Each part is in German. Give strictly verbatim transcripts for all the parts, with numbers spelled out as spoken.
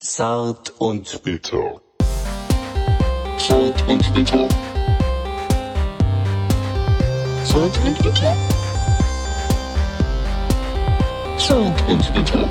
Zart und bitter. Zart und bitter. Zart und bitter. Zart und bitter.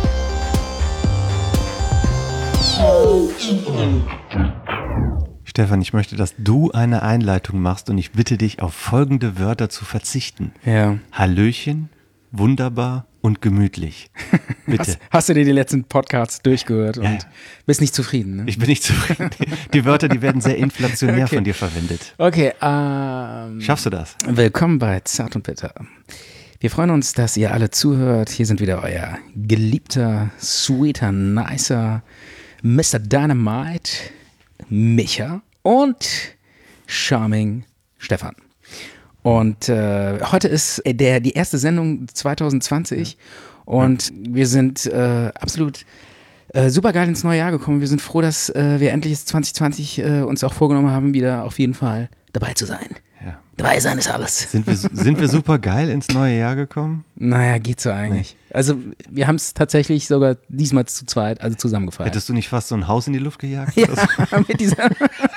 Stefan, ich möchte, dass du eine Einleitung machst und ich bitte dich, auf folgende Wörter zu verzichten. Ja. Hallöchen, wunderbar und gemütlich. Bitte. Hast, hast du dir die letzten Podcasts durchgehört und Ja. bist nicht zufrieden? Ne? Ich bin nicht zufrieden. Die Wörter, die werden sehr inflationär Okay. von dir verwendet. Okay, ähm, Schaffst du das? willkommen bei Zart und Bitter. Wir freuen uns, dass ihr alle zuhört. Hier sind wieder euer geliebter, sweeter, nicer Mister Dynamite, Micha und Charming Stefan. Und äh, heute ist der, die erste Sendung zwanzig zwanzig und wir sind äh, absolut äh, super geil ins neue Jahr gekommen. Wir sind froh, dass äh, wir endlich jetzt zwanzig zwanzig äh, uns auch vorgenommen haben, wieder auf jeden Fall dabei zu sein. Ja. Dabei sein ist alles. Sind wir, sind wir super geil ins neue Jahr gekommen? Naja, geht so eigentlich. Also wir haben es tatsächlich sogar diesmal zu zweit, also zusammengefeiert. Hättest du nicht fast so ein Haus in die Luft gejagt? Ja, oder so? mit dieser.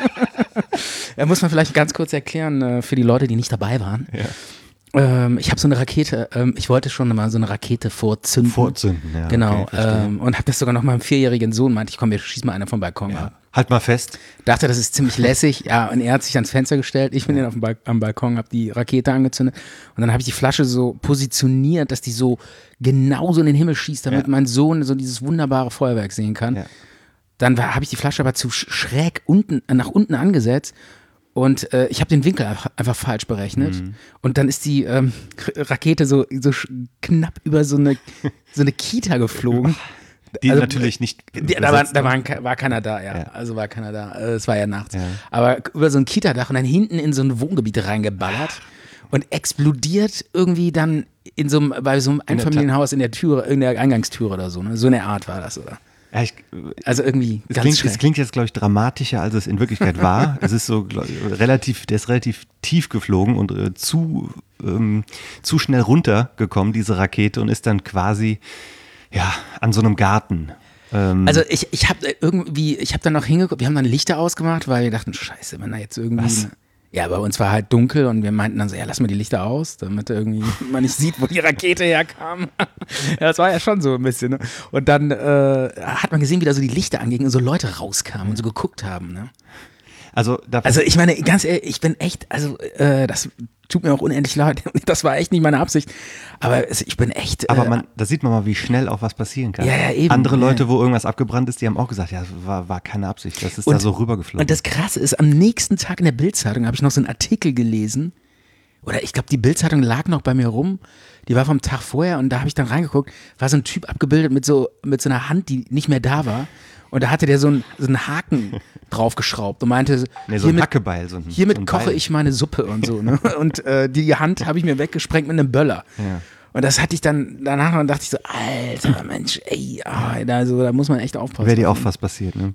Ja, muss man vielleicht ganz kurz erklären äh, für die Leute, die nicht dabei waren. Ja. Ähm, ich habe so eine Rakete, ähm, ich wollte schon mal so eine Rakete vorzünden. Vorzünden, ja. Genau. Okay, verstehe. ähm, und habe das sogar noch meinem vierjährigen Sohn meinte, ich komm, wir schießen mal einer vom Balkon ab. Halt mal fest. Dachte, das ist ziemlich lässig. Ja, und er hat sich ans Fenster gestellt. Ich bin dann auf dem Balk- am Balkon, habe die Rakete angezündet. Und dann habe ich die Flasche so positioniert, dass die so genauso in den Himmel schießt, damit Ja. mein Sohn so dieses wunderbare Feuerwerk sehen kann. Ja. Dann habe ich die Flasche aber zu sch- schräg unten, äh, nach unten angesetzt. Und äh, ich habe den Winkel einfach, einfach falsch berechnet. Mhm. Und dann ist die ähm, Rakete so, so sch- knapp über so eine, so eine Kita geflogen. Die Also, natürlich nicht. Die, da war, besetzt da war. war, ein- war keiner da, ja. Ja. Also war keiner da. Äh, Es war ja nachts. Ja. Aber über so ein Kita-Dach und dann hinten in so ein Wohngebiet reingeballert und explodiert irgendwie dann in so einem, bei so einem der Einfamilienhaus in der Türe, in der Eingangstüre oder so. Ne? So eine Art war das, oder? Ja, ich, Also irgendwie es, ganz klingt, schräg. es klingt jetzt, glaube ich, dramatischer, als es in Wirklichkeit war. Es ist so glaub, relativ, der ist relativ tief geflogen und äh, zu, ähm, zu schnell runtergekommen, diese Rakete, und ist dann quasi ja, an so einem Garten. Ähm, Also ich, ich habe irgendwie, ich habe dann noch hingeguckt, wir haben dann Lichter ausgemacht, weil wir dachten, scheiße, wenn da jetzt irgendwie... Was? Ja, bei uns war halt dunkel und wir meinten dann so, ja, lass mal die Lichter aus, damit irgendwie man nicht sieht, wo die Rakete herkam. Ja, das war ja schon so ein bisschen. Ne? Und dann äh, hat man gesehen, wie da so die Lichter angingen und so Leute rauskamen und so geguckt haben. Ne? also, da, Also ich meine, ganz ehrlich, ich bin echt, also äh, das tut mir auch unendlich leid. Das war echt nicht meine Absicht. Aber es, ich bin echt... aber äh, man, da sieht man mal, wie schnell auch was passieren kann. Ja, ja, eben. Andere Ja, Leute, ja. wo irgendwas abgebrannt ist, die haben auch gesagt, ja, war, war keine Absicht. Das ist da Und- so rübergeflogen. Und das Krasse ist, am nächsten Tag in der Bild-Zeitung habe ich noch so einen Artikel gelesen. Oder ich glaube, die Bild-Zeitung lag noch bei mir rum. Die war vom Tag vorher und da habe ich dann reingeguckt, war so ein Typ abgebildet mit so, mit so einer Hand, die nicht mehr da war. Und da hatte der so einen, so einen Haken draufgeschraubt und meinte, nee, so ein hiermit, Hackebeil. So ein, hiermit so ein koche Beil. ich meine Suppe und so. Ne? Und äh, die Hand habe ich mir weggesprengt mit einem Böller. Ja. Und das hatte ich dann danach und dachte ich so, Alter Mensch, ey, ah, da, so, da muss man echt aufpassen. Wäre dir auch was passiert, ne?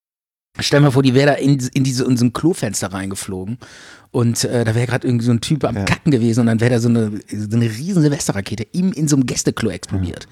Stell dir mal vor, die wäre da in, in, diese, in so ein Klofenster reingeflogen und äh, da wäre gerade irgendwie so ein Typ am Ja. Kacken gewesen und dann wäre da so eine, so eine riesen Silvesterrakete ihm in so einem Gästeklo explodiert.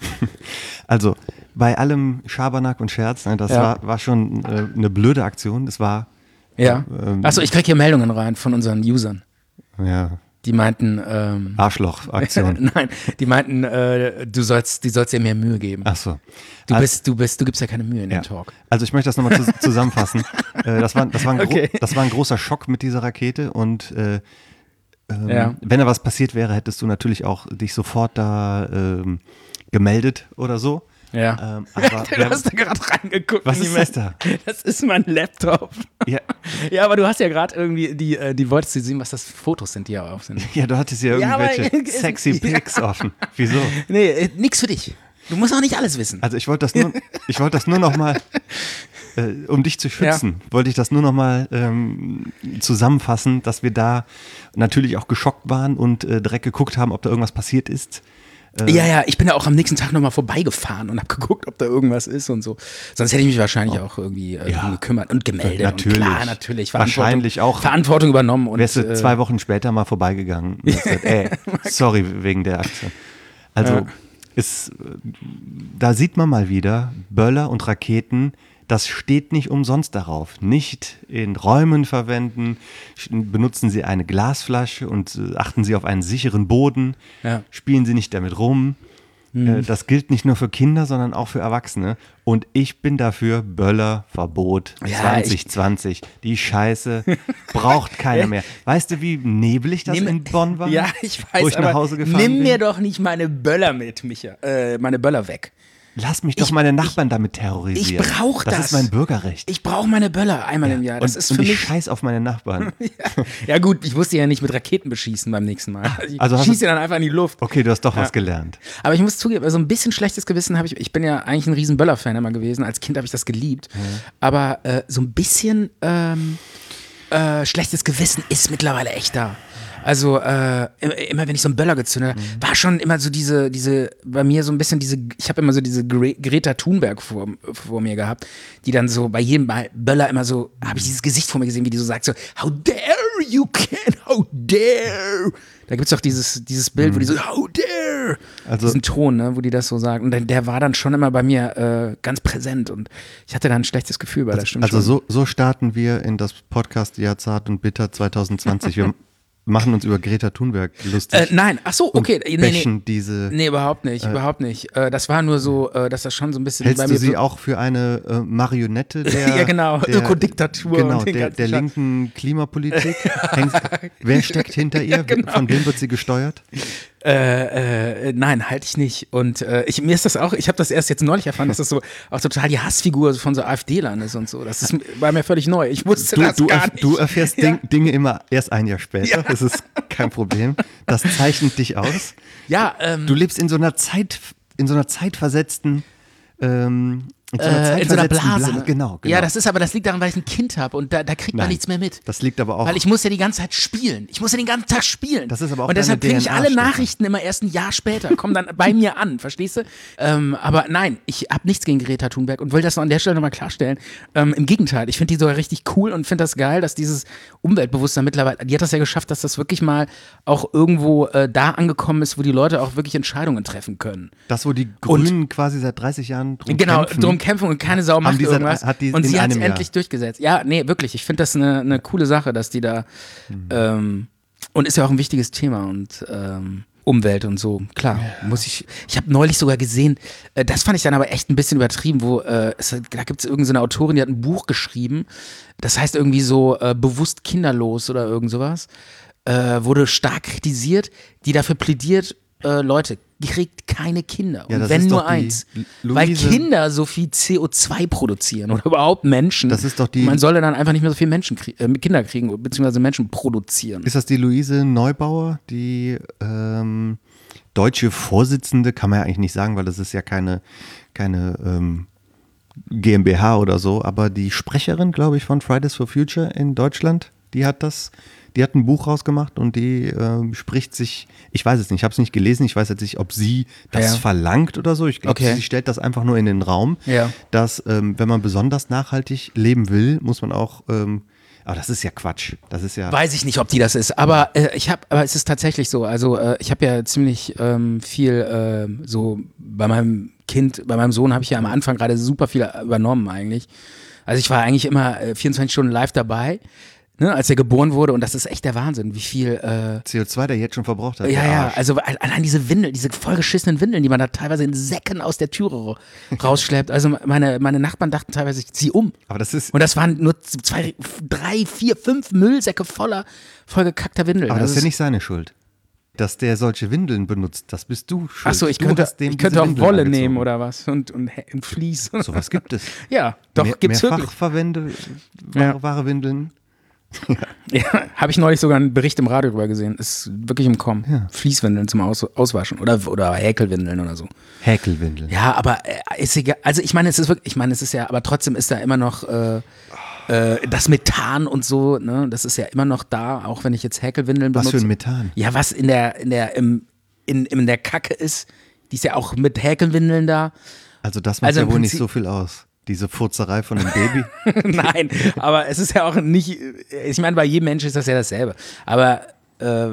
Also, bei allem Schabernack und Scherz, ne, das Ja. war, war schon äh, eine blöde Aktion. Das war, Ja. ähm, Achso, ich krieg hier Meldungen rein von unseren Usern. ja, Die meinten, ähm, Arschloch-Aktion. nein, die meinten, äh, du sollst, die sollst dir mehr Mühe geben. Ach so. Du Also- bist, du bist, du gibst ja keine Mühe in Ja. den Talk. Also ich möchte das nochmal zus- zusammenfassen. äh, das, war, das, war ein gro- Okay. das war ein großer Schock mit dieser Rakete und äh, ähm, Ja. wenn da was passiert wäre, hättest du natürlich auch dich sofort da ähm, gemeldet oder so. Ja. Ähm, aber Du wir- hast da gerade reingeguckt. Was in die ist das Mail. da? Das ist mein Laptop. ja, Ja, aber du hast ja gerade irgendwie, die, äh, die wolltest du sehen, was das Fotos sind, die ja auf sind. ja, du hattest ja Ja, aber- irgendwelche sexy Pics offen. Wieso? Nee, äh, nix für dich. Du musst auch nicht alles wissen. Also ich wollte das nur, ich wollte das nur noch mal, äh, um dich zu schützen, wollte ich das nur noch mal ähm, zusammenfassen, dass wir da natürlich auch geschockt waren und äh, direkt geguckt haben, ob da irgendwas passiert ist. Äh, Ja, ja, ich bin ja auch am nächsten Tag nochmal vorbeigefahren und habe geguckt, ob da irgendwas ist und so. Sonst hätte ich mich wahrscheinlich auch irgendwie äh, Ja. drum gekümmert und gemeldet. Natürlich. Und klar, natürlich. Verantwortung- Wahrscheinlich auch. Verantwortung übernommen. Und, Wärst du äh, zwei Wochen später mal vorbeigegangen und gesagt, ey, sorry wegen der Aktion. Also Ja. ist, da sieht man mal wieder, Böller und Raketen, das steht nicht umsonst darauf. Nicht in Räumen verwenden, benutzen Sie eine Glasflasche und äh, achten Sie auf einen sicheren Boden, Ja. spielen Sie nicht damit rum. Äh, das gilt nicht nur für Kinder, sondern auch für Erwachsene. Und ich bin dafür Böllerverbot Ja, zwanzig zwanzig. Die Scheiße braucht keiner mehr. Weißt du, wie nebelig das Nimm- in Bonn war? Ja, ich weiß, wo ich aber nach Hause gefahren nimm bin? mir doch nicht meine Böller mit, Micha. Äh, meine Böller weg. Lass mich doch Ich- meine Nachbarn damit terrorisieren. ich brauch das. Das ist mein Bürgerrecht. Ich brauche meine Böller einmal im Jahr. Das und ist und für ich mich. scheiß auf meine Nachbarn. Ja gut, ich musste ja nicht mit Raketen beschießen beim nächsten Mal. Ich also hast schieße du- dann einfach in die Luft. Okay, du hast doch was gelernt. Aber ich muss zugeben, also ein bisschen schlechtes Gewissen habe ich. Ich bin ja eigentlich ein riesen Böller-Fan immer gewesen. Als Kind habe ich das geliebt. Aber äh, so ein bisschen ähm, äh, schlechtes Gewissen ist mittlerweile echt da. Also äh, immer, immer wenn ich so einen Böller gezündet habe, Mhm. war schon immer so diese, diese, bei mir so ein bisschen diese, ich habe immer so diese Gre Greta Thunberg vor, vor mir gehabt, die dann so bei jedem Mal Böller immer so, habe ich dieses Gesicht vor mir gesehen, wie die so sagt so, how dare you can, how dare. Da gibt es doch dieses, dieses Bild, wo die so, how dare. Also- diesen Ton, ne, wo die das so sagt. Und der, der war dann schon immer bei mir äh, ganz präsent und ich hatte da ein schlechtes Gefühl bei, das stimmt Also schon. so, so starten wir in das Podcast-Jahr Zart und Bitter zwanzig zwanzig. Wir machen uns über Greta Thunberg lustig. Äh, nein, ach so, okay. Und Nee, nee. bashen diese. Nee, überhaupt nicht, überhaupt nicht. Äh, das war nur so, äh, dass das schon so ein bisschen Hältst bei du mir sie so- auch für eine äh, Marionette der, Ja, genau, der Ökodiktatur genau, und den der, ganzen der Scheiß. linken Klimapolitik? Hängt, wer steckt hinter ihr? genau. Von wem wird sie gesteuert? Äh, äh, nein, halte ich nicht. Und äh, ich, mir ist das auch, ich habe das erst jetzt neulich erfahren, dass das so auch total die Hassfigur von so AfD-Lern ist und so. Das ist, war mir völlig neu. Ich wusste Du, das du, gar erf- nicht. du erfährst ja. Ding, Dinge immer erst ein Jahr später. Das ist kein Problem. Das zeichnet dich aus. Ja, ähm, Du lebst in so einer Zeit, in so einer zeitversetzten, ähm, in so einer äh, in so einer zeitversetzten Blase. Bla- ne? Genau, genau. Ja, das ist aber, das liegt daran, weil ich ein Kind habe und da, da kriegt man Nein, nichts mehr mit. Das liegt aber auch. Weil ich muss ja die ganze Zeit spielen. Ich muss ja den ganzen Tag spielen. Das ist aber auch Und deshalb deine kriege ich D N A, alle Stefan. Nachrichten immer erst ein Jahr später, kommen dann bei mir an, verstehst du? Ähm, aber nein, ich habe nichts gegen Greta Thunberg und will das noch an der Stelle nochmal klarstellen. Ähm, Im Gegenteil, ich finde die sogar richtig cool und finde das geil, dass dieses Umweltbewusstsein mittlerweile, die hat das ja geschafft, dass das wirklich mal auch irgendwo äh, da angekommen ist, wo die Leute auch wirklich Entscheidungen treffen können. Das, wo die Grünen quasi seit dreißig Jahren drum Genau, kämpfen. drum kämpfen und keine Sau macht die seit- irgendwas. hat die und in sie hat es einem Jahr. endlich durchgesetzt. Ja, nee, wirklich. Ich finde das eine, eine coole Sache, dass die da ähm, und ist ja auch ein wichtiges Thema und ähm, Umwelt und so. Klar, muss ich. Ich habe neulich sogar gesehen, äh, das fand ich dann aber echt ein bisschen übertrieben, wo äh, es, da gibt es irgendeine Autorin, die hat ein Buch geschrieben, das heißt irgendwie so äh, bewusst kinderlos oder irgend sowas. Äh, wurde stark kritisiert, die dafür plädiert, äh, Leute, kriegt keine Kinder. Ja, und das wenn ist nur doch die eins. Lu- Weil Luise- Kinder so viel C O zwei produzieren oder überhaupt Menschen. Das ist doch die- Man solle dann einfach nicht mehr so viel Menschen krie äh, Kinder kriegen, beziehungsweise Menschen produzieren. Ist das die Luise Neubauer, die ähm, deutsche Vorsitzende, kann man ja eigentlich nicht sagen, weil das ist ja keine, keine ähm, GmbH oder so, aber die Sprecherin, glaube ich, von Fridays for Future in Deutschland, die hat das, die hat ein Buch rausgemacht und die ähm, spricht sich, ich weiß es nicht, ich habe es nicht gelesen, ich weiß jetzt nicht, ob sie das Ja. verlangt oder so. Ich glaube, Okay. sie stellt das einfach nur in den Raum, Ja. dass ähm, wenn man besonders nachhaltig leben will, muss man auch, ähm, aber das ist ja Quatsch. Das ist ja. Weiß ich nicht, ob die das ist, aber äh, ich habe, aber es ist tatsächlich so. Also äh, ich habe ja ziemlich ähm, viel äh, so bei meinem Kind, bei meinem Sohn habe ich ja am Anfang gerade super viel übernommen eigentlich. Also ich war eigentlich immer äh, vierundzwanzig Stunden live dabei, ne, als er geboren wurde und das ist echt der Wahnsinn, wie viel äh, C O zwei, der jetzt schon verbraucht hat. ja, der ja, Arsch. also al- allein diese Windeln, diese vollgeschissenen Windeln, die man da teilweise in Säcken aus der Türe rausschleppt. Also meine, meine Nachbarn dachten teilweise, ich ziehe um. Aber das ist, Und das waren nur zwei, drei, vier, fünf Müllsäcke voller, vollgekackter Windeln. aber das ist Also ja nicht seine Schuld. Dass der solche Windeln benutzt, das bist du schuld. Achso, ich du könnte, hast dem ich könnte diese auch Windeln Wolle angezogen. nehmen oder was und, und, He- und Vlies. Sowas gibt es. Ja, doch, Mehr, gibt's mehrfach wirklich. verwende Ja. wahre, wahre Windeln. Ja, habe ich neulich sogar einen Bericht im Radio drüber gesehen. Ist wirklich im Kommen. Ja. Fließwindeln zum Aus, Auswaschen oder, oder Häkelwindeln oder so. Häkelwindeln. Ja, aber äh, ist egal. Also ich meine, es ist wirklich, ich meine, es ist ja, aber trotzdem ist da immer noch äh, äh, das Methan und so, ne? Das ist ja immer noch da, auch wenn ich jetzt Häkelwindeln Was benutze. für ein Methan? Ja, was in der, in der, im, in, in der Kacke ist, die ist ja auch mit Häkelwindeln da. Also das macht Also ja im wohl nicht Prinzip- so viel aus. Diese Furzerei von einem Baby. Nein, aber es ist ja auch nicht, ich meine, bei jedem Menschen ist das ja dasselbe. Aber äh,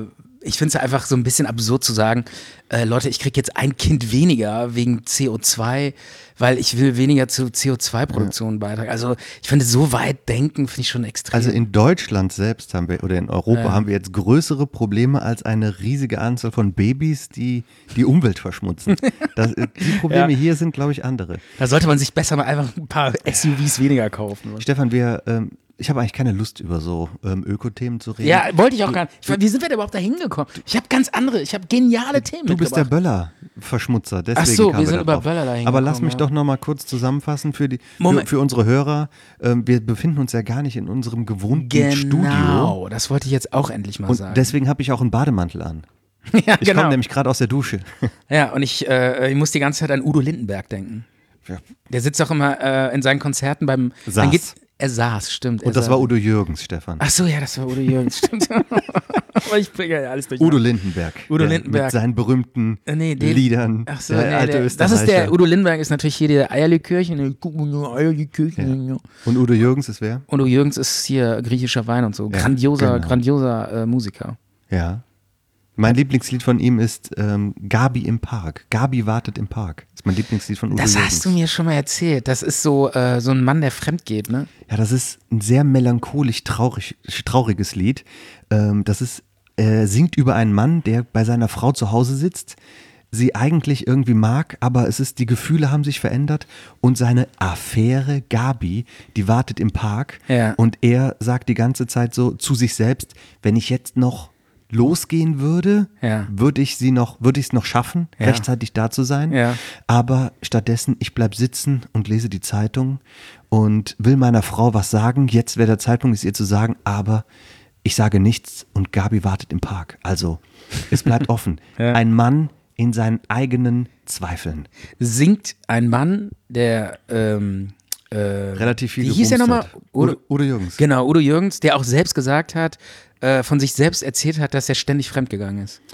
ich finde es einfach so ein bisschen absurd zu sagen, äh, Leute, ich kriege jetzt ein Kind weniger wegen C O zwei, weil ich will weniger zur C O zwei Produktion beitragen. Also ich finde, so weit denken finde ich schon extrem. Also in Deutschland selbst haben wir, oder in Europa Ja. haben wir jetzt größere Probleme als eine riesige Anzahl von Babys, die die Umwelt verschmutzen. Das, die Probleme Ja. hier sind, glaube ich, andere. Da sollte man sich besser mal einfach ein paar S U Vs weniger kaufen. Stefan, wir, ähm, ich habe eigentlich keine Lust, über so ähm, Ökothemen zu reden. Ja, wollte ich auch gar nicht. Ich, wie sind wir denn überhaupt da hingekommen? Ich habe ganz andere, ich habe geniale Themen Du bist der mitgebracht. Böller-Verschmutzer, deswegen Ach so, kamen wir sind da über drauf. Böller da Aber lass hingekommen, mich ja. doch nochmal kurz zusammenfassen für, die, für, Moment. für unsere Hörer. Ähm, wir befinden uns ja gar nicht in unserem gewohnten Studio. Genau, das wollte ich jetzt auch endlich mal Und sagen. deswegen habe ich auch einen Bademantel an. ja, Ich genau. komme nämlich gerade aus der Dusche. Ja, und ich, äh, ich muss die ganze Zeit an Udo Lindenberg denken. Ja. Der sitzt auch immer äh, in seinen Konzerten beim. Saß. Dann geht's, er saß, stimmt. er Und das saß. war Udo Jürgens, Stefan. Ach so, ja, das war Udo Jürgens, stimmt. Aber ich bringe ja alles durch. Udo Lindenberg. Udo der Lindenberg. Mit seinen berühmten Äh, nee, den- Liedern. Ach so, der nee, alte der, das Österreicher. ist der, Udo Lindenberg ist natürlich hier der Eierlikörchen. der- Guck mal, nur Eierlikörchen. Ja. Und Udo Jürgens ist wer? Udo Jürgens ist hier griechischer Wein und so. Ja, Grandioser, genau. grandioser äh, Musiker. Ja. Mein Lieblingslied von ihm ist ähm, Gabi im Park. Gabi wartet im Park. Das ist mein Lieblingslied von Udo Das Jürgens. hast du mir schon mal erzählt. Das ist so, äh, so ein Mann, der fremd geht, ne? Ja, das ist ein sehr melancholisch traurig, trauriges Lied. Ähm, das ist, äh, singt über einen Mann, der bei seiner Frau zu Hause sitzt, sie eigentlich irgendwie mag, aber es ist, die Gefühle haben sich verändert und seine Affäre Gabi, die wartet im Park Ja. und er sagt die ganze Zeit so zu sich selbst, wenn ich jetzt noch losgehen würde, Ja. würde ich sie noch, würde ich es noch schaffen, Ja. rechtzeitig da zu sein. Ja. Aber stattdessen, ich bleib sitzen und lese die Zeitung und will meiner Frau was sagen. Jetzt wäre der Zeitpunkt, es ihr zu sagen, aber ich sage nichts und Gabi wartet im Park. Also, es bleibt offen. Ja. Ein Mann in seinen eigenen Zweifeln. Singt ein Mann, der ähm, äh, Relativ viel Wie hieß er gebumst nochmal? hat. Udo, Udo Jürgens. Genau, Udo Jürgens, der auch selbst gesagt hat, äh, von sich selbst erzählt hat, dass er ständig fremdgegangen ist.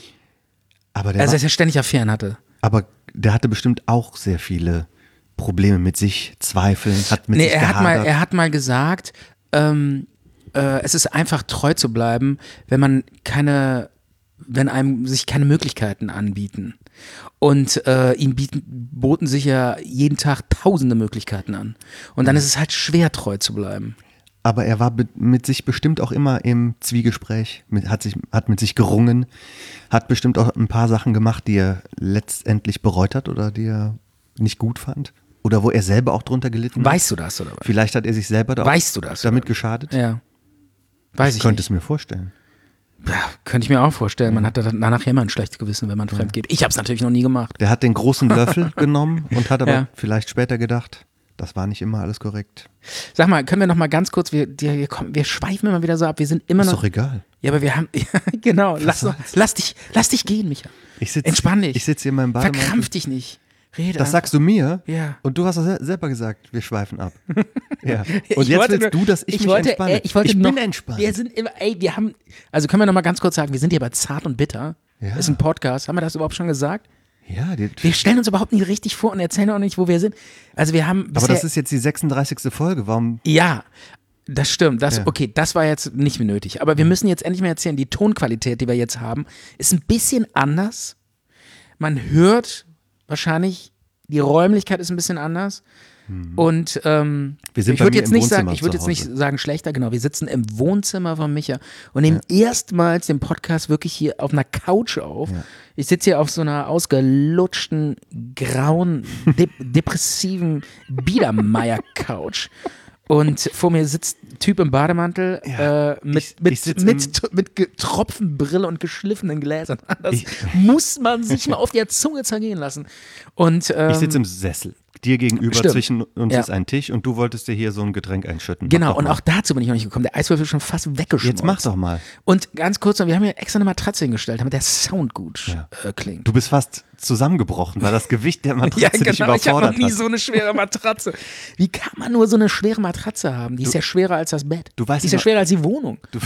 Aber der, Also, war, dass er ständig Affären hatte. aber der hatte bestimmt auch sehr viele Probleme mit sich, Zweifeln, hat mit Nee, sich er hat, mal, gehadert. er hat mal gesagt, ähm, äh, es ist einfach treu zu bleiben, wenn man keine, wenn einem sich keine Möglichkeiten anbieten. Und äh, ihm bieten, boten sich ja jeden Tag tausende Möglichkeiten an. Und dann ist es halt schwer, treu zu bleiben. Aber er war be- mit sich bestimmt auch immer im Zwiegespräch, mit, hat, sich, hat mit sich gerungen, hat bestimmt auch ein paar Sachen gemacht, die er letztendlich bereut hat oder die er nicht gut fand. Oder wo er selber auch drunter gelitten hat. Weißt du das oder was? Vielleicht hat er sich selber da auch Weißt du das, damit oder? geschadet. Ja. Weiß ich Könnte nicht. es mir vorstellen. Ja, könnte ich mir auch vorstellen. Man hat danach immer ein schlechtes Gewissen, wenn man fremd geht. Ich habe es natürlich noch nie gemacht. Der hat den großen Löffel genommen und hat aber Ja. vielleicht später gedacht, das war nicht immer alles korrekt. Sag mal, können wir noch mal ganz kurz, wir, wir, wir, kommen, wir schweifen immer wieder so ab, wir sind immer Ist noch... doch egal. Ja, aber wir haben, ja, genau, lass, doch, soll's? lass, dich, lass dich gehen, Micha. Ich sitz, Entspann dich. Ich sitze hier in meinem Bademantel. Verkrampf dich nicht. Rede Das sagst du mir Ja. und du hast das selber gesagt, wir schweifen ab. Ja. Ich Und jetzt wollte willst nur- du, dass ich, ich mich wollte, entspanne. Äh, ich wollte ich noch, bin entspannt. Wir sind immer, ey, wir haben, also können wir noch mal ganz kurz sagen, wir sind hier bei Zart und Bitter. Ja. Das ist ein Podcast. Haben wir das überhaupt schon gesagt? Ja, die, Wir stellen uns überhaupt nicht richtig vor und erzählen auch nicht, wo wir sind. Also wir haben bisher, aber das ist jetzt die sechsunddreißigste Folge. Warum? ja, das stimmt. Das, Ja. Okay, das war jetzt nicht mehr nötig. Aber wir müssen jetzt endlich mal erzählen, die Tonqualität, die wir jetzt haben, ist ein bisschen anders. Man hört wahrscheinlich, die Räumlichkeit ist ein bisschen anders. Und ähm, Wir sind ich bei würde mir jetzt im nicht sagen, Wohnzimmer ich würde zu jetzt nicht Hause. sagen schlechter, genau. Wir sitzen im Wohnzimmer von Micha und nehmen erstmals den Podcast wirklich hier auf einer Couch auf. Ich sitze hier auf so einer ausgelutschten, grauen, de depressiven Biedermeier-Couch. Und vor mir sitzt ein Typ im Bademantel Ja, äh, mit, ich- mit, ich sitz mit, mit getropften Brille und geschliffenen Gläsern. Das Ich- muss man sich mal auf der Zunge zergehen lassen. Und, ähm, Ich sitze im Sessel. Dir gegenüber Stimmt. zwischen uns Ja. ist ein Tisch und du wolltest dir hier so ein Getränk einschütten. Mach Genau, doch und mal. auch dazu bin ich noch nicht gekommen. Der Eiswürfel ist schon fast weggeschmolzen. Jetzt mach doch mal. Und ganz kurz, wir haben hier extra eine Matratze hingestellt, damit der Sound gut Ja. äh, klingt. Du bist fast zusammengebrochen, weil das Gewicht der Matratze Ja, dich genau, ich habe noch überfordert nie hat. so eine schwere Matratze. Wie kann man nur so eine schwere Matratze haben? Die ist ja schwerer als das Bett. du weißt die ist ja immer- schwerer als die Wohnung. Du,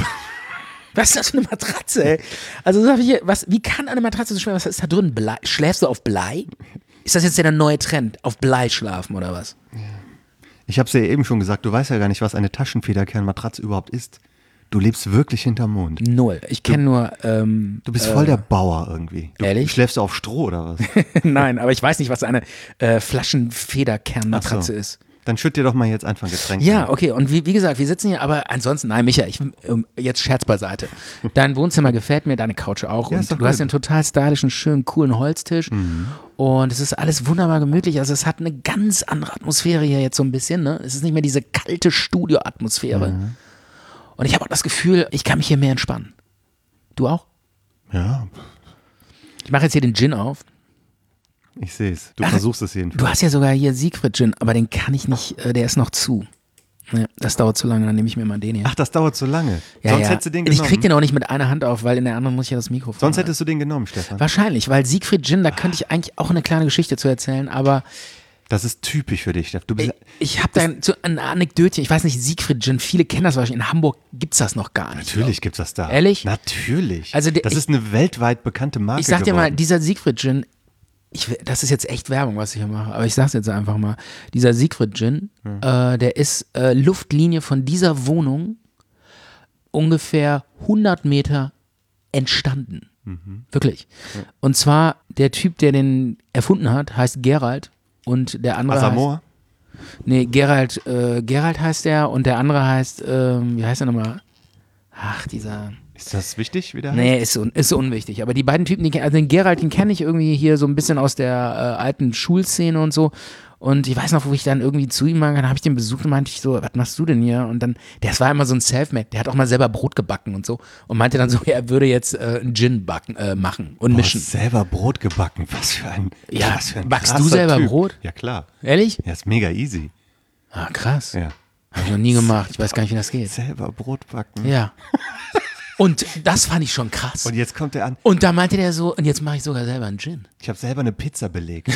Was ist das für eine Matratze, ey? Also sag ich hier, was, wie kann eine Matratze so schwer, was ist da drin? Blei? Schläfst du auf Blei? Ist das jetzt der neue Trend? Auf Blei schlafen oder was? ich habe es ja eben schon gesagt, du weißt ja gar nicht, was eine Taschenfederkernmatratze überhaupt ist. Du lebst wirklich hinterm Mond. Null. Ich kenne nur. Ähm, Du bist voll der Bauer irgendwie. Du, Ehrlich? Schläfst du auf Stroh oder was? Nein, aber ich weiß nicht, was eine äh, Flaschenfederkernmatratze Ach so. ist. Dann schütt dir doch mal jetzt einfach ein Getränk Ja, rein. okay. Und wie, wie gesagt, wir sitzen hier, aber ansonsten, nein, Micha, ich, ähm, jetzt Scherz beiseite. Dein Wohnzimmer gefällt mir, deine Couch auch. Ja, und ist doch du hast gut. einen total stylischen, schönen, coolen Holztisch. Mhm. Und es ist alles wunderbar gemütlich. Also es hat eine ganz andere Atmosphäre hier jetzt so ein bisschen. Ne? Es ist nicht mehr diese kalte Studio-Atmosphäre. Mhm. Und ich habe auch das Gefühl, ich kann mich hier mehr entspannen. Du auch? Ja, Ich mache jetzt hier den Gin auf. ich sehe es. Du Ach, versuchst es jedenfalls. Du hast ja sogar hier Siegfried Gin, aber den kann ich nicht, äh, der ist noch zu. Ja, das dauert zu lange, dann nehme ich mir mal den hier. Ach, das dauert so lange. ja, Sonst ja. hättest du den Ich genommen. krieg den auch nicht mit einer Hand auf, weil in der anderen muss ich ja das Mikrofon. Sonst halten. hättest du den genommen, Stefan. Wahrscheinlich, weil Siegfried Gin, da könnte ich eigentlich auch eine kleine Geschichte zu erzählen, aber Das ist typisch für dich, Stefan. Du bist, ich, ich habe da so ein Anekdötchen, ich weiß nicht, Siegfried Gin, viele kennen das wahrscheinlich, in Hamburg gibt es das noch gar nicht. natürlich gibt's das da. Ehrlich? Natürlich. Also der- das ich- ist eine weltweit bekannte Marke Ich sag dir mal, geworden. dieser Siegfried Gin, ich, will- das ist jetzt echt Werbung, was ich hier mache, aber ich sag's jetzt einfach mal. Dieser Siegfried Gin, äh, der ist äh, Luftlinie von dieser Wohnung ungefähr hundert Meter entstanden. Wirklich. Und zwar der Typ, der den erfunden hat, heißt Gerald und der andere heißt, Asamoah? nee, Gerald, äh, Gerald heißt der und der andere heißt, ähm, wie heißt er nochmal? Ach, dieser... Ist das wichtig, wie der Nee, ist, un, ist so unwichtig. Aber die beiden Typen, die, also den Gerald, den kenne ich irgendwie hier so ein bisschen aus der äh, alten Schulszene und so. Und ich weiß noch, wo ich dann irgendwie zu ihm war, dann habe ich den besucht und meinte ich so, was machst du denn hier? Und dann, das war immer so ein Selfmade, der hat auch mal selber Brot gebacken und so. Und meinte dann so, ja, er würde jetzt äh, einen Gin backen, äh, machen und Boah, mischen. selber Brot gebacken. Was für ein, Ja, was für ein backst du krasser selber typ. Brot? Ja, klar. Ehrlich? Ja, ist mega easy. Ah, krass. Ja. Habe ich noch nie gemacht. Ich weiß gar nicht, wie das geht. Selber Brot backen. Ja. Und das fand ich schon krass. Und jetzt kommt er an. Und da meinte der so, und jetzt mache ich sogar selber einen Gin. Ich habe selber eine Pizza belegt.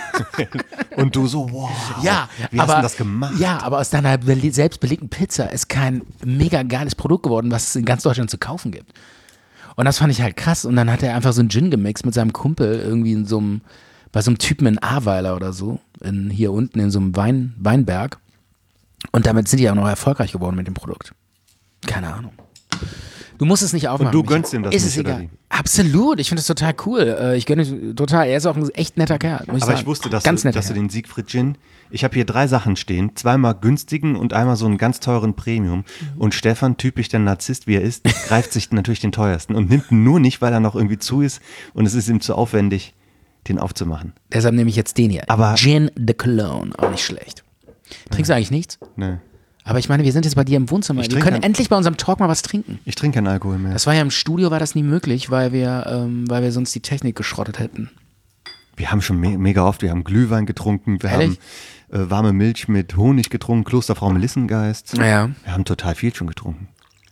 Und du so, wow. Ja, wie aber, hast du das gemacht? Ja, aber aus deiner bele- selbst belegten Pizza ist kein mega geiles Produkt geworden, was es in ganz Deutschland zu kaufen gibt. Und das fand ich halt krass. Und dann hat er einfach so einen Gin gemixt mit seinem Kumpel irgendwie in so einem, bei so einem Typen in Ahrweiler oder so, in, hier unten in so einem Wein, Weinberg. Und damit sind die auch noch erfolgreich geworden mit dem Produkt. Keine Ahnung. Du musst es nicht aufmachen. du Micha. gönnst ihm das Ist nicht, es oder egal. wie? Absolut, ich finde das total cool. Äh, Ich gönne es total. Er ist auch ein echt netter Kerl. Muss ich Aber sagen. ich wusste, dass, Ganz du, netter dass du Kerl. den Siegfried Gin, ich habe hier drei Sachen stehen, zweimal günstigen und einmal so einen ganz teuren Premium. Und Stefan, typisch der Narzisst, wie er ist, greift sich natürlich den teuersten und nimmt ihn nur nicht, weil er noch irgendwie zu ist und es ist ihm zu aufwendig, den aufzumachen. Deshalb nehme ich jetzt den hier. Aber- Gin de Cologne, auch nicht schlecht. Trinkst du eigentlich nichts? Ne. Aber ich meine, wir sind jetzt bei dir im Wohnzimmer. Ich Wir trinke können ein- endlich bei unserem Talk mal was trinken. Ich trinke keinen Alkohol mehr. Das war ja im Studio, war das nie möglich, weil wir, ähm, weil wir sonst die Technik geschrottet hätten. Wir haben schon me mega oft, wir haben Glühwin getrunken, wir Ehrlich? haben äh, warme Milch mit Honig getrunken, Klosterfrau Melissengeist. Ja. Wir haben total viel schon getrunken.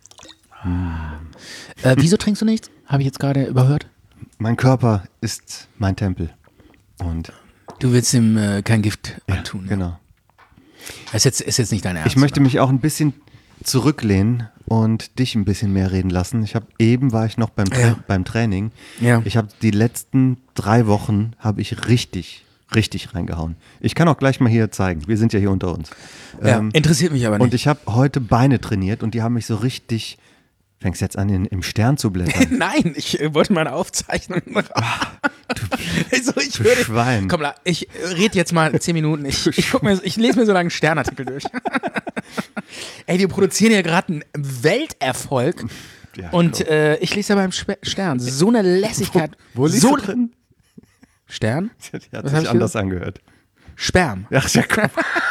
Äh, wieso trinkst du nichts? Habe ich jetzt gerade überhört. Mein Körper ist mein Tempel. Und Du willst ihm äh, kein Gift ja, antun. Ne? genau. Ist jetzt, ist jetzt nicht dein Ernst. Ich möchte oder? mich auch ein bisschen zurücklehnen und dich ein bisschen mehr reden lassen. Ich habe eben war ich noch beim, Tra Ja. beim Training. Ja. Ich habe die letzten drei Wochen habe ich richtig, richtig reingehauen. Ich kann auch gleich mal hier zeigen. Wir sind ja hier unter uns. Ja, Ähm, interessiert mich aber nicht. und ich habe heute Beine trainiert und die haben mich so richtig. Fängst jetzt an, in, im Stern zu blättern. Nein, ich äh, wollte meine Aufzeichnung. also ich du würde, Schwein. Komm, la, ich äh, rede jetzt mal zehn Minuten. Ich, ich, guck mir, ich lese mir so lange einen Sternartikel durch. Ey, wir produzieren hier gerade einen Welterfolg. Ja, Und komm. äh, ich lese ja beim Spe Stern. So eine Lässigkeit. Wo liegst so du drin? Stern? Die hat Was hab sich ich anders angehört. Sperm. Ach ja, komm.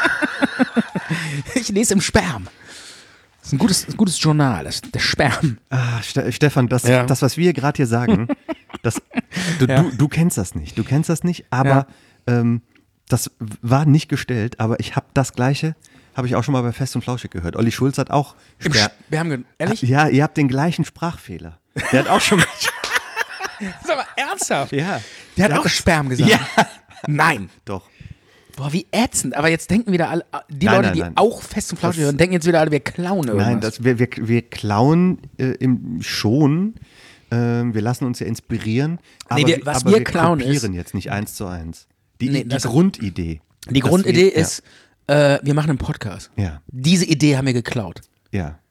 Ich lese im Sperm. Das ist ein gutes, ein gutes Journal, das, der Sperm. Ah, Ste Stefan, das, Ja. das, was wir gerade hier sagen, das, du, Ja. du, du kennst das nicht. Du kennst das nicht, aber ähm, das war nicht gestellt, aber ich habe das Gleiche, habe ich auch schon mal bei Fest und Flauschig gehört. Olli Schulz hat auch Im Sper- Sperm. Ehrlich? Ja, ihr habt den gleichen Sprachfehler. Der hat auch schon mal. Sag mal, ernsthaft? Ja. Der hat Ja, auch das- Sperm gesagt. Ja. Nein. Doch. Boah, wie ätzend. Aber jetzt denken wieder alle, die Nein, Leute, nein, die nein. auch Fest und Flauschig Das- hören, denken jetzt wieder alle, wir klauen irgendwas. Nein, das, wir, wir, wir klauen äh, im, schon. Ähm, wir lassen uns ja inspirieren. Aber, Nee, wir- was aber wir wir klauen kopieren ist- jetzt nicht eins zu eins. Die, Nee, die das- Grundidee. die dass Grundidee wir, ist, äh, wir machen einen Podcast. Ja, Diese Idee haben wir geklaut. ja, ja.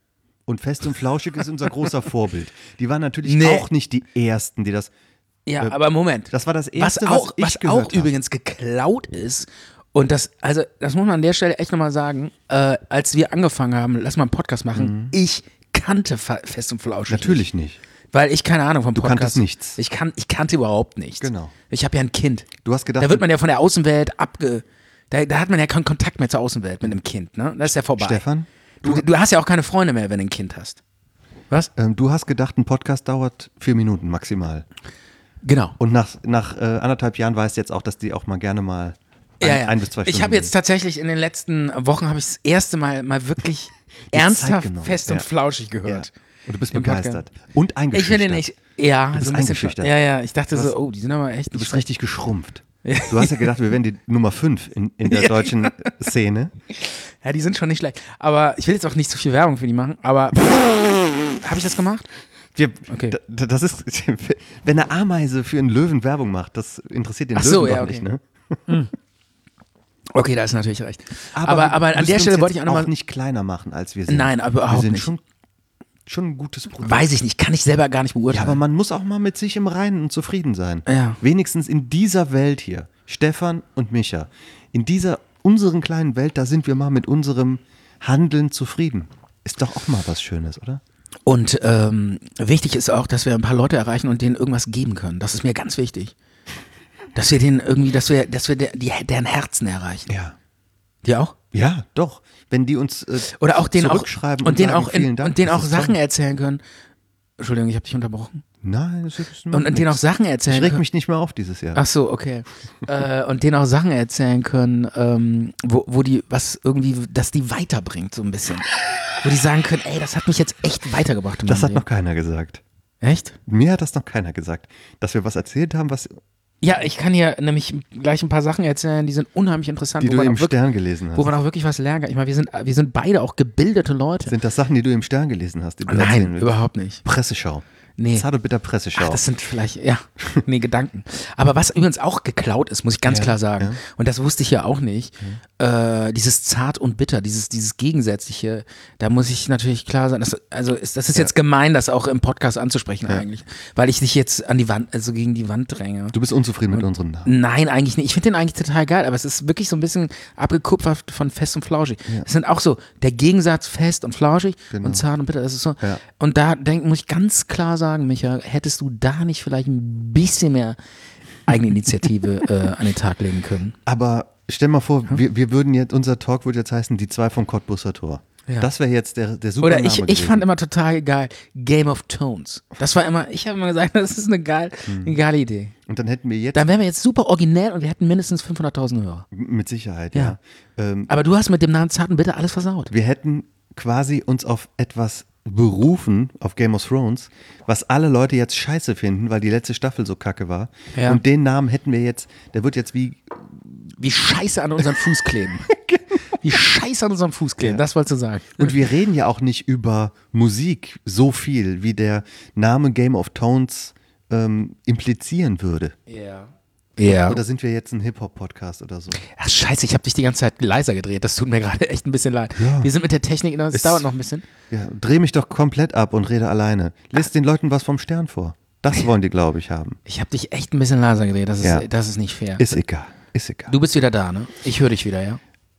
Und Fest und Flauschig ist unser großer Vorbild. Die waren natürlich Nee. auch nicht die Ersten, die das. Ja, Äh, aber Moment. Das war das Was Erste, auch, was ich was gehört auch habe. übrigens geklaut ist, und das, also das muss man an der Stelle echt nochmal sagen, äh, als wir angefangen haben, lass mal einen Podcast machen, ich kannte Fa- Fest und Flauschig Natürlich nicht. nicht. Weil ich keine Ahnung vom Du Podcast. kanntest nichts. Ich, kann, ich kannte überhaupt nichts. Genau. Ich habe ja ein Kind. Du hast gedacht, Da wird man ja von der Außenwelt abge... Da, da hat man ja keinen Kontakt mehr zur Außenwelt mit einem Kind, ne? Das ist ja vorbei. Stefan, Du, du hast ja auch keine Freunde mehr, wenn du ein Kind hast. Was? ähm, du hast gedacht, ein Podcast dauert vier Minuten maximal. Genau. Und nach, nach äh, anderthalb Jahren weißt du jetzt auch, dass die auch mal gerne mal ein, Ja, ja. ein bis zwei Stunden Ich habe jetzt tatsächlich in den letzten Wochen habe ich das erste Mal mal wirklich ernsthaft genommen. fest und Ja. flauschig Ja. gehört. Und du bist Im Podcast. begeistert. Und Ich eingeschüchtert. finde nicht, ja, bist so ein bisschen. eingeschüchtert. Ja, ja, ich dachte Du so, hast- oh, die sind aber echt. Du bist nicht richtig geschrumpft. Du hast ja gedacht, wir wären die Nummer fünf in, in der deutschen Szene. Ja, die sind schon nicht schlecht. Aber ich will jetzt auch nicht zu viel Werbung für die machen, aber habe ich das gemacht? Wir, Okay. d- d- das ist, wenn eine Ameise für einen Löwen Werbung macht, das interessiert den Ach so, Löwen ja, doch okay. nicht, ne? Okay, da ist natürlich recht. Aber, aber, wir an müssen der uns Stelle jetzt wollte ich auch nochmal. nicht kleiner machen, als wir sind. Nein, aber wir überhaupt sind nicht. schon, schon ein gutes Produkt. Weiß ich nicht, kann ich selber gar nicht Ja, beurteilen. aber man muss auch mal mit sich im Reinen und zufrieden sein. Ja. Wenigstens in dieser Welt hier, Stefan und Micha, in dieser unseren kleinen Welt, da sind wir mal mit unserem Handeln zufrieden. Ist doch auch mal was Schönes, oder? Und ähm, wichtig ist auch, dass wir ein paar Leute erreichen und denen irgendwas geben können. Das ist mir ganz wichtig. Dass wir denen irgendwie, dass wir, dass wir der, die, deren Herzen erreichen. Ja. Die auch? Ja, doch. Wenn die uns äh, Oder auch denen auch zurückschreiben und, und, denen sagen, auch in, vielen Dank, und denen das auch ist Sachen toll. erzählen können. Entschuldigung, ich habe dich unterbrochen. Nein, das ist Und, und denen auch Sachen erzählen Ich reg können. mich nicht mehr auf dieses Jahr. Ach so, okay. äh, und denen auch Sachen erzählen können, ähm, wo, wo die, was irgendwie, dass die weiterbringt, so ein bisschen. Wo die sagen können, ey, das hat mich jetzt echt weitergebracht. in Das meinem hat Leben. noch keiner gesagt. Echt? Mir hat das noch keiner gesagt. Dass wir was erzählt haben, was, Ja, ich kann hier nämlich gleich ein paar Sachen erzählen, die sind unheimlich interessant. die wo du man im auch wirklich, Stern gelesen hast. Wo man auch wirklich was lernen kann. Ich meine, wir sind, wir sind beide auch gebildete Leute. Sind das Sachen, die du im Stern gelesen hast? Die du erzählen Nein, willst? überhaupt nicht. Presseschau. Nee. Zart und bitter Presseschau. Ach, das sind vielleicht, ja, nee, Gedanken. Aber was übrigens auch geklaut ist, muss ich ganz Ja, klar sagen, ja. und das wusste ich ja auch nicht, äh, dieses zart und bitter, dieses, dieses Gegensätzliche, da muss ich natürlich klar sein, das, also ist, das ist jetzt gemein, das auch im Podcast anzusprechen Ja. eigentlich, weil ich dich jetzt an die Wand, also gegen die Wand dränge. Du bist unzufrieden mit unseren Namen. Nein, eigentlich nicht. Ich finde den eigentlich total geil, aber es ist wirklich so ein bisschen abgekupfert von fest und flauschig. Es sind auch so der Gegensatz fest und flauschig Genau. und zart und bitter. Das ist so. Ja. Und da denk, muss ich ganz klar sagen, Micha, hättest du da nicht vielleicht ein bisschen mehr Eigeninitiative äh, an den Tag legen können? Aber stell mal vor, wir, wir würden jetzt, unser Talk würde jetzt heißen, die zwei vom Cottbusser Tor. Ja. Das wäre jetzt der, der super Oder Name ich, ich gewesen. fand immer total geil Game of Tones. Das war immer, ich habe immer gesagt, das ist eine, geil, eine geile Idee. Und dann hätten wir jetzt, Dann wären wir jetzt super originell und wir hätten mindestens fünfhunderttausend Hörer. mit Sicherheit, Ja. ja. Ähm, Aber du hast mit dem Namen Zarten bitte alles versaut. wir hätten quasi uns auf etwas berufen, auf Game of Thrones, was alle Leute jetzt scheiße finden, weil die letzte Staffel so kacke war. Ja. Und den Namen hätten wir jetzt, der wird jetzt wie, Wie scheiße an unseren Fuß kleben. Wie scheiße an unserem Fuß kleben, Ja. das wolltest du sagen. und wir reden ja auch nicht über Musik so viel, wie der Name Game of Thrones ähm, implizieren würde. Ja. Ja. Oder sind wir jetzt ein Hip-Hop-Podcast oder so? Ach scheiße, ich habe dich die ganze Zeit leiser gedreht. Das tut mir gerade echt ein bisschen leid. Ja. Wir sind mit der Technik, es Es- dauert noch ein bisschen. Ja, dreh mich doch komplett ab und rede alleine. Lies den Leuten was vom Stern vor. Das wollen die, glaube ich, haben. Ich habe dich echt ein bisschen leiser gedreht. Das ist, Ja. das ist nicht fair. Ist egal. Ist egal. Du bist wieder da, ne? Ich höre dich wieder, ja?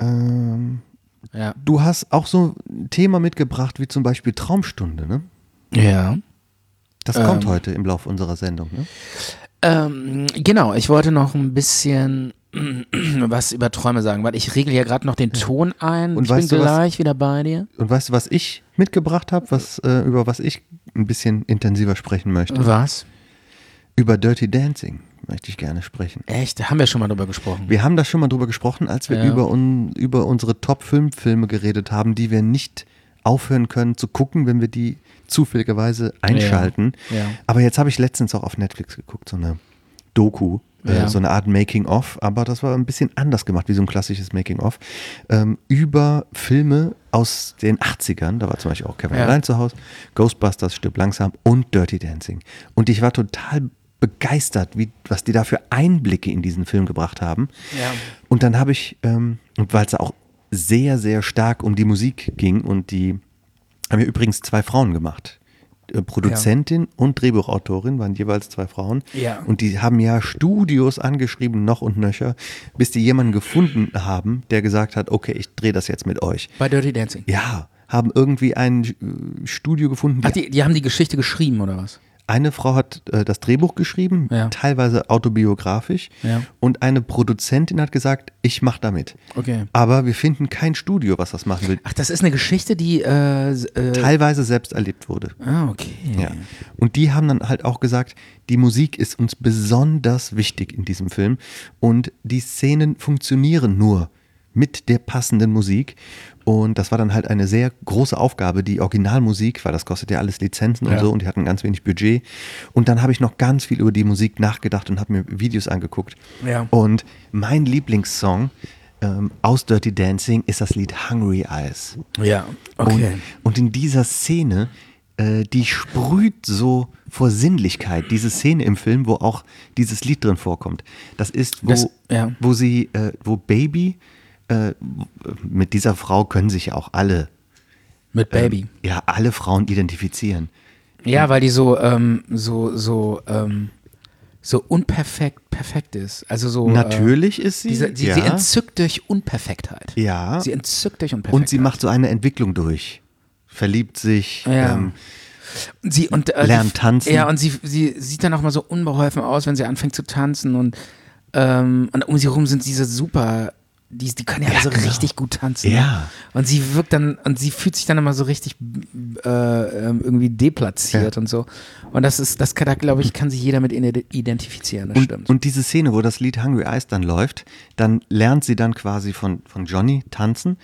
Ähm, Ja. du hast auch so ein Thema mitgebracht, wie zum Beispiel Traumstunde, ne? Ja. Das Ähm. kommt heute im Laufe unserer Sendung, ne? Ähm, genau, ich wollte noch ein bisschen was über Träume sagen, weil ich regle hier gerade noch den Ton ein. Und ich bin weißt du was? gleich wieder bei dir. Und weißt du, was ich mitgebracht habe, was, äh, über was ich ein bisschen intensiver sprechen möchte? Was? Über Dirty Dancing möchte ich gerne sprechen. Echt? Haben wir schon mal drüber gesprochen. Wir haben da schon mal drüber gesprochen, als wir Ja. über, un, über unsere Top fünf Filme geredet haben, die wir nicht aufhören können zu gucken, wenn wir die zufälligerweise einschalten. Ja. Ja. Aber jetzt habe ich letztens auch auf Netflix geguckt, so eine Doku, Ja. äh, so eine Art Making-of, aber das war ein bisschen anders gemacht, wie so ein klassisches Making-of, ähm, über Filme aus den achtzigern, da war zum Beispiel auch Kevin Ja. allein zu Hause, Ghostbusters, Stirb langsam und Dirty Dancing. Und ich war total begeistert, wie, was die da für Einblicke in diesen Film gebracht haben. Ja. Und dann habe ich, ähm, und weil es auch sehr, sehr stark um die Musik ging und die Haben ja übrigens zwei Frauen gemacht. Äh, Produzentin und Drehbuchautorin waren jeweils zwei Frauen. Ja. Und die haben ja Studios angeschrieben, noch und nöcher, bis die jemanden gefunden haben, der gesagt hat, okay, ich drehe das jetzt mit euch. Bei Dirty Dancing. Ja, haben irgendwie ein äh, Studio gefunden. Ach, die, die haben die Geschichte geschrieben, oder was? Eine Frau hat äh, das Drehbuch geschrieben, Ja. teilweise autobiografisch. Ja. Und eine Produzentin hat gesagt, ich mache damit. Okay. Aber wir finden kein Studio, was das machen will. Ach, das ist eine Geschichte, die äh, äh, Teilweise selbst erlebt wurde. Ah, okay. Ja. Und die haben dann halt auch gesagt, die Musik ist uns besonders wichtig in diesem Film und die Szenen funktionieren nur mit der passenden Musik. Und das war dann halt eine sehr große Aufgabe, die Originalmusik, weil das kostet ja alles Lizenzen und Ja. so und die hatten ganz wenig Budget. Und dann habe ich noch ganz viel über die Musik nachgedacht und habe mir Videos angeguckt. Ja. Und mein Lieblingssong ähm, aus Dirty Dancing ist das Lied Hungry Eyes. Ja, okay. Und, und in dieser Szene, äh, die sprüht so vor Sinnlichkeit, diese Szene im Film, wo auch dieses Lied drin vorkommt. Das ist, wo, Das- ja. wo sie, äh, wo Baby, äh, mit dieser Frau können sich ja auch alle, Mit Baby. ja, alle Frauen identifizieren. Ja, weil die so, ähm, so, so, ähm, so unperfekt perfekt ist. Also so. Natürlich äh, ist sie, Diese, sie, ja, sie entzückt durch Unperfektheit. ja, Sie entzückt durch Unperfektheit. und sie macht so eine Entwicklung durch. Verliebt sich, Ja. ähm, Und sie und äh, lernt sie, tanzen. Ja, und sie, sie sieht dann auch mal so unbeholfen aus, wenn sie anfängt zu tanzen und, ähm, und um sie herum sind diese super, die, die können ja, Ja, alle so genau. richtig gut tanzen. Ja. Ne? Und sie wirkt dann, und sie fühlt sich dann immer so richtig äh, ähm, irgendwie deplatziert Ja. und so. Und das ist, das kann, da glaube ich, kann sich jeder mit identifizieren, das Und, stimmt. und diese Szene, wo das Lied Hungry Eyes dann läuft, dann lernt sie dann quasi von, von Johnny tanzen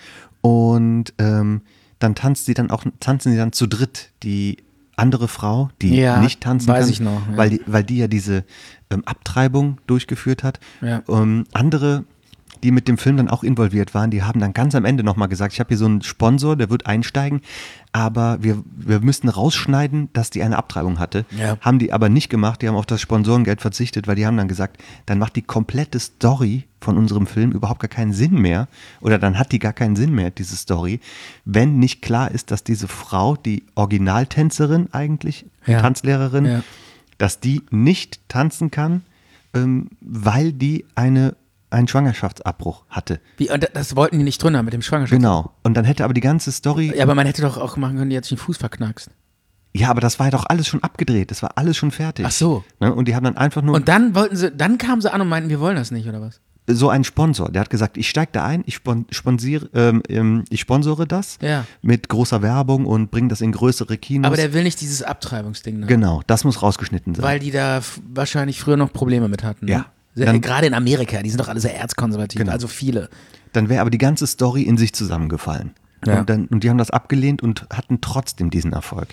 und ähm, dann tanzt sie dann auch, tanzen sie dann zu dritt, die andere Frau, die Ja, nicht tanzen weiß kann, ich noch, ja. weil, die, weil die ja diese ähm, Abtreibung durchgeführt hat. Ja. Ähm, andere, die mit dem Film dann auch involviert waren, die haben dann ganz am Ende nochmal gesagt, ich habe hier so einen Sponsor, der wird einsteigen, aber wir, wir müssten rausschneiden, dass die eine Abtreibung hatte. Ja. Haben die aber nicht gemacht, die haben auf das Sponsorengeld verzichtet, weil die haben dann gesagt, dann macht die komplette Story von unserem Film überhaupt gar keinen Sinn mehr oder dann hat die gar keinen Sinn mehr, diese Story, wenn nicht klar ist, dass diese Frau, die Originaltänzerin eigentlich, Ja. Tanzlehrerin, Ja. dass die nicht tanzen kann, ähm, weil die eine einen Schwangerschaftsabbruch hatte. Wie, und das wollten die nicht drin haben mit dem Schwangerschaft. Genau. Und dann hätte aber die ganze Story, Ja, aber man hätte doch auch machen können, die hat sich den Fuß verknackst. ja, aber das war ja doch alles schon abgedreht, das war alles schon fertig. Ach so. Ne? Und die haben dann einfach nur Und dann wollten sie, dann kamen sie an und meinten, wir wollen das nicht, oder was? so einen Sponsor, der hat gesagt, ich steige da ein, ich, spon sponsiere, ähm, ähm, ich sponsore das Ja. mit großer Werbung und bringe das in größere Kinos. Aber der will nicht dieses Abtreibungsding. Ne? genau, das muss rausgeschnitten sein. Weil die da f- wahrscheinlich früher noch Probleme mit hatten. Ne? Ja. Sehr- Dann- Gerade in Amerika, die sind doch alle sehr erzkonservativ, Genau. also viele. Dann wäre aber die ganze Story in sich zusammengefallen. Ja. Und, dann, und die haben das abgelehnt und hatten trotzdem diesen Erfolg.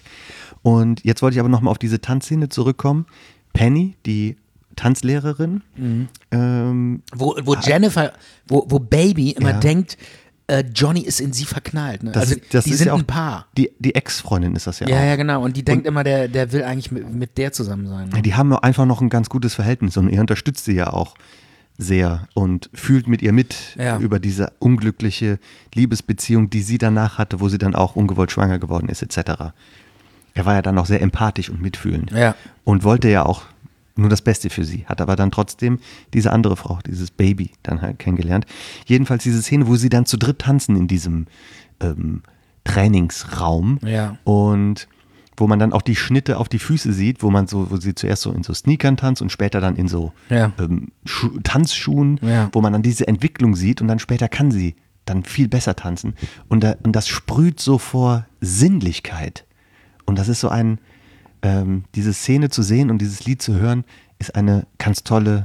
Und jetzt wollte ich aber nochmal auf diese Tanzszene zurückkommen. Penny, die Tanzlehrerin, Mhm. ähm, Wo, wo Jennifer, wo, wo Baby immer Ja. denkt, äh, Johnny ist in sie verknallt. Ne? das, also das die ist sind ja auch ein Paar. Die, die Ex-Freundin ist das ja, Ja, auch. ja, genau. Und die denkt immer, der, der will eigentlich mit, mit der zusammen sein. Ne? Ja, die haben einfach noch ein ganz gutes Verhältnis und er unterstützt sie ja auch sehr und fühlt mit ihr mit Ja. über diese unglückliche Liebesbeziehung, die sie danach hatte, wo sie dann auch ungewollt schwanger geworden ist, et cetera. Er war ja dann auch sehr empathisch und mitfühlend Ja. und wollte ja auch nur das Beste für sie, hat aber dann trotzdem diese andere Frau, dieses Baby dann halt kennengelernt. Jedenfalls diese Szene, wo sie dann zu dritt tanzen in diesem ähm, Trainingsraum Ja. und wo man dann auch die Schnitte auf die Füße sieht, wo man so, wo sie zuerst so in so Sneakern tanzt und später dann in so Ja. ähm, Schu Tanzschuhen, Ja. wo man dann diese Entwicklung sieht und dann später kann sie dann viel besser tanzen. Und, da, und das sprüht so vor Sinnlichkeit. Und das ist so ein, ähm, diese Szene zu sehen und dieses Lied zu hören, ist eine ganz tolle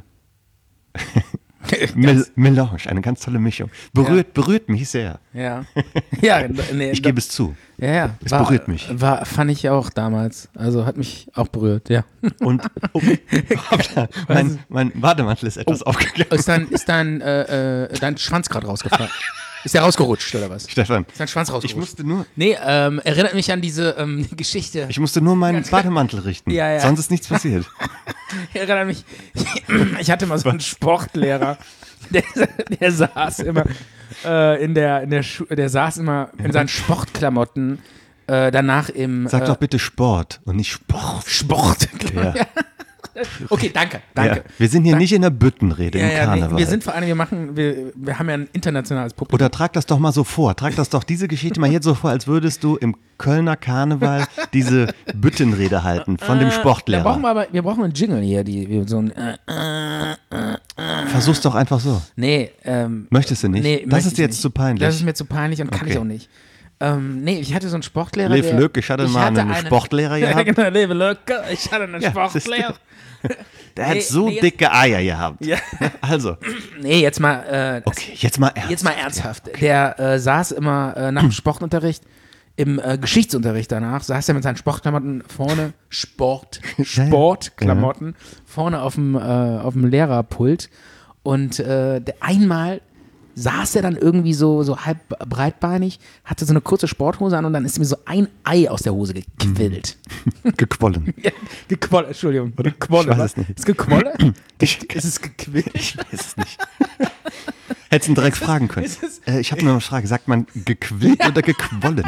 Mel Melange, eine ganz tolle Mischung. Berührt, berührt mich sehr. Ja. Ja, nee, Ich da- gebe es zu. Ja, ja. Es berührt mich. War, fand ich auch damals. Also hat mich auch berührt, ja. Und oh, hoppla, mein, mein Bademantel ist etwas aufgegangen. Ist dein, ist dein, äh, äh, dein Schwanz gerade rausgefallen? Ist der rausgerutscht oder was? Stefan, Ist dein Schwanz rausgerutscht? ich musste nur, Nee, ähm, erinnert mich an diese ähm, Geschichte. ich musste nur meinen Bademantel richten. Ja, ja. Sonst ist nichts passiert. erinnere mich, ich hatte mal so einen Sportlehrer, der, der saß immer äh, in der, in der Schu der saß immer in seinen Sportklamotten Äh, danach im Sag äh, doch bitte Sport und nicht Sport. Sport. Ja. Okay, danke, danke. Ja. Wir sind hier Danke. nicht in der Büttenrede Ja, im ja, Karneval. nee, wir sind vor allem, wir machen, wir, wir haben ja ein internationales Publikum. Oder trag das doch mal so vor. Trag das doch diese Geschichte mal jetzt so vor, als würdest du im Kölner Karneval diese Büttenrede halten von dem Da Sportlehrer. brauchen wir aber, wir brauchen einen Jingle hier, die, wie so ein, äh, äh, äh, Versuch's doch einfach so. nee, ähm, Möchtest du nicht? nee, das möchte ist ich dir jetzt nicht. zu peinlich. Das ist mir zu peinlich und kann Okay. ich auch nicht. Ähm, nee, ich hatte so einen Sportlehrer, Lev der, Lück, ich hatte mal einen Sportlehrer Ja, gehabt. genau, Lev Lück, ich hatte einen Ja, Sportlehrer. Der hat Nee, so nee, jetzt- dicke Eier gehabt. Ja. Also, Nee, jetzt mal, äh, okay, jetzt mal ernst. jetzt mal ernsthaft. Der äh, saß immer äh, nach dem Sportunterricht, im äh, Geschichtsunterricht danach, saß er mit seinen Sportklamotten vorne, Sport, Sportklamotten, vorne auf dem, äh, auf dem Lehrerpult. Und äh, der, einmal saß er dann irgendwie so, so halb breitbeinig, hatte so eine kurze Sporthose an und dann ist ihm so ein Ei aus der Hose gequillt. Gequollen. Ja, gequollen, Entschuldigung. Gequollen, Ich weiß was? es nicht. Ist gequollen? Ich, Ist es gequillt? ich weiß es nicht. Hättest du ihn direkt fragen können. ist es- Äh, ich habe nur eine Frage. Sagt man gequillt oder gequollen?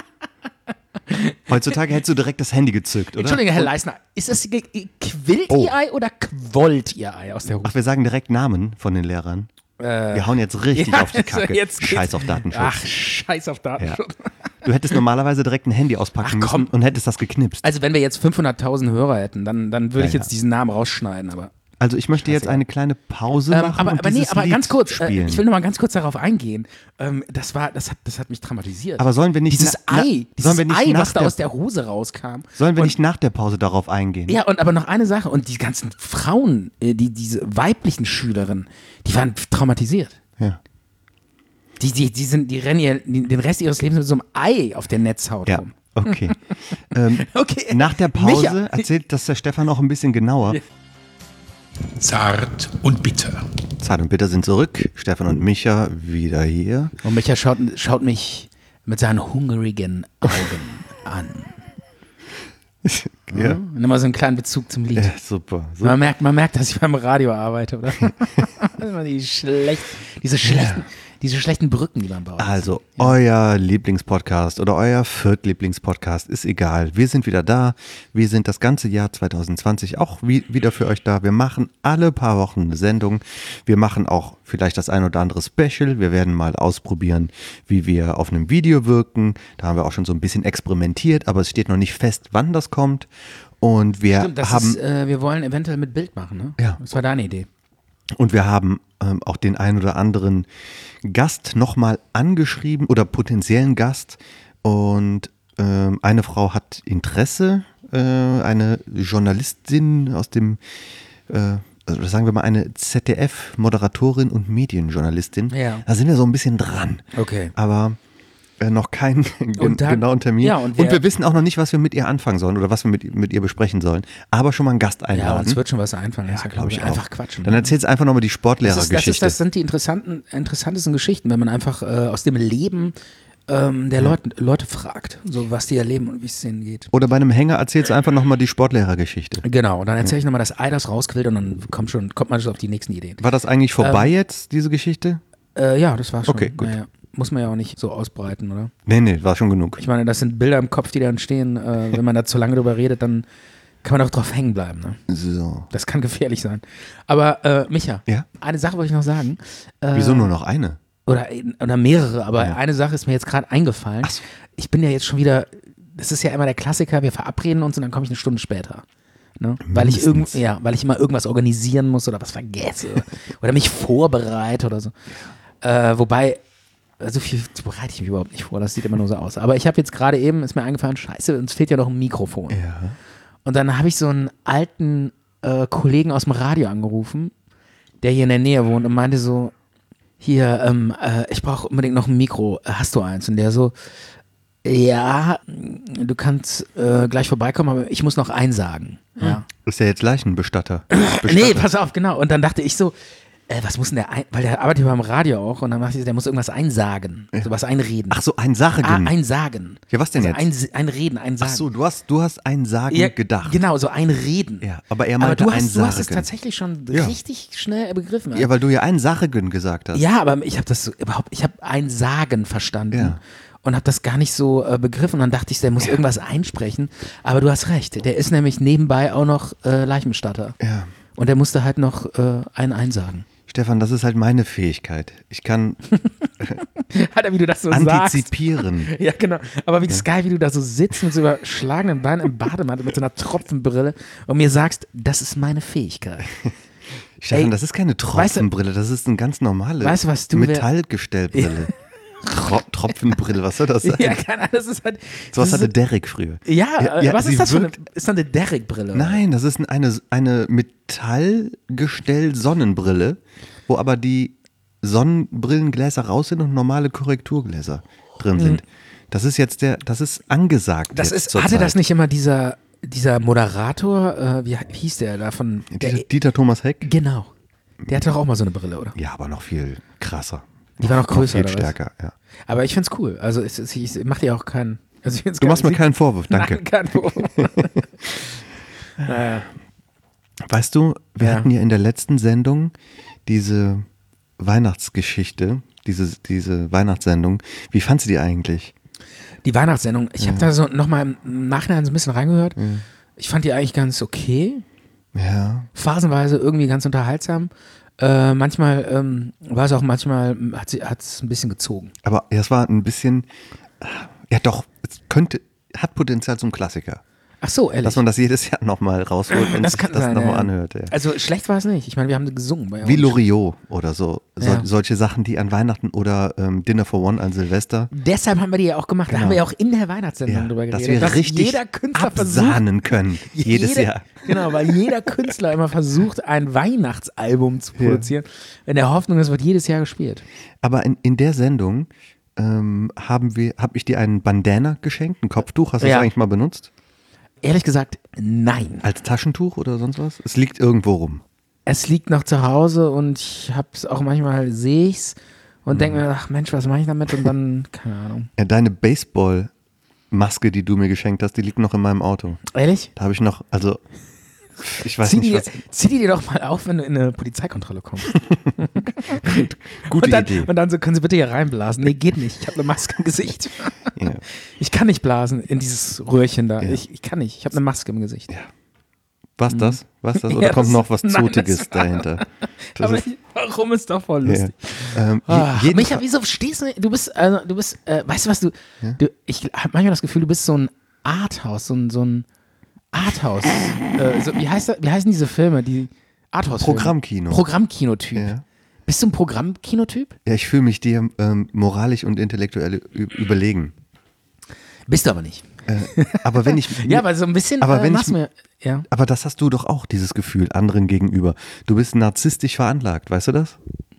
Heutzutage hättest du direkt das Handy gezückt, oder? Entschuldigung, Herr Leisner, ist es ge- quillt Oh. Ihr Ei oder quollt Ihr Ei aus der Hose? Ach, wir sagen direkt Namen von den Lehrern. wir hauen jetzt richtig Ja, auf die also Kacke. jetzt geht's- Scheiß auf Datenschutz. Ach, scheiß auf Datenschutz. Du hättest normalerweise direkt ein Handy auspacken Ach, komm. müssen und hättest das geknipst. Also wenn wir jetzt fünfhunderttausend Hörer hätten, dann, dann würde ich Ja, jetzt ja. diesen Namen rausschneiden. Aber, Also ich möchte jetzt Scheißegal. eine kleine Pause ähm, machen aber, und aber nee, dieses aber Lied ganz kurz, äh, spielen. ich will noch mal ganz kurz darauf eingehen. Ähm, das, war, das, hat, das hat mich traumatisiert. Aber sollen wir nicht Dieses na- na- Ei, dieses sollen wir nicht Ei, nach was da der- aus der Hose rauskam. Sollen wir und, nicht nach der Pause darauf eingehen? Ja, und aber noch eine Sache. Und die ganzen Frauen, äh, die, diese weiblichen Schülerinnen, die waren traumatisiert. Ja. Die, die, die, sind, die rennen ihr, die, den Rest ihres Lebens mit so einem Ei auf der Netzhaut Ja, rum. okay. ähm, Okay. nach der Pause Micha. erzählt das der Stefan noch ein bisschen genauer. Zart und bitter. Zart und Bitter sind zurück. Stefan und Micha wieder hier. Und Micha schaut, schaut mich mit seinen hungrigen Augen an. Ja, Und immer so einen kleinen Bezug zum Lied. ja super. So. Man merkt, man merkt, dass ich beim Radio arbeite, oder? Immer die schlecht, diese schlechten, diese schlechten Brücken, die man baut. Also, euer Lieblingspodcast oder euer Viertlieblingspodcast ist egal. Wir sind wieder da. Wir sind das ganze Jahr zwanzig zwanzig auch wie, wieder für euch da. Wir machen alle paar Wochen eine Sendung. Wir machen auch vielleicht das ein oder andere Special. Wir werden mal ausprobieren, wie wir auf einem Video wirken. Da haben wir auch schon so ein bisschen experimentiert, aber es steht noch nicht fest, wann das kommt. Und wir Stimmt, das haben ist, äh, wir wollen eventuell mit Bild machen, ne? Ja. Das war deine Idee. Und wir haben ähm, auch den ein oder anderen Gast nochmal angeschrieben oder potenziellen Gast. Und ähm, eine Frau hat Interesse, äh, eine Journalistin aus dem, äh, also sagen wir mal eine Z D F-Moderatorin und Medienjournalistin. Ja. Da sind wir so ein bisschen dran. Okay. Aber äh, noch keinen gen Und dann- genauen Termin. ja, und und wer- wir wissen auch noch nicht, was wir mit ihr anfangen sollen oder was wir mit, mit ihr besprechen sollen. Aber schon mal einen Gast einladen. Ja, uns wird schon was einfallen. Ja, Das ist glaube ich auch. Einfach quatschen. Dann erzählst einfach nochmal die das, ist, das, Sportlehrergeschichte. ist, das sind die interessanten, interessantesten Geschichten, wenn man einfach äh, aus dem Leben ähm, der Leute, Leute fragt, so was die erleben und wie es denen geht. Oder bei einem Hänger erzählst du einfach nochmal die Sportlehrergeschichte. Genau, und dann erzähle ich nochmal das Ei, das rausquillt und dann kommt, schon, kommt man schon auf die nächsten Ideen. War das eigentlich vorbei jetzt, diese Geschichte? Äh, ja, das war schon. Okay, gut. Naja, muss man ja auch nicht so ausbreiten, oder? Nee, nee, war schon genug. Ich meine, das sind Bilder im Kopf, die da entstehen. Äh, wenn man da zu lange drüber redet, dann kann man auch drauf hängen bleiben. Ne? So. Das kann gefährlich sein. Aber äh, Micha, Ja? eine Sache wollte ich noch sagen. Äh, Wieso nur noch eine? Oder, oder mehrere, aber Ja. eine Sache ist mir jetzt gerade eingefallen. Ach so. Ich bin ja jetzt schon wieder, das ist ja immer der Klassiker, wir verabreden uns und dann komme ich eine Stunde später. Ne? Weil, ich irgend, Mindestens. ja, weil ich immer irgendwas organisieren muss oder was vergesse oder mich vorbereite oder so. Äh, wobei, so viel bereite ich mich überhaupt nicht vor, das sieht immer nur so aus. Aber ich habe jetzt gerade eben, ist mir eingefallen, scheiße, uns fehlt ja noch ein Mikrofon. Ja. Und dann habe ich so einen alten äh, Kollegen aus dem Radio angerufen, der hier in der Nähe wohnt und meinte so, hier, ähm, äh, ich brauche unbedingt noch ein Mikro, äh, hast du eins? Und der so, ja, du kannst äh, gleich vorbeikommen, aber ich muss noch einsagen. Ja. Ist ja jetzt Leichenbestatter. Nee, Bestatter. pass auf, genau. Und dann dachte ich so, äh, was muss denn der, ein weil der arbeitet beim Radio auch und dann dachte ich, der muss irgendwas einsagen, sowas einreden. Ach so, ein Sache. ah, einsagen. Ja, was denn also jetzt? Ein, ein Reden, ein Sagen. Ach so, du hast, du hast ein Sagen Ja, gedacht. Genau, so ein Reden. Ja, aber er Aber meinte du ein hast, du hast es Sagen. tatsächlich schon Ja. richtig schnell begriffen. Ja, weil du ja ein Sagen gesagt hast. Ja, aber ich habe das so überhaupt, ich habe ein Sagen verstanden. Ja. und habe das gar nicht so äh, begriffen und dann dachte ich, der muss irgendwas einsprechen, aber du hast recht, der ist nämlich nebenbei auch noch äh, Leichenbestatter Ja. und der musste halt noch äh, einen einsagen. Stefan, das ist halt meine Fähigkeit. Ich kann Alter, wie du das so antizipieren. sagst. Ja, genau. Aber wie ist geil, wie du da so sitzt mit so überschlagenen Beinen im Bademantel mit so einer Tropfenbrille und mir sagst, das ist meine Fähigkeit. Stefan, Ey, das ist keine Tropfenbrille, das ist eine ganz normale Weißt du, was du wär- Metallgestellbrille. Tro Tropfenbrille, was soll das sein? Ja, keine Ahnung, das ist halt. So was das hatte ist, Derek früher. ja, Ja, äh, ja, was sie ist das für eine. wirkt- Ist das eine Derek-Brille? oder? Nein, das ist eine, eine Metallgestell-Sonnenbrille, wo aber die Sonnenbrillengläser raus sind und normale Korrekturgläser drin sind. Das ist jetzt der, das ist angesagt. Das jetzt ist, zur hatte Zeit. das nicht immer dieser, dieser Moderator, äh, wie hieß der da von. Der, Dieter, Dieter Thomas Heck? genau. Der hatte doch auch mal so eine Brille, oder? Ja, aber noch viel krasser. Die war noch größer, Viel oder was? stärker, ja. Aber ich find's cool. Also es, es, ich mach dir auch keinen. Also ich find's Du geil. machst mir Sie- keinen Vorwurf, danke. Nein, kein Vorwurf. naja. Weißt du, wir Ja. hatten ja in der letzten Sendung diese Weihnachtsgeschichte, diese, diese Weihnachtssendung. Wie fandst du die eigentlich? Die Weihnachtssendung, ich habe da so nochmal im Nachhinein so ein bisschen reingehört. Ich fand die eigentlich ganz okay. Ja. Phasenweise irgendwie ganz unterhaltsam. Äh, manchmal ähm, war es auch, manchmal hat sie hat's ein bisschen gezogen. Aber es war ein bisschen, ja doch, es könnte, hat Potenzial zum Klassiker. Ach so, ehrlich. Dass man das jedes Jahr nochmal rausholt und Das sich kann das sein, nochmal ja. anhört. Ja. Also schlecht war es nicht. Ich meine, wir haben gesungen. War ja Wie auch nicht Loriot oder so. so Ja. Solche Sachen, die an Weihnachten oder ähm, Dinner for One an Silvester, schlecht. Deshalb haben wir die ja auch gemacht. Da Genau. haben wir ja auch in der Weihnachtssendung ja, drüber dass geredet. wir richtig jeder Künstler versucht, absahnen können. Jedes jeder, Jahr. Genau, weil jeder Künstler immer versucht, ein Weihnachtsalbum zu produzieren. In der Hoffnung, es wird jedes Jahr gespielt. Aber in, in der Sendung ähm, haben wir, habe ich dir einen Bandana geschenkt, ein Kopftuch. Hast du Ja. das eigentlich mal benutzt? Ehrlich gesagt, nein. Als Taschentuch oder sonst was? Es liegt irgendwo rum. Es liegt noch zu Hause und ich hab's auch manchmal, sehe ich's und Mhm. denke mir, ach Mensch, was mache ich damit? Und dann, keine Ahnung. Ja, deine Baseball-Maske, die du mir geschenkt hast, die liegt noch in meinem Auto. Ehrlich? Da habe ich noch, also ich weiß Zieh nicht, die, was. zieh die dir doch mal auf, wenn du in eine Polizeikontrolle kommst. Gute und dann, Idee. Und dann so, können Sie bitte hier reinblasen? Nee, geht nicht. Ich habe eine Maske im Gesicht. Ja. Ich kann nicht blasen in dieses Röhrchen da. Ja. Ich, ich kann nicht. Ich habe eine Maske im Gesicht. Was das? Was das? Oder Mhm. Ja, kommt das- noch was nein, Zotiges das war- dahinter? Das Aber ist, ich, warum ist doch voll ja. lustig. ähm, je, Ah, jeden Micha, Fall- wieso stehst du? Du bist, also, du bist, äh, weißt du was, du, du ich habe manchmal das Gefühl, du bist so ein Arthouse, so ein, so ein Arthouse. äh, so, wie, heißt das, wie heißen diese Filme? Die Arthouse-Filme? Programmkino. Programmkinotyp. Ja. Bist du ein Programmkinotyp? Ja, ich fühle mich dir ähm, moralisch und intellektuell ü- überlegen. Bist du aber nicht. Äh, aber wenn ich, Ja, aber so ein bisschen Aber äh, wenn machst ich- mir, ja. aber das hast du doch auch, dieses Gefühl anderen gegenüber. Du bist narzisstisch veranlagt, weißt du das?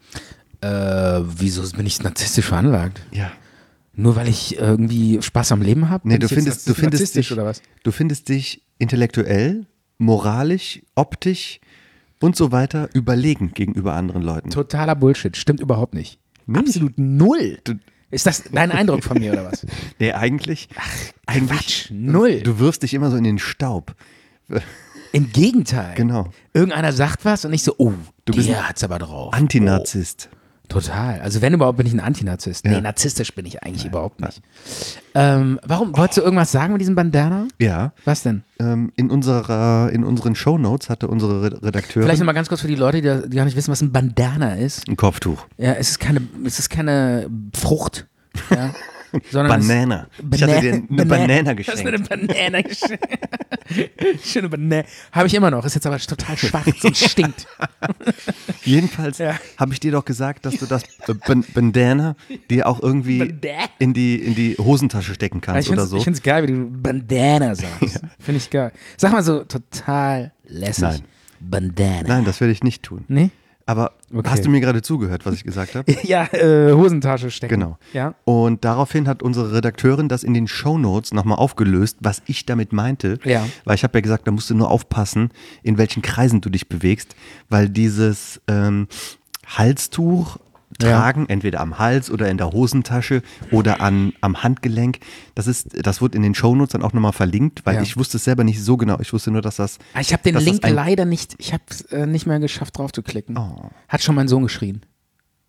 Äh, wieso bin ich narzisstisch veranlagt? Ja. Nur weil ich irgendwie Spaß am Leben habe? Nee, du findest, du findest narzisstisch dich, oder was? du findest dich intellektuell, moralisch, optisch und so weiter überlegen gegenüber anderen Leuten. Totaler Bullshit. Stimmt überhaupt nicht. Nicht? Absolut null. Du- Ist das dein Eindruck von mir oder was? Nee, eigentlich, eigentlich Quatsch, null. Du wirfst dich immer so in den Staub. Im Gegenteil. Genau. Irgendeiner sagt was und ich so, oh, Du bist der hat's aber drauf. Antinarzisst. Oh, total. Also wenn überhaupt bin ich ein Antinarzisst. Nee, Ja. narzisstisch bin ich eigentlich überhaupt nicht. Ähm, warum, wolltest du irgendwas sagen mit diesem Bandana? Ja. Was denn? Ähm, in, unserer, in unseren Shownotes hatte unsere Re- Redakteurin Vielleicht nochmal ganz kurz für die Leute, die, die gar nicht wissen, was ein Bandana ist. ein Kopftuch. Ja, es ist keine, es ist keine Frucht. Ja, sondern es- Banana. Ich hatte dir eine Banana Das ist eine geschenkt. Banana geschenkt. Schöne Banana. Habe ich immer noch. Ist jetzt aber total schwarz und stinkt. Jedenfalls Ja. habe ich dir doch gesagt, dass du das äh, Ban- Bandana dir auch irgendwie Bandana? in die, in die Hosentasche stecken Ich kannst finde oder es so. find's geil, wie du Bandana sagst. Finde ich geil. Sag mal so total lässig. Nein. Bandana. Nein, das werde ich nicht tun. Nee? Aber Okay. hast du mir gerade zugehört, was ich gesagt habe? Ja, äh, Hosentasche stecken. Genau. Ja. Und daraufhin hat unsere Redakteurin das in den Shownotes nochmal aufgelöst, was ich damit meinte. Ja. Weil ich habe ja gesagt, da musst du nur aufpassen, in welchen Kreisen du dich bewegst, weil dieses ähm, Halstuch tragen, entweder am Hals oder in der Hosentasche oder an, am Handgelenk, das ist, das wird in den Shownotes dann auch nochmal verlinkt, weil Ja. ich wusste es selber nicht so genau. Ich wusste nur, dass das. Ah, Ich habe den dass das Link ein- leider nicht, ich habe es äh, nicht mehr geschafft drauf zu klicken. Oh. Hat schon mein Sohn geschrien.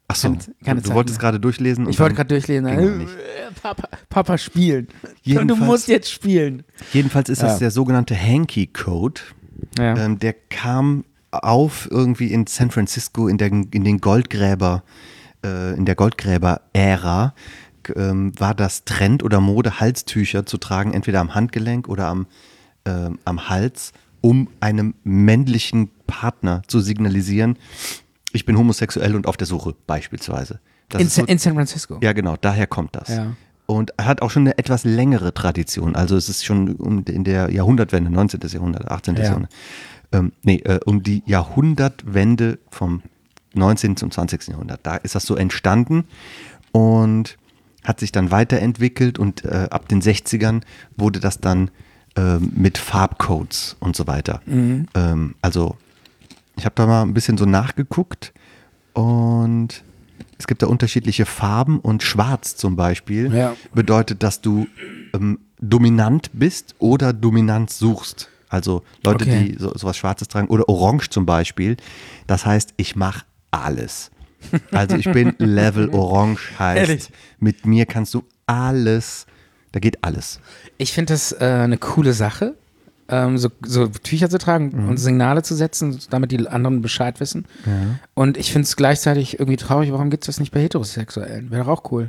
Ach so, Keine- keine du, du Zeit wolltest mehr. gerade durchlesen. und Ich wollte dann- gerade durchlesen. ging noch nicht. Äh, Papa, Papa spielen. Und du Jedenfalls- musst jetzt spielen. Jedenfalls ist Ja. das der sogenannte Hanky-Code. Ja. Ähm, der kam auf irgendwie in San Francisco in, der, in den Goldgräber, äh, in der Goldgräber-Ära g- ähm, war das Trend oder Mode, Halstücher zu tragen, entweder am Handgelenk oder am, ähm, am Hals, um einem männlichen Partner zu signalisieren, ich bin homosexuell und auf der Suche, beispielsweise. Das in, ist so, in San Francisco. ja, genau, daher kommt das. Ja. Und er hat auch schon eine etwas längere Tradition. Also es ist schon um, in der Jahrhundertwende, neunzehnten. Jahrhundert, achtzehnten. Ja. Jahrhundert. Ähm, nee, äh, um die Jahrhundertwende vom neunzehnten zum zwanzigsten. Jahrhundert. Da ist das so entstanden und hat sich dann weiterentwickelt und äh, ab den sechzigern wurde das dann ähm, mit Farbcodes und so weiter. Mhm. Ähm, also ich habe da mal ein bisschen so nachgeguckt und es gibt da unterschiedliche Farben und schwarz zum Beispiel Ja. bedeutet, dass du ähm, dominant bist oder Dominanz suchst. Also Leute, Okay. die so, sowas Schwarzes tragen oder orange zum Beispiel. Das heißt, ich mache alles. Also ich bin Level Orange, heißt, Ehrlich? mit mir kannst du alles, da geht alles. Ich finde das äh, eine coole Sache, ähm, so, so Tücher zu tragen Mhm. und Signale zu setzen, damit die anderen Bescheid wissen. Und ich finde es gleichzeitig irgendwie traurig, warum gibt es das nicht bei Heterosexuellen? Wäre doch auch cool.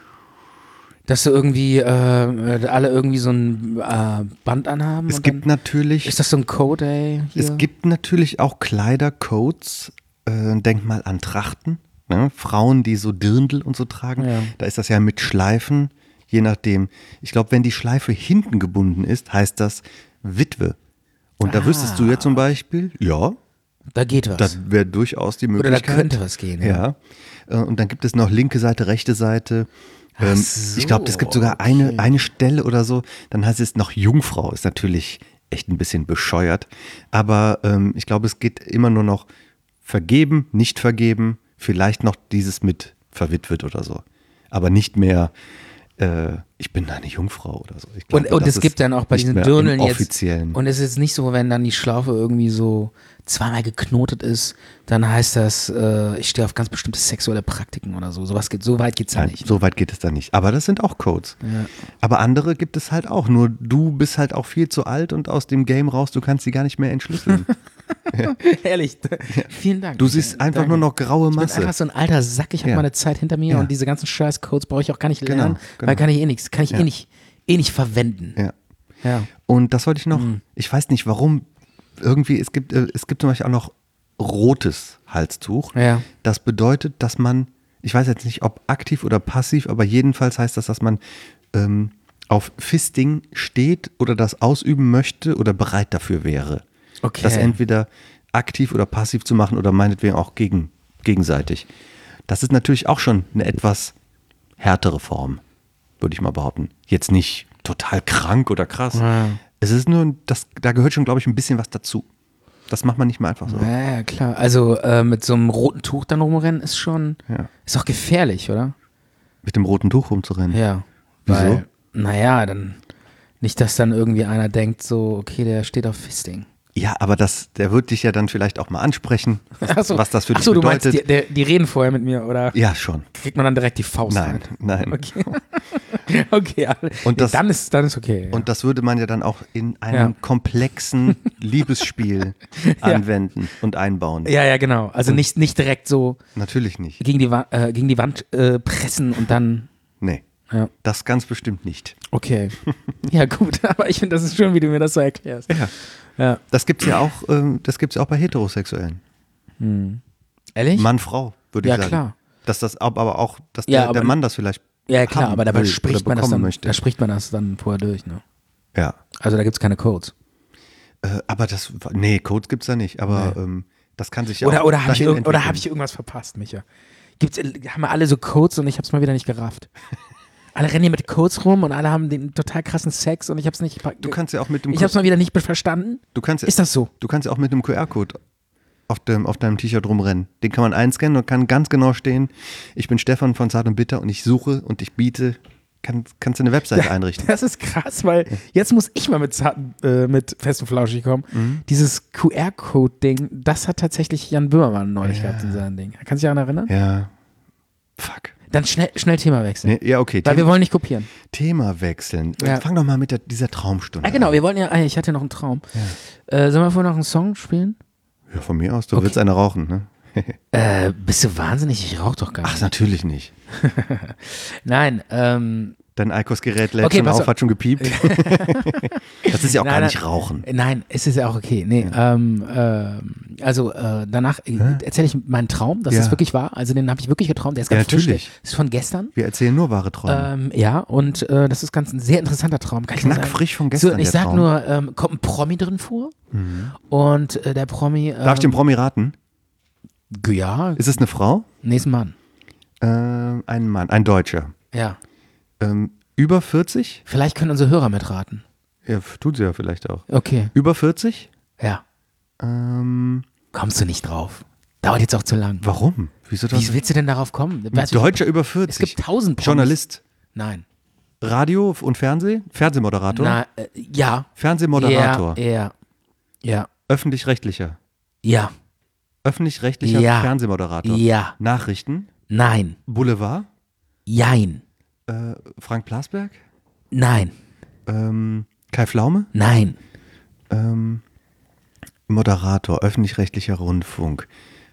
Dass du irgendwie, äh, alle irgendwie so ein äh, Band anhaben. Es und gibt dann, natürlich, ist das so ein Code, ey? Hier? es gibt natürlich auch Kleidercodes, äh, denk mal an Trachten, ne? Frauen, die so Dirndl und so tragen, Ja. da ist das ja mit Schleifen, je nachdem. Ich glaube, wenn die Schleife hinten gebunden ist, heißt das Witwe. Und da Ah. wüsstest du ja zum Beispiel, ja, Da geht was. das wäre durchaus die Oder da Möglichkeit. könnte was gehen. Ja. Äh, Und dann gibt es noch linke Seite, rechte Seite. Ähm, so, ich glaube, es gibt sogar okay. eine, eine Stelle oder so, dann heißt es noch Jungfrau. Ist natürlich echt ein bisschen bescheuert. Aber ähm, ich glaube, es geht immer nur noch vergeben, nicht vergeben, vielleicht noch dieses mit verwitwet oder so. Aber nicht mehr, äh, ich bin eine Jungfrau oder so. Ich glaube, Und, und das es gibt ist dann auch bei nicht diesen mehr Dirndeln im jetzt. offiziellen. Und es ist nicht so, wenn dann die Schlaufe irgendwie so zweimal geknotet ist, dann heißt das, äh, ich stehe auf ganz bestimmte sexuelle Praktiken oder so. Sowas geht, so weit geht's ja Nein, nicht. so weit geht es da nicht. Aber das sind auch Codes. Ja. Aber andere gibt es halt auch. Nur du bist halt auch viel zu alt und aus dem Game raus, du kannst sie gar nicht mehr entschlüsseln. Ehrlich, vielen Dank. Du siehst einfach Danke. nur noch graue Ich bin Masse. einfach so ein alter Sack, ich habe Ja. meine Zeit hinter mir Ja. und diese ganzen Scheiß-Codes brauche ich auch gar nicht Genau, lernen, genau. weil kann ich eh nichts, kann ich Ja. eh nicht, eh nicht verwenden. Ja. Ja. Und das wollte ich noch, Mhm. ich weiß nicht warum, irgendwie, es gibt, äh, es gibt zum Beispiel auch noch rotes Halstuch. Ja. Das bedeutet, dass man, ich weiß jetzt nicht, ob aktiv oder passiv, aber jedenfalls heißt das, dass man ähm, auf Fisting steht oder das ausüben möchte oder bereit dafür wäre. Okay. Das entweder aktiv oder passiv zu machen oder meinetwegen auch gegen, gegenseitig. Das ist natürlich auch schon eine etwas härtere Form, würde ich mal behaupten. Jetzt nicht total krank oder krass. Ja. Es ist nur, das, da gehört schon, glaube ich, ein bisschen was dazu. Das macht man nicht mal einfach so. Ja, ja, klar. Also äh, mit so einem roten Tuch dann rumrennen ist schon, Ja. ist auch gefährlich, oder? Mit dem roten Tuch rumzurennen. Ja. Wieso? Weil, naja, dann nicht, dass dann irgendwie einer denkt, so, okay, der steht auf Fisting. Ja, aber das, der wird dich ja dann vielleicht auch mal ansprechen, was, Ach so. was das für dich Ach so, du meinst, bedeutet. die, der, die reden vorher mit mir, oder Ja, schon. kriegt man dann direkt die Faust Nein, rein? nein. Okay. Okay, alle- Und nee, das- dann ist dann ist okay. Ja. Und das würde man ja dann auch in einem Ja. komplexen Liebesspiel anwenden und einbauen. ja, ja, genau. Also nicht, nicht direkt so Natürlich nicht. gegen die, Wa äh, gegen die Wand äh, pressen und dann. Nee, Ja. das ganz bestimmt nicht. Okay. Ja, gut, aber ich finde, das ist schön, wie du mir das so erklärst. Ja. Ja. Das gibt's ja auch, ähm, das gibt's ja auch bei Heterosexuellen. Ehrlich? Mann, Frau, würde ich Ja, sagen. klar. Dass das ab- aber auch, dass Ja, der, der aber- Mann das vielleicht Ja, klar, haben aber dabei will spricht oder man das bekommen dann, möchte. da spricht man das dann vorher durch, ne? Ja. Also da gibt es keine Codes. Äh, aber das, nee, Codes gibt's da nicht, aber ähm, das kann sich ja Oder, auch oder habe ich, dahin irg- oder hab entwickeln. ich irgendwas verpasst, Micha? Gibt's, haben wir alle so Codes und ich habe es mal wieder nicht gerafft. Alle rennen hier mit Codes rum und alle haben den total krassen Sex und ich habe es nicht. Du kannst ja auch mit dem ich habe es mal wieder nicht verstanden. Du kannst, Ist das so? Du kannst ja auch mit einem Q R-Code auf, dem, auf deinem T-Shirt rumrennen. Den kann man einscannen und kann ganz genau stehen, ich bin Stefan von Zart und Bitter und ich suche und ich biete, kann, kannst du eine Webseite einrichten. Das ist krass, weil jetzt muss ich mal mit, zarten, äh, mit Fest und Flauschig kommen. Mhm. Dieses Q R-Code-Ding, das hat tatsächlich Jan Böhmermann neulich gehabt in seinem Ding. Kannst du dich daran erinnern? Ja, Fuck. Dann schnell, schnell Thema wechseln. Nee, ja, okay. Weil wir Thema, wollen nicht kopieren. Thema wechseln. Ja. Fang doch mal mit der, dieser Traumstunde Ah, genau, an. wir wollten ja, ah, ich hatte noch einen Traum. Äh, sollen wir vorher noch einen Song spielen? Ja, von mir aus. Du Okay. willst eine rauchen, ne? Äh, bist du wahnsinnig? Ich rauche doch gar Ach, nicht. natürlich nicht. Nein, ähm, Dein Eikos-Gerät lädt Okay, schon pass auf, auf. hat schon gepiept. Das ist ja auch Nein, gar nein. nicht Rauchen. nein, es ist ja auch okay. Nee, ähm, ähm, also äh, danach äh, erzähle ich meinen Traum, dass Ja. es wirklich war. Also den habe ich wirklich geträumt. Der ist Ja, ganz frisch. natürlich. Der ist von gestern. Wir erzählen nur wahre Träume. Ähm, ja, und äh, das ist ganz ein sehr interessanter Traum. Kann ich nur sagen. Knackfrisch von gestern, So, ich der sag Traum. nur, ähm, kommt ein Promi drin vor und äh, der Promi. Ähm, Darf ich den Promi raten? Ja, Ist es eine Frau? nächsten Mann. Ähm, ein Mann, ein Deutscher. Ja. Ähm, über vierzig? Vielleicht können unsere Hörer mitraten. Ja, f- tut sie ja vielleicht auch. Okay. Über vierzig? Ja. Ähm, Kommst du nicht drauf. Dauert jetzt auch zu lang. warum? Wieso das? Wie willst du denn darauf kommen? Ein Weißt du, Deutscher über vierzig. Es gibt tausend Promis. Journalist. Nein. Radio und Fernsehen? Fernsehmoderator? Na, äh, ja. Fernsehmoderator. Ja, ja. Ja. Öffentlich-rechtlicher. Ja. Öffentlich-rechtlicher Ja. Fernsehmoderator. Ja. Nachrichten? Nein. Boulevard? Jein. Äh, Frank Plasberg? Nein. Ähm, Kai Pflaume? Nein. Ähm, Moderator, öffentlich-rechtlicher Rundfunk.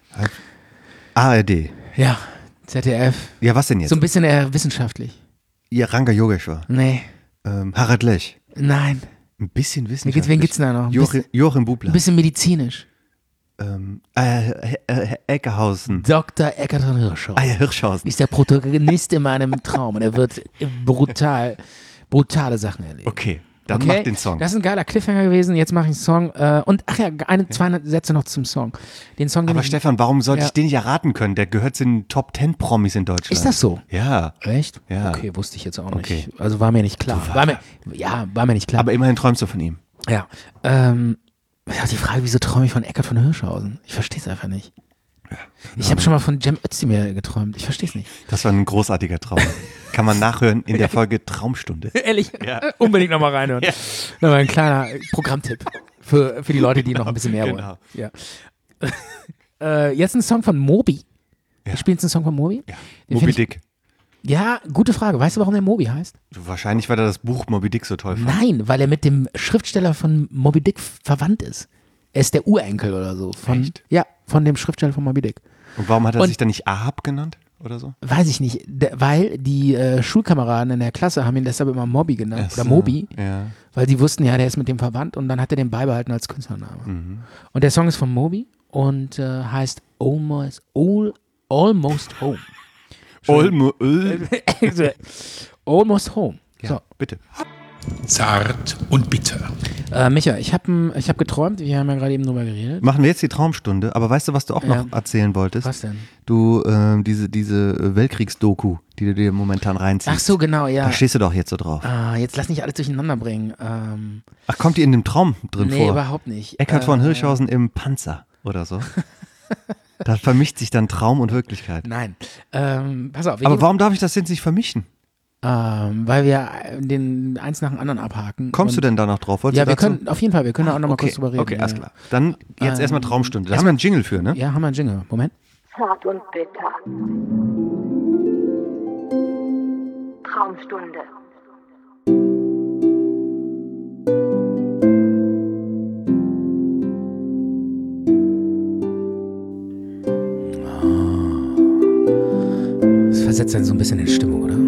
A R D. Ja. Z D F. Ja, was denn jetzt? So ein bisschen eher wissenschaftlich. Ja, Ranga Yogeshwar. Nee. Ähm, Harald Lech. Nein. Ein bisschen Wen wissenschaftlich. gibt's, wen gibt's denn da noch? Ein Joachim, bisschen, Joachim Bubler. ein bisschen medizinisch. Ähm, äh, äh, Eckerhausen. Doktor Eckart von Hirschau Ah ja, Hirschhausen. ist der Protagonist in meinem Traum und er wird brutal, brutale Sachen erleben. Okay, dann Okay, mach den Song. Das ist ein geiler Cliffhanger gewesen. Jetzt mache ich einen Song. Äh, und ach ja, eine, zwei Sätze noch zum Song. Den Song, den Aber ich, Stefan, warum sollte Ja. ich den nicht erraten können? Der gehört zu den Top Ten Promis in Deutschland. Ist das so? Ja. Echt? Ja. Okay, wusste ich jetzt auch Okay. nicht. Also war mir nicht klar. War mir, ja, war mir nicht klar. Aber immerhin träumst du von ihm. ja. Ähm, ja, die Frage, wieso träume ich von Eckart von Hirschhausen? Ich verstehe es einfach nicht. Ich habe schon mal von Cem Özdemir geträumt. Ich verstehe es nicht. Das war ein großartiger Traum. Kann man nachhören in der Folge Traumstunde. Ehrlich? Ja. Unbedingt nochmal reinhören. Ja. Nochmal ein kleiner Programmtipp für, für die Leute, die noch ein bisschen mehr Genau. wollen. Ja. äh, jetzt ein Song von Moby. Ja. Wir spielen jetzt einen Song von Moby. Ja. Den Moby find ich- Dick. Ja, gute Frage. Weißt du, warum der Moby heißt? Wahrscheinlich, weil er das Buch Moby Dick so toll fand. Nein, weil er mit dem Schriftsteller von Moby Dick verwandt ist. Er ist der Urenkel oder so. Von, Echt? Ja, von dem Schriftsteller von Moby Dick. Und warum hat er Und- sich dann nicht Ahab genannt oder so? Weiß ich nicht, der, weil die äh, Schulkameraden in der Klasse haben ihn deshalb immer Moby genannt. Ach Oder so, Moby. Ja. Weil die wussten, ja, der ist mit dem verwandt und dann hat er den beibehalten als Künstlername. Mhm. Und der Song ist von Moby und äh, heißt Almost, all, Almost Home. Olmo, Öl. Almost Home. Ja, So. bitte. Zart und bitter. Äh, Micha, ich habe ich hab geträumt, wir haben ja gerade eben drüber geredet. Machen wir jetzt die Traumstunde, aber weißt du, was du auch Ja. noch erzählen wolltest? Was denn? Du, ähm, diese, diese Weltkriegsdoku, die du dir momentan reinziehst. Ach so, genau, ja. Da stehst du doch jetzt so drauf. Ah, jetzt lass nicht alles durcheinander bringen. Ähm, Ach, kommt die in dem Traum drin nee, vor? überhaupt nicht. Eckhard von Äh, Hirschhausen im Panzer oder so. Da vermischt sich dann Traum und Wirklichkeit. Nein. Ähm, pass auf, wir Aber gehen, warum darf ich das jetzt nicht vermischen? ähm, weil wir den eins nach dem anderen abhaken. Kommst du und- denn da noch drauf? Wolltest Ja, du wir dazu? können, auf jeden Fall, wir können da auch nochmal okay, kurz drüber reden. Okay, ja. alles klar. Dann jetzt Ähm, erstmal Traumstunde. Da haben wir einen Jingle für, ne? Ja, haben wir einen Jingle. Moment. Zart und bitter. Traumstunde. Das versetzt dann so ein bisschen in Stimmung, oder?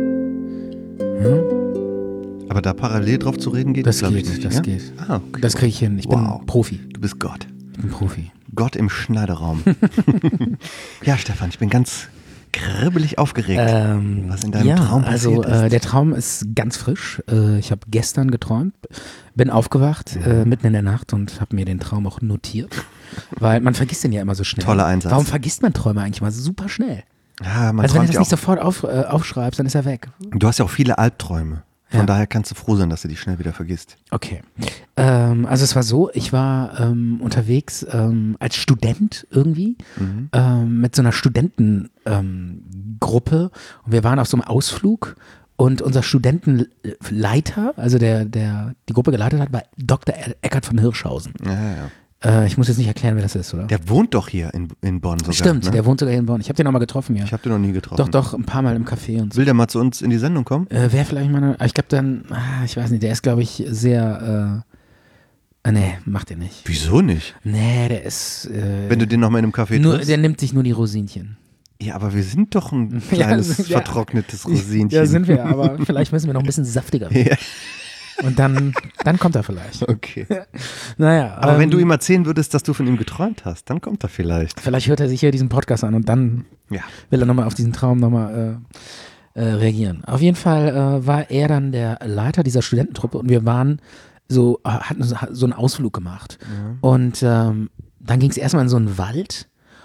Aber da parallel drauf zu reden geht, Das glaube ich geht, nicht. das ja? geht. Ah, okay. Das kriege ich hin. Ich Wow. bin Profi. Du bist Gott. Ich bin Profi. Gott im Schneideraum. Ja, Stefan, ich bin ganz kribbelig aufgeregt. Ähm, Was in deinem ja, Traum also passiert ist. äh, der Traum ist ganz frisch. Äh, ich habe gestern geträumt, bin aufgewacht äh, mitten in der Nacht und habe mir den Traum auch notiert, weil man vergisst den ja immer so schnell. Toller Einsatz. Warum vergisst man Träume eigentlich mal super schnell? Ja, man Also wenn du träumt das ja nicht auch. sofort auf, äh, aufschreibst, dann ist er weg. Du hast ja auch viele Albträume. Von Ja. daher kannst du froh sein, dass du die schnell wieder vergisst. Okay. Ähm, also es war so, ich war ähm, unterwegs ähm, als Student irgendwie ähm, mit so einer Studentengruppe ähm, Gruppe. Und wir waren auf so einem Ausflug und unser Studentenleiter, also der, der die Gruppe geleitet hat, war Doktor Eckart von Hirschhausen. Ja, ja, ja. Äh, ich muss jetzt nicht erklären, wer das ist, oder? Der wohnt doch hier in, in Bonn sogar. Stimmt, ne? der wohnt sogar hier in Bonn. Ich habe den auch mal getroffen, ja. Ich habe den noch nie getroffen. Doch, doch, ein paar Mal im Café und so. Will der mal zu uns in die Sendung kommen? Äh, Wäre vielleicht mal eine, ich glaube dann, ah, ich weiß nicht, der ist glaube ich sehr, äh, äh, nee, macht er nicht. Wieso nicht? Nee, der ist, äh, Wenn du den noch mal in einem Café nur, triffst? der nimmt sich nur die Rosinchen. Ja, aber wir sind doch ein Ja, kleines, sind wir. vertrocknetes Rosinchen. Ja, sind wir, aber vielleicht müssen wir noch ein bisschen saftiger werden. Ja, Und dann, dann kommt er vielleicht. okay. Naja. Aber ähm, wenn du ihm erzählen würdest, dass du von ihm geträumt hast, dann kommt er vielleicht. Vielleicht hört er sich hier diesen Podcast an und dann Ja. will er nochmal auf diesen Traum nochmal äh, äh, reagieren. Auf jeden Fall äh, war er dann der Leiter dieser Studententruppe und wir waren so, hatten so einen Ausflug gemacht. Und ähm, dann ging es erstmal in so einen Wald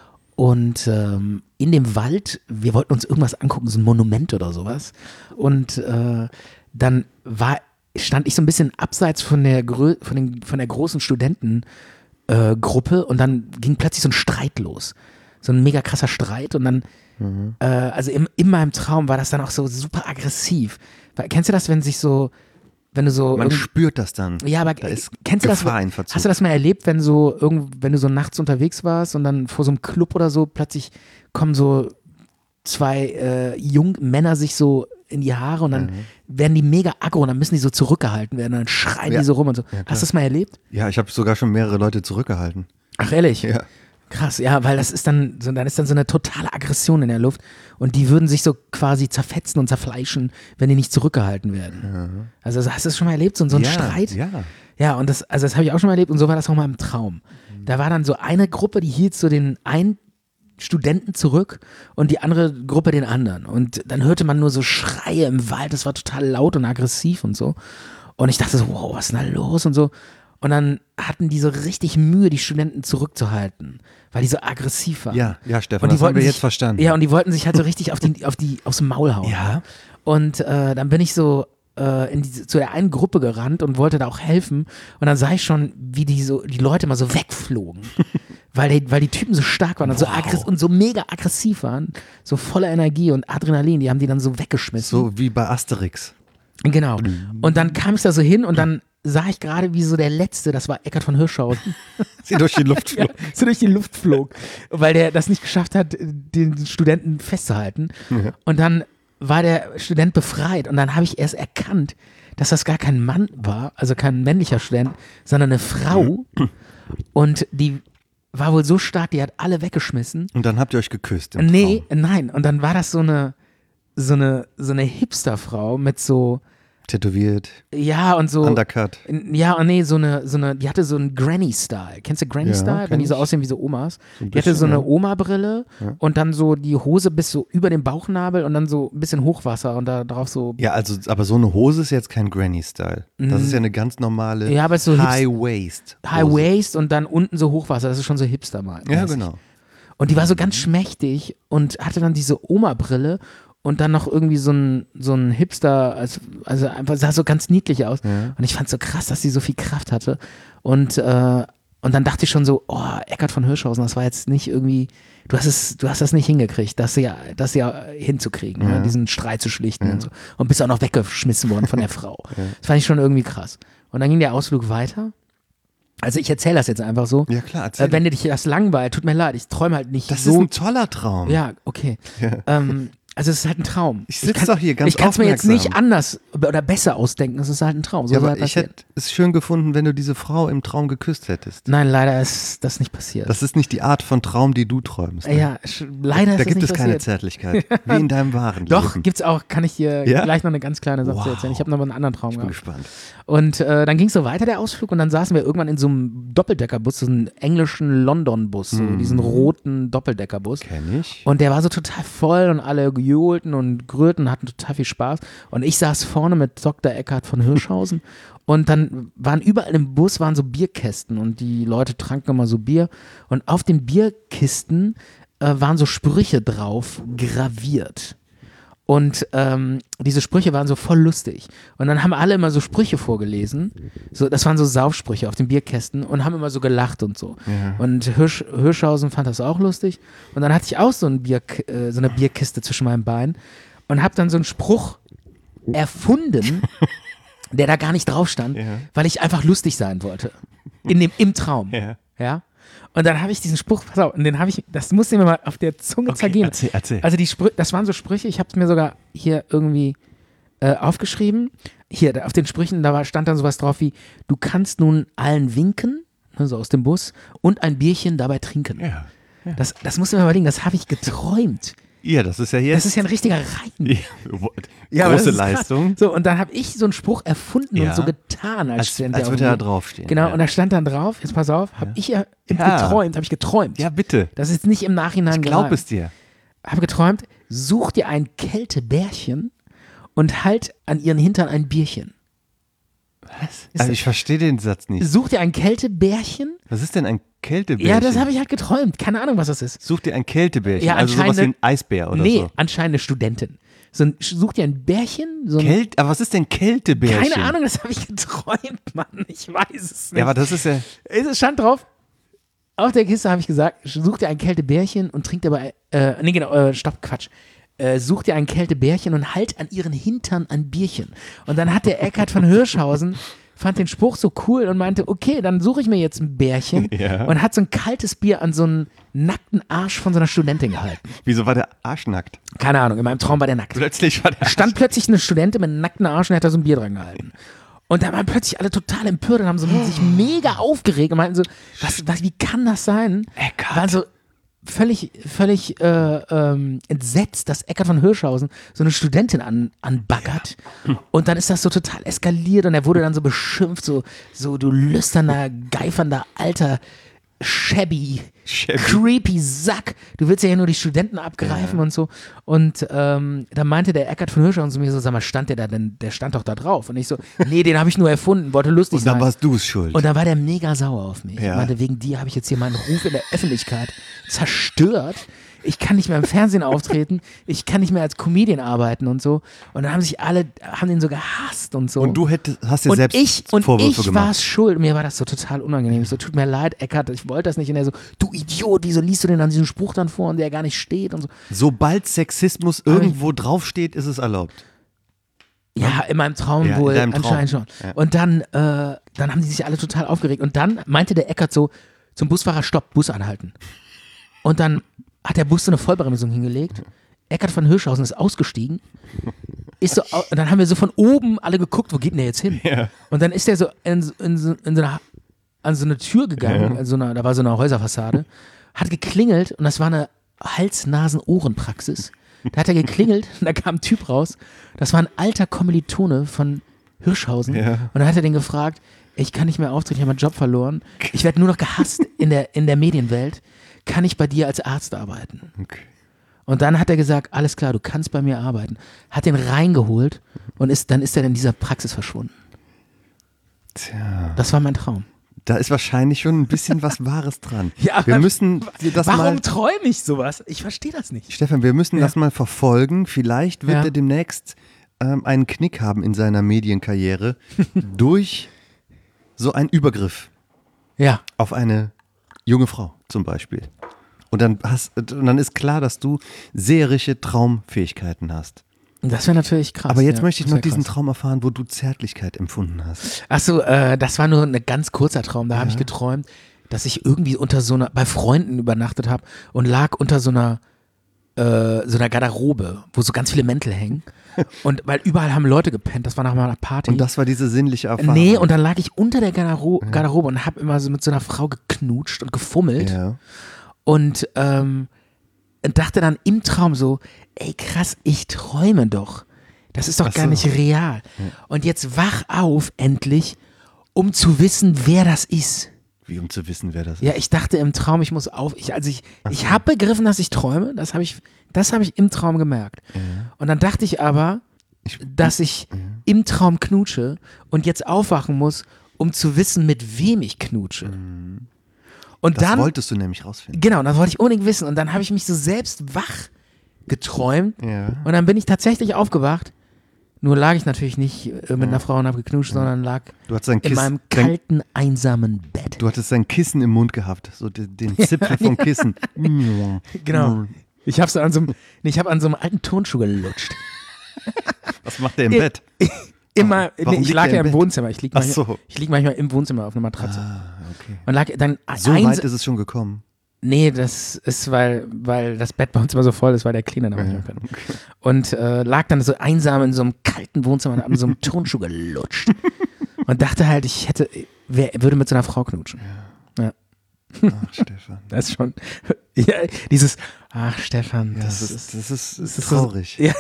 und ähm, in dem Wald, wir wollten uns irgendwas angucken, so ein Monument oder sowas. Und äh, dann war, stand ich so ein bisschen abseits von der, Grö von den, von der großen Studentengruppe äh, Gruppe und dann ging plötzlich so ein Streit los. So ein mega krasser Streit und dann, mhm. äh, also in, in meinem Traum war das dann auch so super aggressiv. Weil, kennst du das, wenn sich so, wenn du so. Man spürt das dann. Ja, aber da ist kennst du das? Gefahr in Verzug. Hast du das mal erlebt, wenn so irgend, wenn du so nachts unterwegs warst und dann vor so einem Club oder so plötzlich kommen so zwei äh, junge Männer sich so in die Haare und dann mhm. werden die mega aggro und dann müssen die so zurückgehalten werden und dann schreien ja. die so rum und so. Ja, Hast du das mal erlebt? Ja, ich habe sogar schon mehrere Leute zurückgehalten. Ach ehrlich? Ja. Krass, ja, weil das ist dann so, dann ist dann so eine totale Aggression in der Luft und die würden sich so quasi zerfetzen und zerfleischen, wenn die nicht zurückgehalten werden. Mhm. Also hast du das schon mal erlebt, so, so ein ja, Streit? Ja. Ja, und das, also das habe ich auch schon mal erlebt und so war das auch mal im Traum. Da war dann so eine Gruppe, die hielt so den einen Studenten zurück und die andere Gruppe den anderen. Und dann hörte man nur so Schreie im Wald, das war total laut und aggressiv und so. Und ich dachte so, wow, was ist denn da los und so. Und dann hatten die so richtig Mühe, die Studenten zurückzuhalten, weil die so aggressiv waren. Ja, ja, Stefan, und die das haben wir sich, jetzt verstanden. Ja, und die wollten sich halt so richtig auf die, auf die, aufs Maul hauen. Ja. Und äh, dann bin ich so äh, in diese, zu der einen Gruppe gerannt und wollte da auch helfen. Und dann sah ich schon, wie die so, die Leute mal so wegflogen. weil, die, weil die Typen so stark waren und, Wow. so aggressiv, und so mega aggressiv waren, so voller Energie und Adrenalin, die haben die dann so weggeschmissen. So wie bei Asterix. Genau. Und dann kam ich da so hin und dann sah ich gerade, wie so der Letzte, das war Eckart von Hirschhausen, Sie durch die Luft flog. ja, so durch die Luft flog, weil der das nicht geschafft hat, den Studenten festzuhalten. Ja. Und dann war der Student befreit und dann habe ich erst erkannt, dass das gar kein Mann war, also kein männlicher Student, sondern eine Frau und die war wohl so stark, die hat alle weggeschmissen. Und dann habt ihr euch geküsst im Nee, Traum. nein. Und dann war das so eine, so eine, so eine Hipsterfrau mit so, Tätowiert, ja, und so. Undercut. Ja, und nee, so eine, so eine, die hatte so einen Granny-Style. Kennst du Granny-Style? kenn Wenn die so ich. aussehen wie so Omas. So ein die hatte bisschen, so eine ja. Oma-Brille Ja. und dann so die Hose bis so über den Bauchnabel und dann so ein bisschen Hochwasser und da drauf so. Ja, also, aber so eine Hose ist jetzt kein Granny-Style. Das ist ja eine ganz normale Ja, aber so High-Waist. High Waist und dann unten so Hochwasser. Das ist schon so Hipster mal. Ja, genau. Und die war so ganz schmächtig und hatte dann diese Oma-Brille und dann noch irgendwie so ein, so ein Hipster, also, also einfach sah so ganz niedlich aus. Ja. Und ich fand so krass, dass sie so viel Kraft hatte. Und, äh, und dann dachte ich schon so, oh, Eckart von Hirschhausen, das war jetzt nicht irgendwie, du hast es, du hast das nicht hingekriegt, das ja, das ja hinzukriegen, Ja. ne? Diesen Streit zu schlichten Ja. und so. Und bist auch noch weggeschmissen worden von der Frau. Das fand ich schon irgendwie krass. Und dann ging der Ausflug weiter. Also ich erzähle das jetzt einfach so. Ja, klar, erzähl. Äh, wenn dir dich das langweilt, tut mir leid, ich träume halt nicht Das so. ist ein toller Traum. Ja, okay. Ja. Ähm, also es ist halt ein Traum. Ich sitz kann- doch hier ganz Ich kann es mir jetzt nicht aufmerksam. anders oder besser ausdenken. Es ist halt ein Traum. So Ja, soll aber halt ich passieren. hätte es schön gefunden, wenn du diese Frau im Traum geküsst hättest. Nein, leider ist das nicht passiert. Das ist nicht die Art von Traum, die du träumst. ne? ja, sch- leider ist Da das gibt nicht es keine passiert. Zärtlichkeit, wie in deinem wahren Doch, Leben. gibt's auch, kann ich dir Ja? gleich noch eine ganz kleine Sache Wow. erzählen. Ich habe noch mal einen anderen Traum Ich bin gehabt. gespannt. Und äh, dann ging es so weiter, der Ausflug, und dann saßen wir irgendwann in so einem Doppeldeckerbus, so einem englischen London-Bus, so Mhm. diesen roten Doppeldeckerbus. Kenn ich. Und der war so total voll und alle gejohlten und grölten, hatten total viel Spaß. Und ich saß vorne mit Doktor Eckart von Hirschhausen und dann waren überall im Bus waren so Bierkästen und die Leute tranken immer so Bier. Und auf den Bierkisten äh, waren so Sprüche drauf graviert. Und ähm, diese Sprüche waren so voll lustig. Und dann haben alle immer so Sprüche vorgelesen. So, das waren so Saufsprüche auf den Bierkästen und haben immer so gelacht und so. Ja. Und Hirsch, Hirschhausen fand das auch lustig. Und dann hatte ich auch so, ein Bier, äh, so eine Bierkiste zwischen meinen Beinen und habe dann so einen Spruch erfunden, der da gar nicht drauf stand, Ja. weil ich einfach lustig sein wollte. In dem, im Traum. Ja. Ja. Und dann habe ich diesen Spruch, pass auf, und den habe ich, das musst du mir mal auf der Zunge Okay, zergehen. erzähl, erzähl. Also die Sprüche, das waren so Sprüche, ich habe es mir sogar hier irgendwie äh, aufgeschrieben. Hier, da, auf den Sprüchen, da war, stand dann sowas drauf wie, du kannst nun allen winken, ne, so aus dem Bus, und ein Bierchen dabei trinken. Ja. Das, das musst du mir mal überlegen, das habe ich geträumt. Ja, das ist ja jetzt. Das ist ja ein richtiger Reim. Ja, aber das große ist krass. Leistung. So, und dann habe ich so einen Spruch erfunden Ja. und so getan, als, Als, stand als der würde er da irgendwie- draufstehen. Genau, ja. und da stand dann drauf, jetzt pass auf, habe ich ja, Ja. geträumt, habe ich geträumt. Ja, bitte. Das ist jetzt nicht im Nachhinein Ich glaub geraten. es dir. Habe geträumt, such dir ein Kältebärchen und halt an ihren Hintern ein Bierchen. Was? Also ich verstehe den Satz nicht. Such dir ein Kältebärchen? Was ist denn ein Kältebärchen? Ja, das habe ich halt geträumt. Keine Ahnung, was das ist. Such dir ein Kältebärchen. Ja, also sowas wie anscheinend- ein Eisbär oder nee, so. anscheinend eine Studentin. So ein, such dir ein Bärchen, so ein, Kält, aber was ist denn Kältebärchen? keine Ahnung, das habe ich geträumt, Mann. Ich weiß es nicht. Ja, aber das ist ja. Es stand drauf, auf der Kiste habe ich gesagt, such dir ein Kältebärchen und trink dabei, äh, nee genau, äh, stopp, Quatsch. Äh, such dir ein Kältebärchen und halt an ihren Hintern ein Bierchen. Und dann hat der Eckhard von Hirschhausen, fand den Spruch so cool und meinte, okay, dann suche ich mir jetzt ein Bärchen Ja. und hat so ein kaltes Bier an so einen nackten Arsch von so einer Studentin gehalten. Wieso war der Arsch nackt? Keine Ahnung, in meinem Traum war der nackt. Plötzlich war der Stand plötzlich eine Studentin mit einem nackten Arsch und hat da so ein Bier dran gehalten. Und da waren plötzlich alle total empört und haben so sich mega aufgeregt und meinten so, was, was, wie kann das sein? Eckhard. Waren so völlig, völlig äh, ähm, entsetzt, dass Eckhard von Hirschhausen so eine Studentin an, anbaggert. Und dann ist das so total eskaliert und er wurde dann so beschimpft, so, so du lüsterner, geifernder, alter, shabby, Shabby. creepy Sack. Du willst ja hier nur die Studenten abgreifen und so. Und ähm, da meinte der Eckart von Hirschhausen zu mir so, sag mal, stand der da denn, der stand doch da drauf. Und ich so, nee, den habe ich nur erfunden, wollte lustig Und dann sein. warst du es schuld. Und dann war der mega sauer auf mich. Ja. Er meinte, wegen dir habe ich jetzt hier meinen Ruf in der Öffentlichkeit zerstört. Ich kann nicht mehr im Fernsehen auftreten. Ich kann nicht mehr als Comedian arbeiten und so. Und dann haben sich alle, haben ihn so gehasst und so. Und du hättest, hast dir und selbst ich, und Vorwürfe ich war gemacht. es schuld. Mir war das so total unangenehm. Ich so, tut mir leid, Eckart, ich wollte das nicht. Und er so, du Idiot, wieso liest du denn dann diesen Spruch dann vor, und der gar nicht steht und so. Sobald Sexismus irgendwo draufsteht, ist es erlaubt. Ja, in meinem Traum Ja, in wohl, deinem Traum. anscheinend schon. Ja. Und dann, äh, dann haben die sich alle total aufgeregt. Und dann meinte der Eckart so zum Busfahrer, stopp, Bus anhalten. Und dann hat der Bus so eine Vollbremsung hingelegt. Eckart von Hirschhausen ist ausgestiegen. Ist so, au- und dann haben wir so von oben alle geguckt, wo geht denn der jetzt hin? Ja. Und dann ist der so in, so- in, so, in so eine, an so eine Tür gegangen, Ja. an so einer, da war so eine Häuserfassade, hat geklingelt und das war eine Hals-Nasen-Ohren-Praxis. Da hat er geklingelt und da kam ein Typ raus. Das war ein alter Kommilitone von Hirschhausen. Ja. Und dann hat er den gefragt, ich kann nicht mehr auftreten, ich habe meinen Job verloren. Ich werde nur noch gehasst in der, in der Medienwelt. Kann ich bei dir als Arzt arbeiten? Okay. Und dann hat er gesagt, alles klar, du kannst bei mir arbeiten. Hat den reingeholt und ist, dann ist er in dieser Praxis verschwunden. Tja, Das war mein Traum. da ist wahrscheinlich schon ein bisschen was Wahres dran. Ja, wir aber müssen das Warum mal, träume ich sowas? Ich verstehe das nicht. Stefan, wir müssen Ja. das mal verfolgen. Vielleicht wird Ja. er demnächst ähm, einen Knick haben in seiner Medienkarriere durch so einen Übergriff Ja. auf eine junge Frau zum Beispiel. Und dann, hast, und dann ist klar, dass du seherische Traumfähigkeiten hast. Das wäre natürlich krass. Aber jetzt ja, möchte ich das noch wär diesen krass. Traum erfahren, wo du Zärtlichkeit empfunden hast. Achso, äh, das war nur ein ganz kurzer Traum. Da habe ich geträumt, dass ich irgendwie unter so einer, bei Freunden übernachtet habe und lag unter so einer, äh, so einer Garderobe, wo so ganz viele Mäntel hängen. Und weil überall haben Leute gepennt, das war nach meiner Party. Und das war diese sinnliche Erfahrung. Nee, und dann lag ich unter der Gardero Garderobe und habe immer so mit so einer Frau geknutscht und gefummelt. Ja. Und ähm, dachte dann im Traum so, ey krass, ich träume doch. Das ist doch Ach gar so. nicht real. Und jetzt wach auf endlich, um zu wissen, wer das ist. Wie um zu wissen, wer das ist. Ja, ich dachte im Traum, ich muss auf. Ich, also ich, ich habe begriffen, dass ich träume. Das habe ich, das habe ich im Traum gemerkt. Und dann dachte ich aber, dass ich im Traum knutsche und jetzt aufwachen muss, um zu wissen, mit wem ich knutsche. Und Das dann wolltest du nämlich rausfinden. Genau, das wollte ich unbedingt wissen. Und dann habe ich mich so selbst wach geträumt. Ja. Und dann bin ich tatsächlich aufgewacht. Nur lag ich natürlich nicht äh, mit einer Frau und habe geknutscht, sondern lag Du hattest ein in Kissen, meinem dein, kalten, einsamen Bett. du hattest ein Kissen im Mund gehabt, so den, den Zipfel vom Kissen. Genau. Ich habe so an so einem, nee, ich habe an so einem alten Turnschuh gelutscht. Was macht der im Bett? Immer, Warum nee, ich liegt lag der ja im im Bett? Wohnzimmer. Ich liege Ach manchmal, so. ich lieg manchmal im Wohnzimmer auf einer Matratze. Ah, okay. Und lag dann So eins- weit ist es schon gekommen. Nee, das ist, weil, weil das Bett bei uns immer so voll ist, weil der Cleaner da manchmal pennt. Und äh, lag dann so einsam in so einem kalten Wohnzimmer und hat mit so einem Turnschuh gelutscht. Und dachte halt, ich hätte, wer würde mit so einer Frau knutschen. Ja. Ach, Stefan. Das ist schon, ja, dieses, ach Stefan, Ja, das, das, ist, ist, das, ist, das ist ist so- traurig. ja.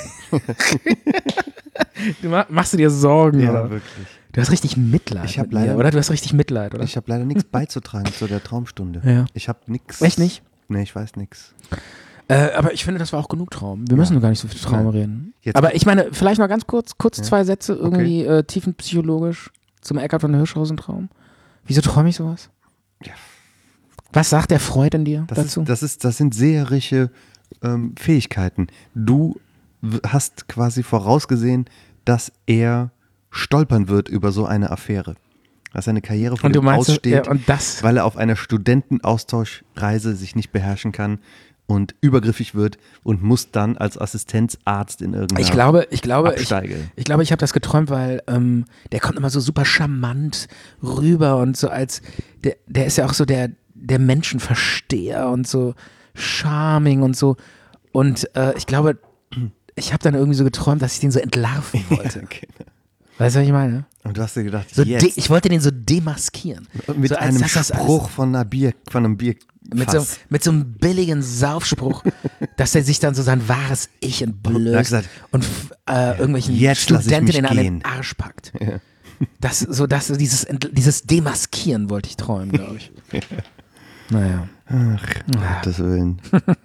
Du ma- machst du dir Sorgen, Ja, oder? wirklich. Du hast richtig Mitleid Ich hab mit mir, leider- oder? Du hast richtig Mitleid, oder? Ich habe leider nichts beizutragen zu der Traumstunde. Ja. Ich habe nichts. Echt nicht? Nee, ich weiß nichts. Äh, aber ich finde, das war auch genug Traum. Wir müssen Ja. gar nicht so viel Traum Nein. reden. Jetzt- aber ich meine, vielleicht noch ganz kurz, kurz Ja. zwei Sätze irgendwie äh, tiefenpsychologisch zum Eckhard von Hirschhausen-Traum. Wieso träume ich sowas? Ja. Was sagt der Freud in dir Das, dazu? ist, das, ist, das sind seherische ähm, Fähigkeiten. Du w- hast quasi vorausgesehen, dass er stolpern wird über so eine Affäre. Dass seine Karriere von Und du ihm meinst, aussteht, ja, und das- weil er auf einer Studentenaustauschreise sich nicht beherrschen kann und übergriffig wird und muss dann als Assistenzarzt in irgendeiner Ich glaube, ich glaube, ich, Absteige. ich glaube, ich habe das geträumt, weil ähm, der kommt immer so super charmant rüber und so als, der, der ist ja auch so der, der Menschenversteher und so charming und so. Und äh, ich glaube, ich habe dann irgendwie so geträumt, dass ich den so entlarven wollte. Okay. Weißt du, was ich meine? Und du hast dir gedacht, So de, jetzt ich wollte den so demaskieren. mit so, als einem dass das Spruch von, einer Bier, von einem Bier Mit so, mit so einem billigen Saufspruch, dass er sich dann so sein wahres Ich Und er hat entblößt gesagt, und äh, irgendwelchen jetzt lass ich Studentinnen mich an den gehen. Arsch packt. Das, so, das, dieses, Ent- dieses Demaskieren wollte ich träumen, glaube ich. Naja. Um Gottes Willen.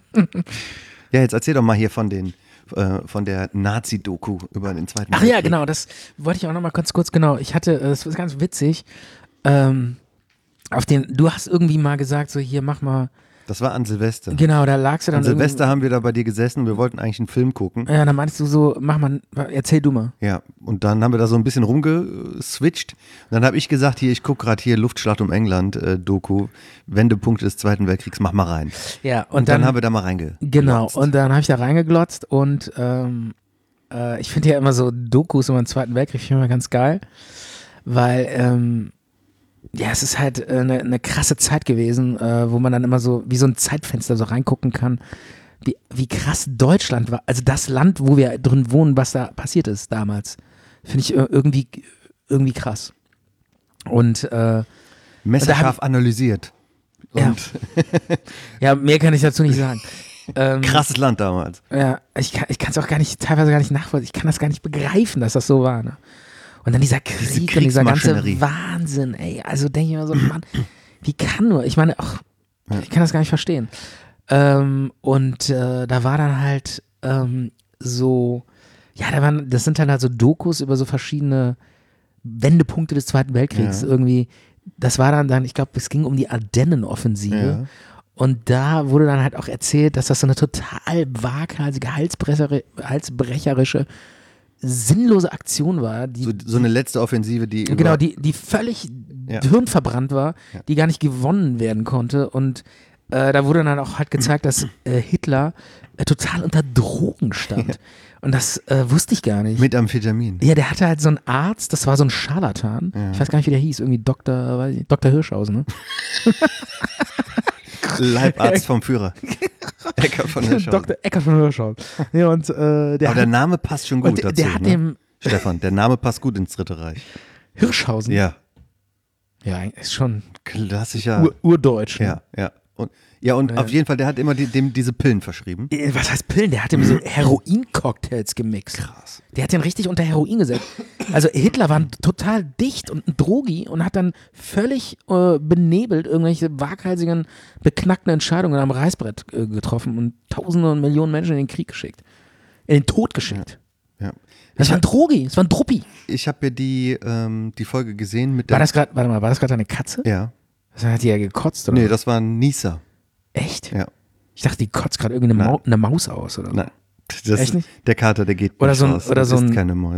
Ja, jetzt erzähl doch mal hier von den äh, von der Nazi-Doku über den Zweiten Ach Weltkrieg. ja, genau, das wollte ich auch nochmal ganz kurz, genau. Ich hatte, äh, das war ganz witzig, ähm, auf den, du hast irgendwie mal gesagt, so hier, mach mal, Das war an Silvester. genau, da lagst du dann An Silvester haben wir da bei dir gesessen und wir wollten eigentlich einen Film gucken. irgendwie, ja, dann meinst du so, mach mal, erzähl du mal. Ja, und dann haben wir da so ein bisschen rumgeswitcht. Und dann habe ich gesagt, hier, ich gucke gerade hier Luftschlacht um England, äh, Doku, Wendepunkte des Zweiten Weltkriegs, mach mal rein. Ja, und, Und, dann, dann, haben wir da mal reinge. genau, und dann habe ich da reingeglotzt und ähm, äh, ich finde ja immer so Dokus über den Zweiten Weltkrieg, finde ich immer ganz geil, weil ähm, ja, es ist halt äh, eine, eine krasse Zeit gewesen, äh, wo man dann immer so wie so ein Zeitfenster so reingucken kann, wie, wie krass Deutschland war, also das Land, wo wir drin wohnen, was da passiert ist damals, finde ich äh, irgendwie, irgendwie krass. Und äh, Messerscharf analysiert. Ja. Und ja, mehr kann ich dazu nicht sagen. Ähm, krasses Land damals. Ja, ich kann es auch gar nicht, teilweise gar nicht nachvollziehen. Ich kann das gar nicht begreifen, dass das so war. Ne? Und dann dieser Krieg und dieser ganze Kriegsmaschinerie. Wahnsinn, ey. Also denke ich mir so, Mann, wie kann nur? Ich meine, ach, ich kann das gar nicht verstehen. Ähm, und äh, da war dann halt ähm, so, ja, da waren, das sind dann halt so Dokus über so verschiedene Wendepunkte des Zweiten Weltkriegs Ja. irgendwie. Das war dann dann, ich glaube, es ging um die Ardennenoffensive. Ja. Und da wurde dann halt auch erzählt, dass das so eine total waghalsige, halsbrecher- halsbrecherische, sinnlose Aktion war, die, So, so eine letzte Offensive, die genau, über, die, die völlig Ja. hirnverbrannt war, Ja. die gar nicht gewonnen werden konnte. Und äh, da wurde dann auch halt gezeigt, dass äh, Hitler äh, total unter Drogen stand. Und das äh, wusste ich gar nicht. mit Amphetamin. Ja, der hatte halt so einen Arzt, das war so ein Scharlatan. Ja. Ich weiß gar nicht, wie der hieß, irgendwie Doktor, weiß ich, Doktor Hirschhausen, ne? Leibarzt vom Führer. Ecker von der Schau. Doktor Eckert von Hirschhausen. Ja, und äh, der Aber der hat, Name passt schon gut und der, dazu. der hat ne? dem Stefan, der Name passt gut ins Dritte Reich. Hirschhausen, Ja, ja, ist schon klassischer. Ur Urdeutsch. Ne? Ja, ja. Und, ja, und auf jeden Fall, der hat immer die, dem diese Pillen verschrieben. Äh, Was heißt Pillen? Der hat ihm so Heroin-Cocktails gemixt. Krass. Der hat den richtig unter Heroin gesetzt. Also Hitler war total dicht und ein Drogi und hat dann völlig äh, benebelt irgendwelche waghalsigen, beknackten Entscheidungen am Reißbrett äh, getroffen und Tausende und Millionen Menschen in den Krieg geschickt. In den Tod geschickt. Ja. Das Ich war ein habe Drogi, das war ein Druppi. ich hab ja die, ähm, die Folge gesehen mit der. War das gerade, warte mal, war das gerade eine Katze? Ja. Das hat die ja gekotzt, oder? Nee, das war ein Nieser. Echt? Ja. Ich dachte, die kotzt gerade irgendeine Nein. Mau eine Maus aus, oder so. Nein. Das, Echt nicht? Der Kater, der geht Oder nicht so ein- raus oder und so isst ein- keine Mäuse.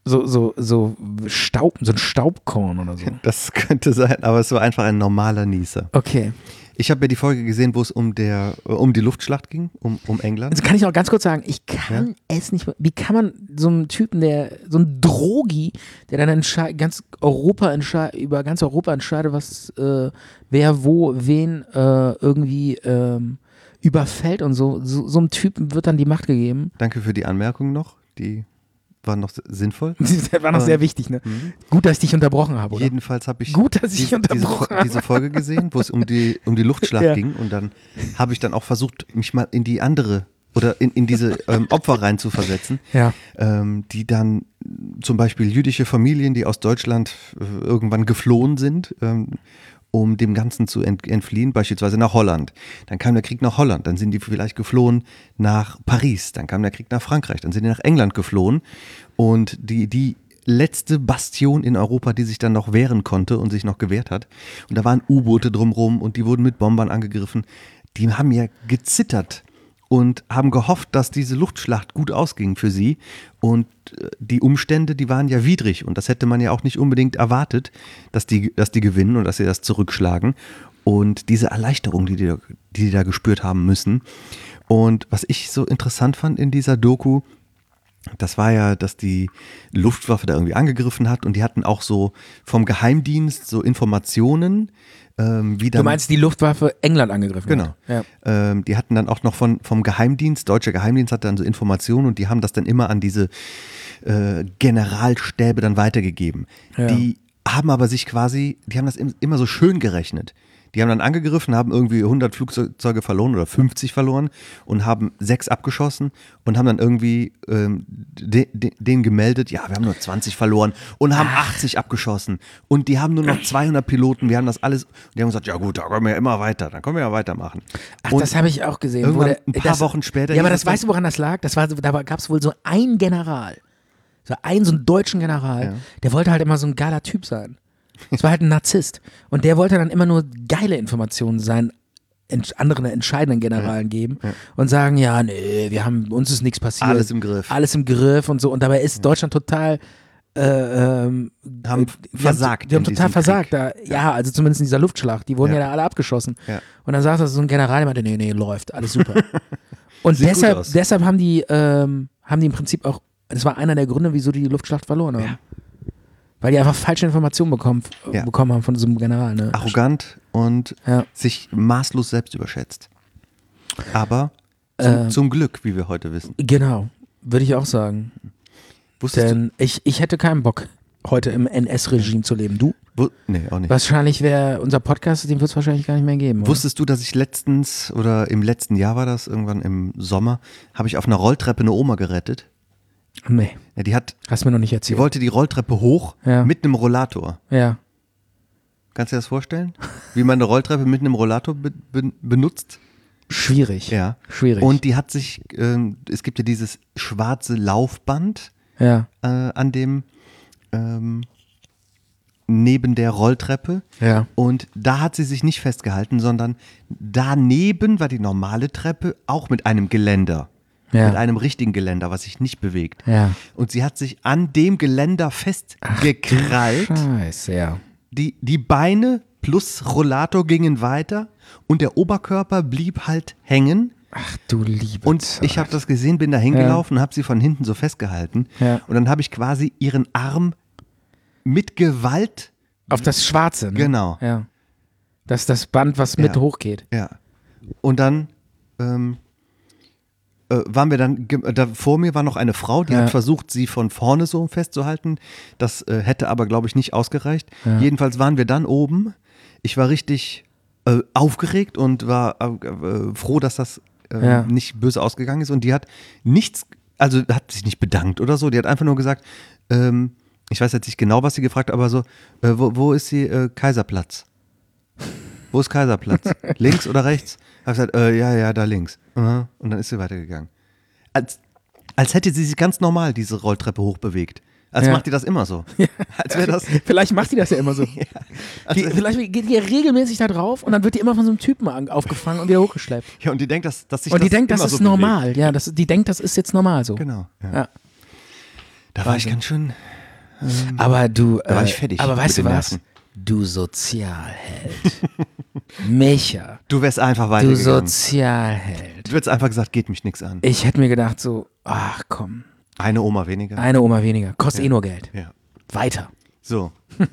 So, so, so Staub, so ein Staubkorn oder so. Das könnte sein, aber es war einfach ein normaler Nieser. Okay. Ich habe ja die Folge gesehen, wo es um, der, um die Luftschlacht ging, um, um England. Also kann ich auch ganz kurz sagen, ich kann Ja. es nicht, wie kann man so einen Typen, der, so ein Drogi, der dann entschei- ganz Europa entschei- über ganz Europa entscheidet, was, äh, wer, wo, wen äh, irgendwie ähm, überfällt und so, so, so einem Typen wird dann die Macht gegeben. Danke für die Anmerkung noch, die waren noch sinnvoll. Das war noch sehr wichtig, ne? Gut, dass ich dich unterbrochen habe, oder? Jedenfalls habe ich, Gut, dass ich diese, diese, unterbrochen habe. diese Folge gesehen, wo es um die, um die Luftschlacht Ja. ging und dann habe ich dann auch versucht, mich mal in die andere oder in, in diese ähm, Opfer rein zu versetzen, Ja. ähm, die dann zum Beispiel jüdische Familien, die aus Deutschland äh, irgendwann geflohen sind, ähm, um dem Ganzen zu ent, entfliehen, beispielsweise nach Holland. Dann kam der Krieg nach Holland, dann sind die vielleicht geflohen nach Paris, dann kam der Krieg nach Frankreich, dann sind die nach England geflohen und die, die letzte Bastion in Europa, die sich dann noch wehren konnte und sich noch gewehrt hat. Und da waren U-Boote drumherum und die wurden mit Bombern angegriffen. Die haben ja gezittert und haben gehofft, dass diese Luftschlacht gut ausging für sie. Und äh, die Umstände, die waren ja widrig. Und das hätte man ja auch nicht unbedingt erwartet, dass die, dass die gewinnen und dass sie das zurückschlagen. Und diese Erleichterung, die die, die die da gespürt haben müssen. Und was ich so interessant fand in dieser Doku, das war ja, dass die Luftwaffe da irgendwie angegriffen hat und die hatten auch so vom Geheimdienst so Informationen, ähm, wie dann. Du meinst, die Luftwaffe England angegriffen Genau. hat? Ja. Ähm, die hatten dann auch noch von, vom Geheimdienst, deutscher Geheimdienst hatte dann so Informationen und die haben das dann immer an diese äh, Generalstäbe dann weitergegeben. Ja. Die haben aber sich quasi, die haben das im, immer so schön gerechnet. Die haben dann angegriffen, haben irgendwie hundert Flugzeuge verloren oder fünfzig verloren und haben sechs abgeschossen und haben dann irgendwie ähm, de, de, denen gemeldet, ja, wir haben nur zwanzig verloren und haben achtzig abgeschossen und die haben nur noch zweihundert Piloten, wir haben das alles, und die haben gesagt, ja gut, da kommen wir ja immer weiter, dann können wir ja weitermachen. Ach, und das habe ich auch gesehen. wo irgendwann der- ein paar das, Wochen später Ja, aber hieß das es dann- weißt du, woran das lag? Das war, so- da gab es wohl so einen General, so einen, so einen deutschen General, Ja. der wollte halt immer so ein geiler Typ sein. Das war halt ein Narzisst. Und der wollte dann immer nur geile Informationen seinen ent anderen entscheidenden Generalen geben und sagen, ja, nee, wir haben, uns ist nichts passiert. Alles im Griff. Alles im Griff und so. Und dabei ist Deutschland total äh, ähm, Haben die versagt Haben, die haben in total diesem versagt. Krieg. Da, ja, also zumindest in dieser Luftschlacht. Die wurden ja, Ja. da alle abgeschossen. Ja. Und dann saß da so ein General, der meinte, nee, nee, läuft, alles super. Und Sieht gut deshalb, aus. deshalb haben die, ähm, haben die im Prinzip auch, das war einer der Gründe, wieso die die Luftschlacht verloren haben. Ja. Weil die einfach falsche Informationen bekommen, Ja. bekommen haben von diesem General. Ne? Arrogant und Ja. sich maßlos selbst überschätzt. Aber zum, Ähm. zum Glück, wie wir heute wissen. Genau, würde ich auch sagen. Wusstest Denn ich, ich hätte keinen Bock, heute im N S-Regime zu leben. Du? du, wo, nee, auch nicht. Wahrscheinlich wäre unser Podcast, den wird es wahrscheinlich gar nicht mehr geben. Oder? Wusstest du, dass ich letztens oder im letzten Jahr war das, irgendwann im Sommer, habe ich auf einer Rolltreppe eine Oma gerettet. Nee, Ja, die hat, hast mir noch nicht die erzählt. wollte die Rolltreppe hoch Ja. mit einem Rollator. Ja. Kannst du dir das vorstellen? Wie man eine Rolltreppe mit einem Rollator be be benutzt? Schwierig. Ja. Schwierig. Und die hat sich, ähm, es gibt ja dieses schwarze Laufband ja. äh, an dem, ähm, neben der Rolltreppe. Ja. Und da hat sie sich nicht festgehalten, sondern daneben war die normale Treppe auch mit einem Geländer. Ja. Mit einem richtigen Geländer, was sich nicht bewegt. Ja. Und sie hat sich an dem Geländer festgekrallt. Scheiße, ja. Die, die Beine plus Rollator gingen weiter und der Oberkörper blieb halt hängen. Ach du liebe Und Zeit. ich habe das gesehen, bin da hingelaufen und habe sie von hinten so festgehalten. Ja. Und dann habe ich quasi ihren Arm mit Gewalt, Auf das Schwarze, ne? Genau. Ja. Das ist das Band, was mit Ja. hochgeht. ja. Und dann ähm, äh, waren wir dann, ge- da vor mir war noch eine Frau, die Ja. hat versucht, sie von vorne so festzuhalten. Das äh, hätte aber, glaube ich, nicht ausgereicht. Jedenfalls waren wir dann oben. Ich war richtig äh, aufgeregt und war äh, äh, froh, dass das äh, Ja. nicht böse ausgegangen ist. Und die hat nichts, also hat sich nicht bedankt oder so. Die hat einfach nur gesagt, ähm, ich weiß jetzt nicht genau, was sie gefragt hat, aber so, äh, wo, wo ist die äh, Kaiserplatz? Wo ist Kaiserplatz? Links oder rechts? Hab gesagt, äh, ja, ja, da links. Aha. Und dann ist sie weitergegangen. Als, als hätte sie sich ganz normal diese Rolltreppe hochbewegt. Als Ja. macht die das immer so. Als wäre das. Vielleicht macht die das ja immer so. Also, Die, vielleicht geht die ja regelmäßig da drauf und dann wird die immer von so einem Typen an, aufgefangen und wieder hochgeschleppt. ja, und die denkt, dass, dass sich Und das die denkt, das immer ist so bewegt. normal. Ja, das, die denkt, das ist jetzt normal so. Genau. Ja. Ja. Da war ich Wahnsinn. ganz schön Aber du, Da war äh, ich fertig aber mit weißt du den was? Nerven. Du Sozialheld. Micha, Du wärst einfach du weitergegangen. Sozialheld. Du hättest einfach gesagt, geht mich nichts an. Ich hätte mir gedacht so, ach komm, Eine Oma weniger. eine Oma weniger, kostet eh nur Geld. Ja. Weiter. So.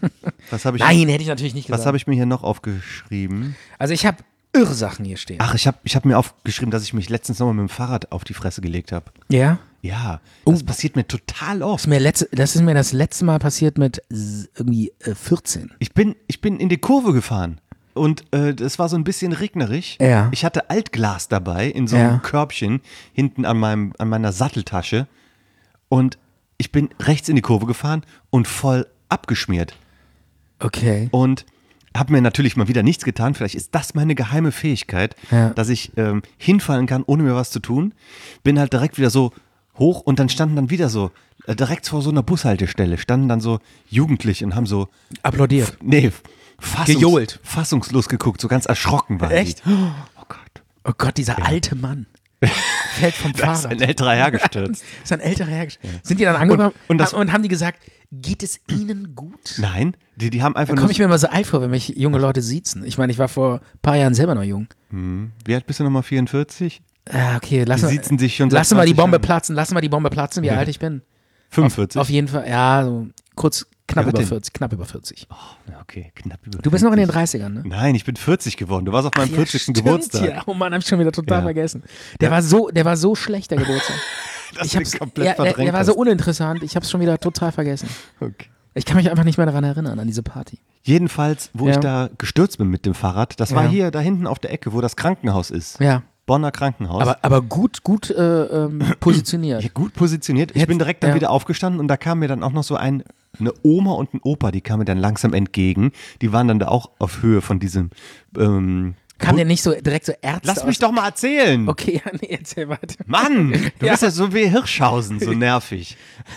Was habe ich, Nein, hätte ich natürlich nicht gesagt. was hab ich mir hier noch aufgeschrieben? Also ich habe irre Sachen hier stehen. Ach, ich habe ich hab mir aufgeschrieben, dass ich mich letztens nochmal mit dem Fahrrad auf die Fresse gelegt habe. Ja? Ja, Oh. das passiert mir total Das oft. ist, mir letzte, das ist mir das letzte Mal passiert mit s- irgendwie äh, vierzehn. Ich bin, ich bin in die Kurve gefahren und äh, das war so ein bisschen regnerisch. Ja. Ich hatte Altglas dabei in so einem Ja. Körbchen hinten an, meinem, an meiner Satteltasche und ich bin rechts in die Kurve gefahren und voll abgeschmiert. Okay. Und habe mir natürlich mal wieder nichts getan. Vielleicht ist das meine geheime Fähigkeit, Ja. dass ich ähm, hinfallen kann, ohne mir was zu tun. Bin halt direkt wieder so hoch und dann standen dann wieder so, äh, direkt vor so einer Bushaltestelle, standen dann so Jugendliche und haben so, Applaudiert. nee, fassungs Gejohlt. fassungslos geguckt, so ganz erschrocken waren Echt? die. Oh Gott. Oh Gott, dieser alte Mann. Fällt vom Da ist Fahrrad. ein älterer hergestürzt. Das ist ein älterer Hergestellter. Sind die dann angekommen Und- und das- und haben die gesagt, geht es Ihnen gut? Nein, die, die haben einfach Da nur, komme ich mir immer so alt vor, wenn mich junge Leute siezen. Ich meine, ich war vor ein paar Jahren selber noch jung. wie alt bist du nochmal, vierundvierzig? Ah, okay, lass Die mal, siezen sich schon seit lass mal die zwanzig Bombe Jahren. platzen, lass mal die Bombe platzen, wie alt ich bin. fünfundvierzig? Auf jeden Fall, ja, so kurz, knapp Wer hat über denn? vierzig, knapp über vierzig. Ja, okay, knapp über Du bist noch in den vierzig. dreißigern, ne? Nein, ich bin vierzig geworden. Du warst auf meinem Ja, vierzigsten stimmt, Geburtstag. Ja. Oh Mann, hab ich schon wieder total Ja. vergessen. Der war so, der war so schlecht, der Geburtstag. Dass Ich du hab's, den komplett ja, der, verdrängt der war so hast. uninteressant, ich hab's schon wieder total vergessen. Okay. Ich kann mich einfach nicht mehr daran erinnern, an diese Party. Jedenfalls, wo Ja. ich da gestürzt bin mit dem Fahrrad, das war Ja. hier da hinten auf der Ecke, wo das Krankenhaus ist. Ja. Bonner Krankenhaus. Aber, aber gut, gut äh, ähm, positioniert. ja, gut positioniert. Ich Jetzt- bin direkt dann ja. wieder aufgestanden und da kam mir dann auch noch so ein, eine Oma und ein Opa, die kamen mir dann langsam entgegen. Die waren dann da auch auf Höhe von diesem. Ähm, Kam der nicht so direkt so Ärzte Lass mich aus- doch mal erzählen. Okay, ja, nee, erzähl weiter. Mann, du Ja. bist ja so wie Hirschhausen, so nervig.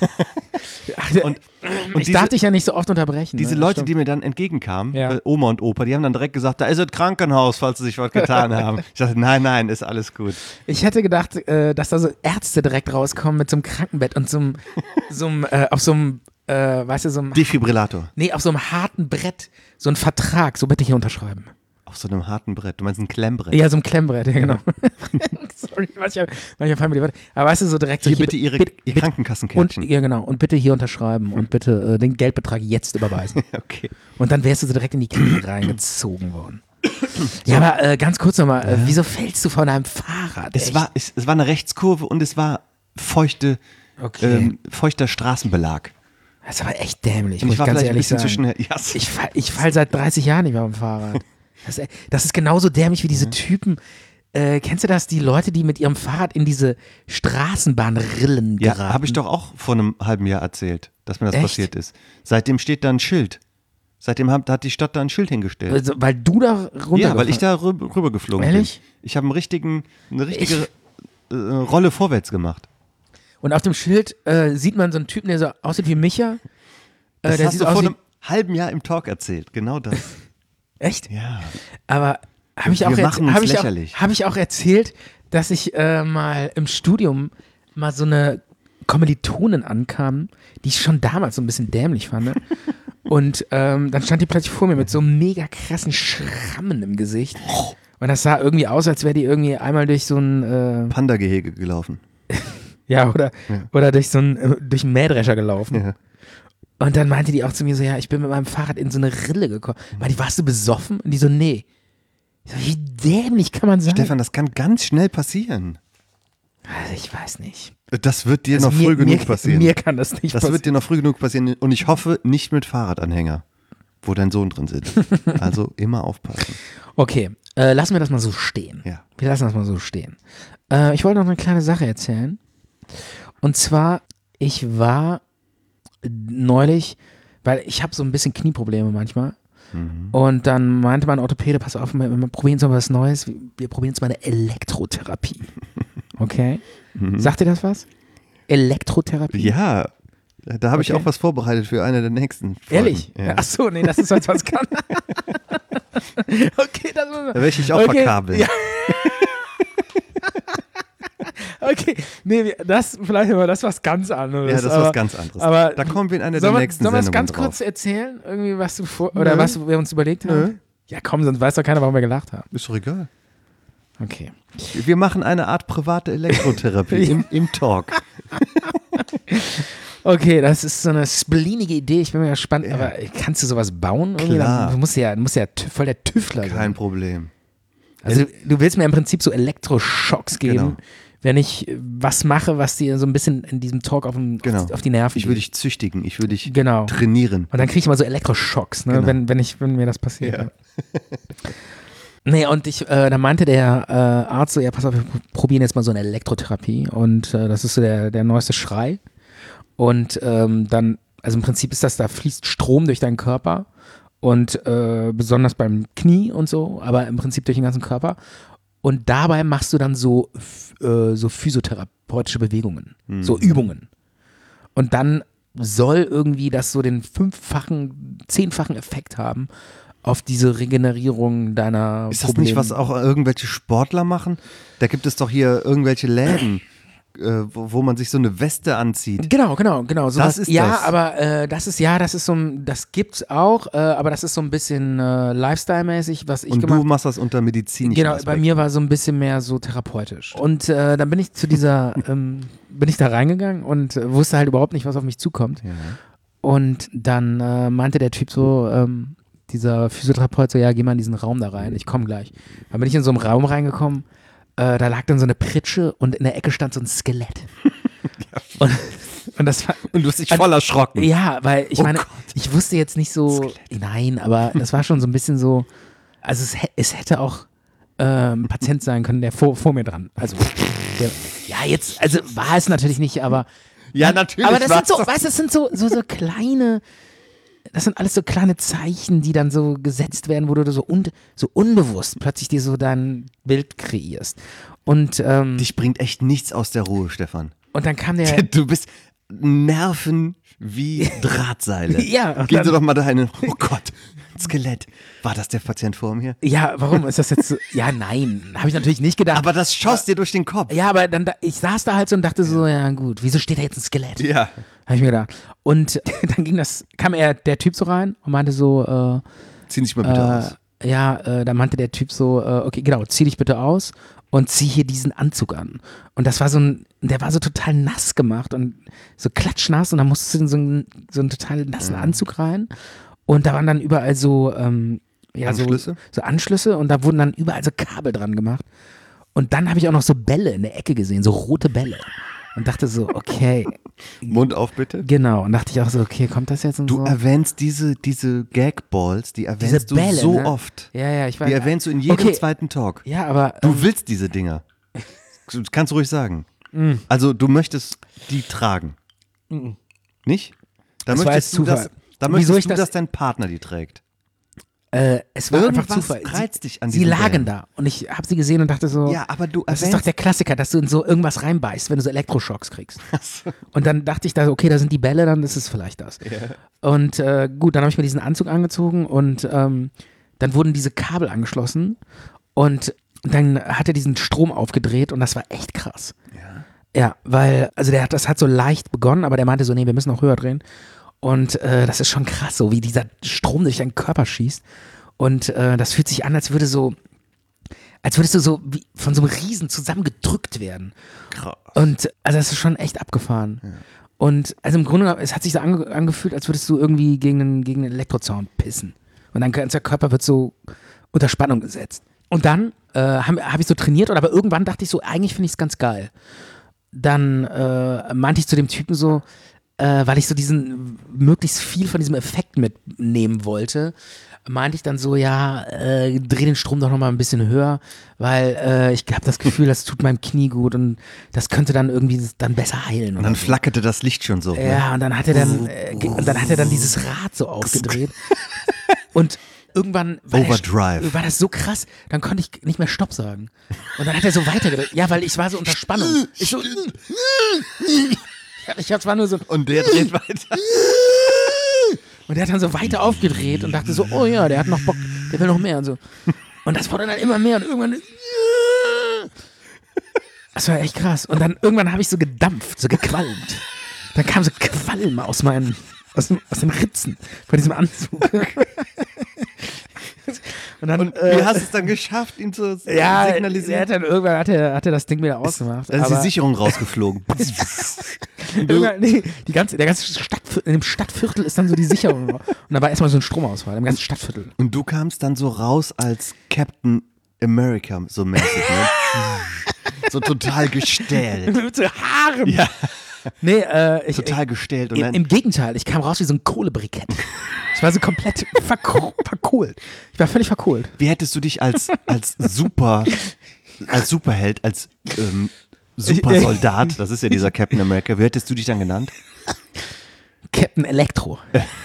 Ach, Und, und ich diese, darf dich ja nicht so oft unterbrechen. diese ne? Leute, Stimmt. die mir dann entgegenkamen, Ja. äh, Oma und Opa, die haben dann direkt gesagt, da ist das Krankenhaus, falls sie sich was getan haben. Ich dachte, nein, nein, ist alles gut. Ich hätte gedacht, äh, dass da so Ärzte direkt rauskommen mit so einem Krankenbett und so einem, so einem äh, auf so einem, äh, weißt du, so einem, Defibrillator. nee, auf so einem harten Brett, so einen Vertrag, so bitte hier unterschreiben. Auf so einem harten Brett. Du meinst ein Klemmbrett. Ja, so ein Klemmbrett, ja, genau. Sorry, manchmal, manchmal fallen mir die Worte. Aber weißt du, so direkt so Hier bitte Ihre, bitte, Ihr bitte, Krankenkassenkärtchen. und, ja, genau. Und bitte hier unterschreiben und bitte äh, den Geldbetrag jetzt überweisen. okay. Und dann wärst du so direkt in die Klinik reingezogen worden. Ja, aber äh, ganz kurz nochmal, äh, wieso fällst du von deinem Fahrrad? Es Echt? war, es, es war eine Rechtskurve und es war feuchte, Okay. ähm, feuchter Straßenbelag. Das ist aber echt dämlich, Und muss ich ich war ganz vielleicht ein ehrlich bisschen sagen. zwischen. Ja, Ich fall, ich fall seit dreißig Jahren nicht mehr auf dem Fahrrad. Das, ist- das ist genauso dämlich wie diese Typen. Äh, kennst du das? Die Leute, die mit ihrem Fahrrad in diese Straßenbahnrillen ja geraten. habe ich doch auch vor einem halben Jahr erzählt, dass mir das Echt? passiert ist. Seitdem steht da ein Schild. Seitdem hat, hat die Stadt da ein Schild hingestellt. Also, weil du da runter. Ja, weil ich da rüber, rüber geflogen Ehrlich? bin. Ich habe einen richtigen, eine richtige äh, Rolle vorwärts gemacht. Und auf dem Schild äh, sieht man so einen Typen, der so aussieht wie Micha. Äh, Das der hast sieht du aus vor wie. einem halben Jahr im Talk erzählt. Genau das. Echt? Ja. Aber habe ich, Wir auch erz- machen uns hab ich, auch, lächerlich. hab ich auch erzählt, dass ich äh, mal im Studium mal so eine Kommilitonin ankam, die ich schon damals so ein bisschen dämlich fand. Ne? Und ähm, dann stand die plötzlich vor mir mit so mega krassen Schrammen im Gesicht. Und das sah irgendwie aus, als wäre die irgendwie einmal durch so ein, äh, Panda-Gehege gelaufen. ja, oder, oder durch so ein, äh, durch einen Mähdrescher gelaufen. Ja. Und dann meinte die auch zu mir so, ja, ich bin mit meinem Fahrrad in so eine Rille gekommen. Meinte die, warst du besoffen? Und die so, nee. Ich so, wie dämlich kann man sein? Stefan, das kann ganz schnell passieren. Also ich weiß nicht. Das wird dir Also noch mir, früh genug mir, passieren. Mir kann das nicht das passieren. wird dir noch früh genug passieren. Und ich hoffe, nicht mit Fahrradanhänger, wo dein Sohn drin sitzt. Also immer aufpassen. Okay, äh, lassen wir das mal so stehen. Ja. Wir lassen das mal so stehen. Äh, ich wollte noch eine kleine Sache erzählen. Und zwar, ich war neulich, weil ich habe so ein bisschen Knieprobleme manchmal. Mhm. Und dann meinte mein Orthopäde, pass auf, wir, wir probieren jetzt mal was Neues. Wir, wir probieren jetzt mal eine Elektrotherapie. Okay? Sagt dir das was? Elektrotherapie? Mhm. Ja, da habe ich Okay. auch was vorbereitet für eine der nächsten Folgen. Ehrlich? Ja. Ach so, nee, das ist jetzt was kann. Okay, das Da werde ich dich auch Okay, verkabeln. ja. Okay, nee, das vielleicht aber das ist was ganz anderes. Ja, das ist aber, was ganz anderes. Aber da kommen wir in einer sollen der wir, nächsten sollen wir das Sendungen ganz drauf. kurz erzählen, irgendwie was du vor, oder Nö. was wir uns überlegt haben? Nö. Ja, komm, sonst weiß doch keiner, warum wir gelacht haben. Ist doch egal. Okay. Wir machen eine Art private Elektrotherapie im, im Talk. Okay, das ist so eine splinige Idee. Ich bin mal gespannt. Ja. Aber kannst du sowas bauen? Irgendwie? Klar. Du musst ja, du musst ja tü- voll der Tüftler sein. Kein Problem. Also du, du willst mir im Prinzip so Elektroschocks geben, Genau. wenn ich was mache, was dir so ein bisschen in diesem Talk auf, den, Genau. auf, auf die Nerven Ich würde geht. dich züchtigen, ich würde dich Genau. trainieren. Und dann kriege ich immer so Elektroschocks, ne, Genau. wenn, wenn, ich, wenn mir das passiert. Ja. Ne? Nee, und ich, äh, da meinte der äh, Arzt so, ja, pass auf, wir probieren jetzt mal so eine Elektrotherapie. Und äh, das ist so der, der neueste Schrei. Und ähm, dann, also im Prinzip ist das, da fließt Strom durch deinen Körper. Und äh, besonders beim Knie und so, aber im Prinzip durch den ganzen Körper. Und dabei machst du dann so, f- äh, so physiotherapeutische Bewegungen, Mhm. so Übungen. Und dann soll irgendwie das so den fünffachen, zehnfachen Effekt haben auf diese Regenerierung deiner Ist das Probleme. nicht, was auch irgendwelche Sportler machen? Da gibt es doch hier irgendwelche Läden, äh, wo, wo man sich so eine Weste anzieht. Genau, genau, genau. Sowas. Das ist ja, das. aber äh, das ist ja, das ist so, ein- das gibt's auch, äh, aber das ist so ein bisschen äh, Lifestyle-mäßig, was ich Und gemacht du machst das unter medizinischen Genau, Aspekten. bei mir war so ein bisschen mehr so therapeutisch. Und äh, dann bin ich zu dieser, ähm, bin ich da reingegangen und äh, wusste halt überhaupt nicht, was auf mich zukommt. Ja. Und dann äh, meinte der Typ so, ähm, dieser Physiotherapeut so, ja, geh mal in diesen Raum da rein, ich komme gleich. Dann bin ich in so einen Raum reingekommen, äh, da lag dann so eine Pritsche und in der Ecke stand so ein Skelett. und, und das war, Und du hast dich voll erschrocken. ja, weil ich Oh meine, Gott. ich wusste jetzt nicht so, Skelett. nein, aber das war schon so ein bisschen so, also es, hä- es hätte auch ähm, ein Patient sein können, der vor, vor mir dran, also der, ja jetzt, also war es natürlich nicht, aber Ja, natürlich. aber das sind war's so, doch. weißt du, das sind so, so, so kleine, das sind alles so kleine Zeichen, die dann so gesetzt werden, wo du so, un, so unbewusst plötzlich dir so dein Bild kreierst. Und, ähm, Dich bringt echt nichts aus der Ruhe, Stefan. und dann kam der, Du bist Nerven wie Drahtseile. Ja, und Gehen Sie dann- doch mal dahin. Oh Gott, ein Skelett. War das der Patient vor mir? ja, warum ist das jetzt so, ja, nein, habe ich natürlich nicht gedacht. Aber das schoss dir durch den Kopf. Ja, aber dann, da, ich saß da halt so und dachte so, ja gut, wieso steht da jetzt ein Skelett? Ja. Habe ich mir gedacht. Und dann ging das, kam er, der Typ so rein und meinte so, äh, Zieh dich mal bitte aus. äh, ja, äh, da meinte der Typ so, äh, okay, genau, zieh dich bitte aus und zieh hier diesen Anzug an. Und das war so ein, der war so total nass gemacht und so klatschnass und dann musstest du in so einen, so einen total nassen Mhm. Anzug rein. Und da waren dann überall so, ähm, ja, Anschlüsse? So, so Anschlüsse und da wurden dann überall so Kabel dran gemacht. Und dann habe ich auch noch so Bälle in der Ecke gesehen, so rote Bälle. Und dachte so, okay, Mund auf bitte. genau. Und dachte ich auch so, okay, kommt das jetzt und Du so? erwähnst diese, diese Gagballs, die erwähnst Diese du Bälle, so ne? oft. Ja, ja, ich weiß. Die erwähnst du in jedem Okay. zweiten Talk. Ja, aber Du ähm, willst diese Dinger. Du kannst ruhig sagen. Mm. Also du möchtest die tragen. Nicht? Da Das war möchtest jetzt du, dass, Zufall. da Wieso möchtest ich du, das- dass dein Partner die trägt. äh, es war einfach Irgendwas Zufall. reizt dich an Sie diesen lagen Bällen. da und ich habe sie gesehen und dachte so, Ja, aber du das ist doch der Klassiker, dass du in so irgendwas reinbeißt, wenn du so Elektroschocks kriegst. Und dann dachte ich da, okay, da sind die Bälle, dann ist es vielleicht das. Und äh, gut, dann habe ich mir diesen Anzug angezogen und ähm, dann wurden diese Kabel angeschlossen und dann hat er diesen Strom aufgedreht und das war echt krass. Ja, weil, also der hat, das hat so leicht begonnen, aber der meinte so, nee, wir müssen noch höher drehen. Und äh, das ist schon krass, so wie dieser Strom durch deinen Körper schießt. Und äh, das fühlt sich an, als würde so, als würdest du so wie von so einem Riesen zusammengedrückt werden. Krass. Und also das ist schon echt abgefahren. Und also im Grunde genommen, es hat sich so ange angefühlt, als würdest du irgendwie gegen einen, gegen einen Elektrozaun pissen. Und dein ganzer Körper wird so unter Spannung gesetzt. Und dann äh, habe hab ich so trainiert, aber irgendwann dachte ich so, eigentlich finde ich es ganz geil. Dann äh, meinte ich zu dem Typen so, äh, weil ich so diesen, möglichst viel von diesem Effekt mitnehmen wollte, meinte ich dann so, ja, äh, dreh den Strom doch nochmal ein bisschen höher, weil äh, ich habe das Gefühl, das tut meinem Knie gut und das könnte dann irgendwie dann besser heilen. Und dann oder so. flackerte das Licht schon so. Ne? Ja, und dann hat er dann, äh, ge- und dann hat er dann dieses Rad so aufgedreht. Und irgendwann war, der, Overdrive. war das so krass, dann konnte ich nicht mehr Stopp sagen. Und dann hat er so weitergedreht. Ja, weil ich war so unter Spannung. Ich so, ich hab zwar nur so, Und der dreht weiter. und der hat dann so weiter aufgedreht und dachte so, oh ja, der hat noch Bock, der will noch mehr und so. Und das wurde dann immer mehr und irgendwann, Das war echt krass. Und dann irgendwann habe ich so gedampft, so gequalmt. Dann kam so Qualm aus meinen, aus, dem, aus den Ritzen von diesem Anzug. Und dann, Und äh, wie hast du es dann geschafft, ihn zu ja, signalisieren? er hat dann irgendwann hat er, hat er das Ding wieder ausgemacht. Dann ist die aber Sicherung rausgeflogen. irgendwann, nee, die ganze, der ganze Stadtviertel, in dem Stadtviertel ist dann so die Sicherung. Und da war erstmal so ein Stromausfall im ganzen Stadtviertel. Und du kamst dann so raus als Captain America, so mäßig, ne? So total gestählt. Mit so Haaren. Ja. Nee, äh, ich, Total gestählt. Und Im, dann, Im Gegenteil, ich kam raus wie so ein Kohlebrikett. Ich war so komplett verko- verkohlt. Ich war völlig verkohlt. wie hättest du dich als, als Super, als Superheld, als ähm, Supersoldat, das ist ja dieser Captain America, wie hättest du dich dann genannt? Captain Elektro.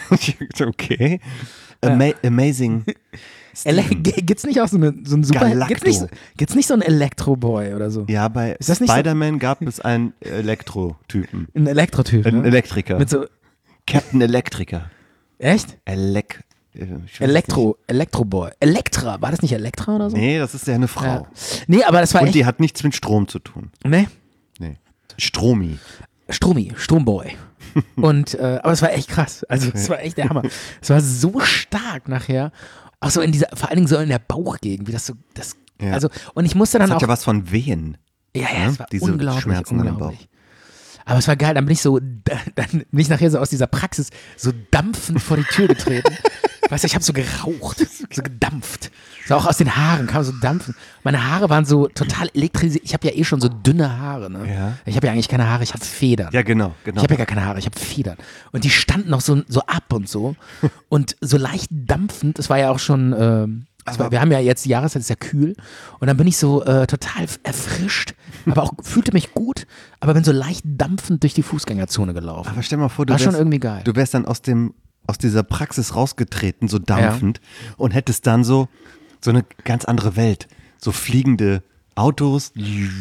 Okay. Ama- amazing. Ele- G- gibt's nicht auch so, eine, so ein Super... Galacto. Gibt's nicht, so- gibt's nicht so einen Elektro-Boy oder so? Ja, bei Ist das nicht so- Spider-Man gab es einen Elektro-Typen. Ein Elektrotyp, Einen ne? Elektriker. Mit so... Captain Elektriker. Echt? Elek äh, ich weiß Elektro, Elektro-Boy. Elektra, war das nicht Elektra oder so? nicht. Nee, das ist ja eine Frau. Ja. Nee, aber das war Und echt... die hat nichts mit Strom zu tun. Nee? Nee. Stromi. Stromi, Stromboy. Und, äh, aber es war echt krass. Also, es war echt der Hammer. Es war so stark nachher. Auch so in dieser, vor allen Dingen so in der Bauchgegend, wie das so, das, Ja. also, und ich musste Das dann hat auch, ja was von Wehen. ja, ja, ne? es war Diese unglaublich, Schmerzen an dem unglaublich. Aber es war geil, dann bin ich so, dann bin ich nachher so aus dieser Praxis so dampfend vor die Tür getreten. Weißt du, ich habe so geraucht, so gedampft. So auch aus den Haaren kam so Dampfen. Meine Haare waren so total elektrisiert. Ich habe ja eh schon so dünne Haare, ne? Ja. Ich habe ja eigentlich keine Haare, ich habe Federn. Ja, genau, genau. Ich habe ja gar keine Haare, ich habe Federn. Und die standen noch so, so ab und so. Und so leicht dampfend, das war ja auch schon, ähm, das war, wir haben ja jetzt, die Jahreszeit ist ja kühl. Und dann bin ich so äh, total erfrischt, aber auch fühlte mich gut, aber bin so leicht dampfend durch die Fußgängerzone gelaufen. Aber stell mal vor, du War schon wärst, irgendwie geil. du wärst dann aus dem aus dieser Praxis rausgetreten, so dampfend, und hättest dann so so eine ganz andere Welt, so fliegende Autos,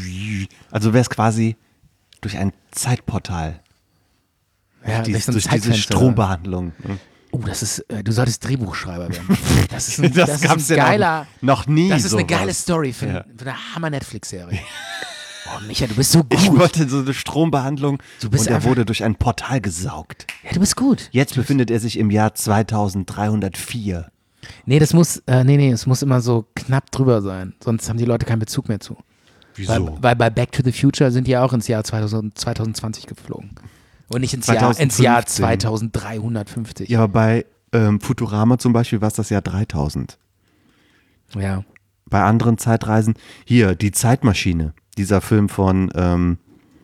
also wärst quasi durch ein Zeitportal, Ja, dies, durch so ein durch diese Zeitfenster. Strombehandlung. Oh, das ist, äh, du solltest Drehbuchschreiber werden. Das ist ein, Das das gab's ist ein ja noch- geiler, noch nie Das ist eine sowas. geile Story für, Ja. für eine Hammer-Netflix-Serie. Oh, Micha, du bist so gut. Ich wollte so eine Strombehandlung Du bist und er einfach- wurde durch ein Portal gesaugt. Ja, du bist gut. Jetzt befindet er sich im Jahr zweitausenddreihundertvier. Nee, das muss, äh, nee, nee, es muss immer so knapp drüber sein. Sonst haben die Leute keinen Bezug mehr zu. Wieso? Weil, weil bei Back to the Future sind die ja auch ins Jahr zweitausend, zweitausendzwanzig geflogen. Und nicht ins Jahr, ins Jahr zweitausendfünfzehn. zweitausenddreihundertfünfzig. Ja, aber bei ähm, Futurama zum Beispiel war es das Jahr dreitausend. Ja. Bei anderen Zeitreisen, hier, die Zeitmaschine, dieser Film von, ähm,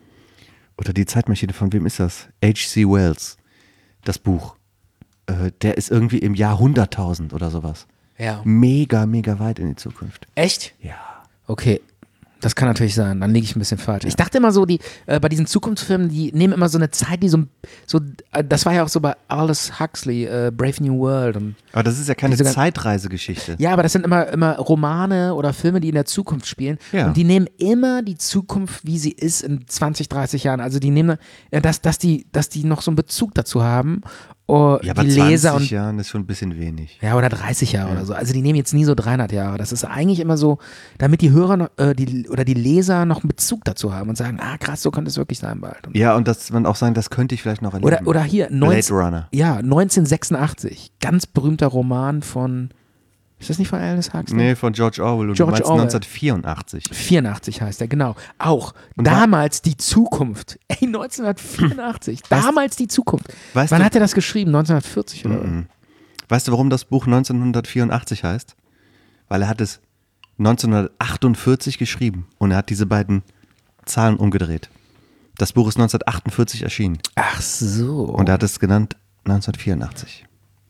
oder die Zeitmaschine, von wem ist das? H C Wells, das Buch. Äh, der ist irgendwie im Jahr hunderttausend oder sowas. Ja. Mega, mega weit in die Zukunft. Echt? Ja. Okay. Das kann natürlich sein, dann liege ich ein bisschen falsch. Ich dachte immer so, die, äh, bei diesen Zukunftsfilmen, die nehmen immer so eine Zeit, die so, so äh, das war ja auch so bei Aldous Huxley, äh, Brave New World. Und, Aber das ist ja keine Diese gan- Zeitreisegeschichte. ja, aber das sind immer, immer Romane oder Filme, die in der Zukunft spielen. Ja. Und die nehmen immer die Zukunft, wie sie ist in zwanzig, dreißig Jahren. Also die nehmen, äh, dass, dass, die, dass die noch so einen Bezug dazu haben. Oh, Ja, aber die Leser und zwanzig Jahren ist schon ein bisschen wenig. ja, oder dreißig Jahre oder so. Also die nehmen jetzt nie so dreihundert Jahre. Das ist eigentlich immer so, damit die Hörer noch, äh, die, oder die Leser noch einen Bezug dazu haben und sagen, ah krass, so könnte es wirklich sein bald. Und, Ja, und dass man auch sagen, das könnte ich vielleicht noch erleben. oder, oder hier, Blade neunzehn, Runner. ja, neunzehnhundertsechsundachtzig. Ganz berühmter Roman von, ist das nicht von Aldous Huxley? Nee, von George Orwell. Und George du meinst Orwell. neunzehnhundertvierundachtzig. vierundachtzig heißt er, genau. Auch Und da- damals die Zukunft. Ey, neunzehnhundertvierundachtzig. damals die Zukunft. weißt Wann du- hat er das geschrieben? neunzehnhundertvierzig oder? Mhm. Weißt du, warum das Buch neunzehnhundertvierundachtzig heißt? Weil er hat es neunzehnhundertachtundvierzig geschrieben und er hat diese beiden Zahlen umgedreht. Das Buch ist neunzehnhundertachtundvierzig erschienen Ach so. und er hat es genannt neunzehnhundertvierundachtzig.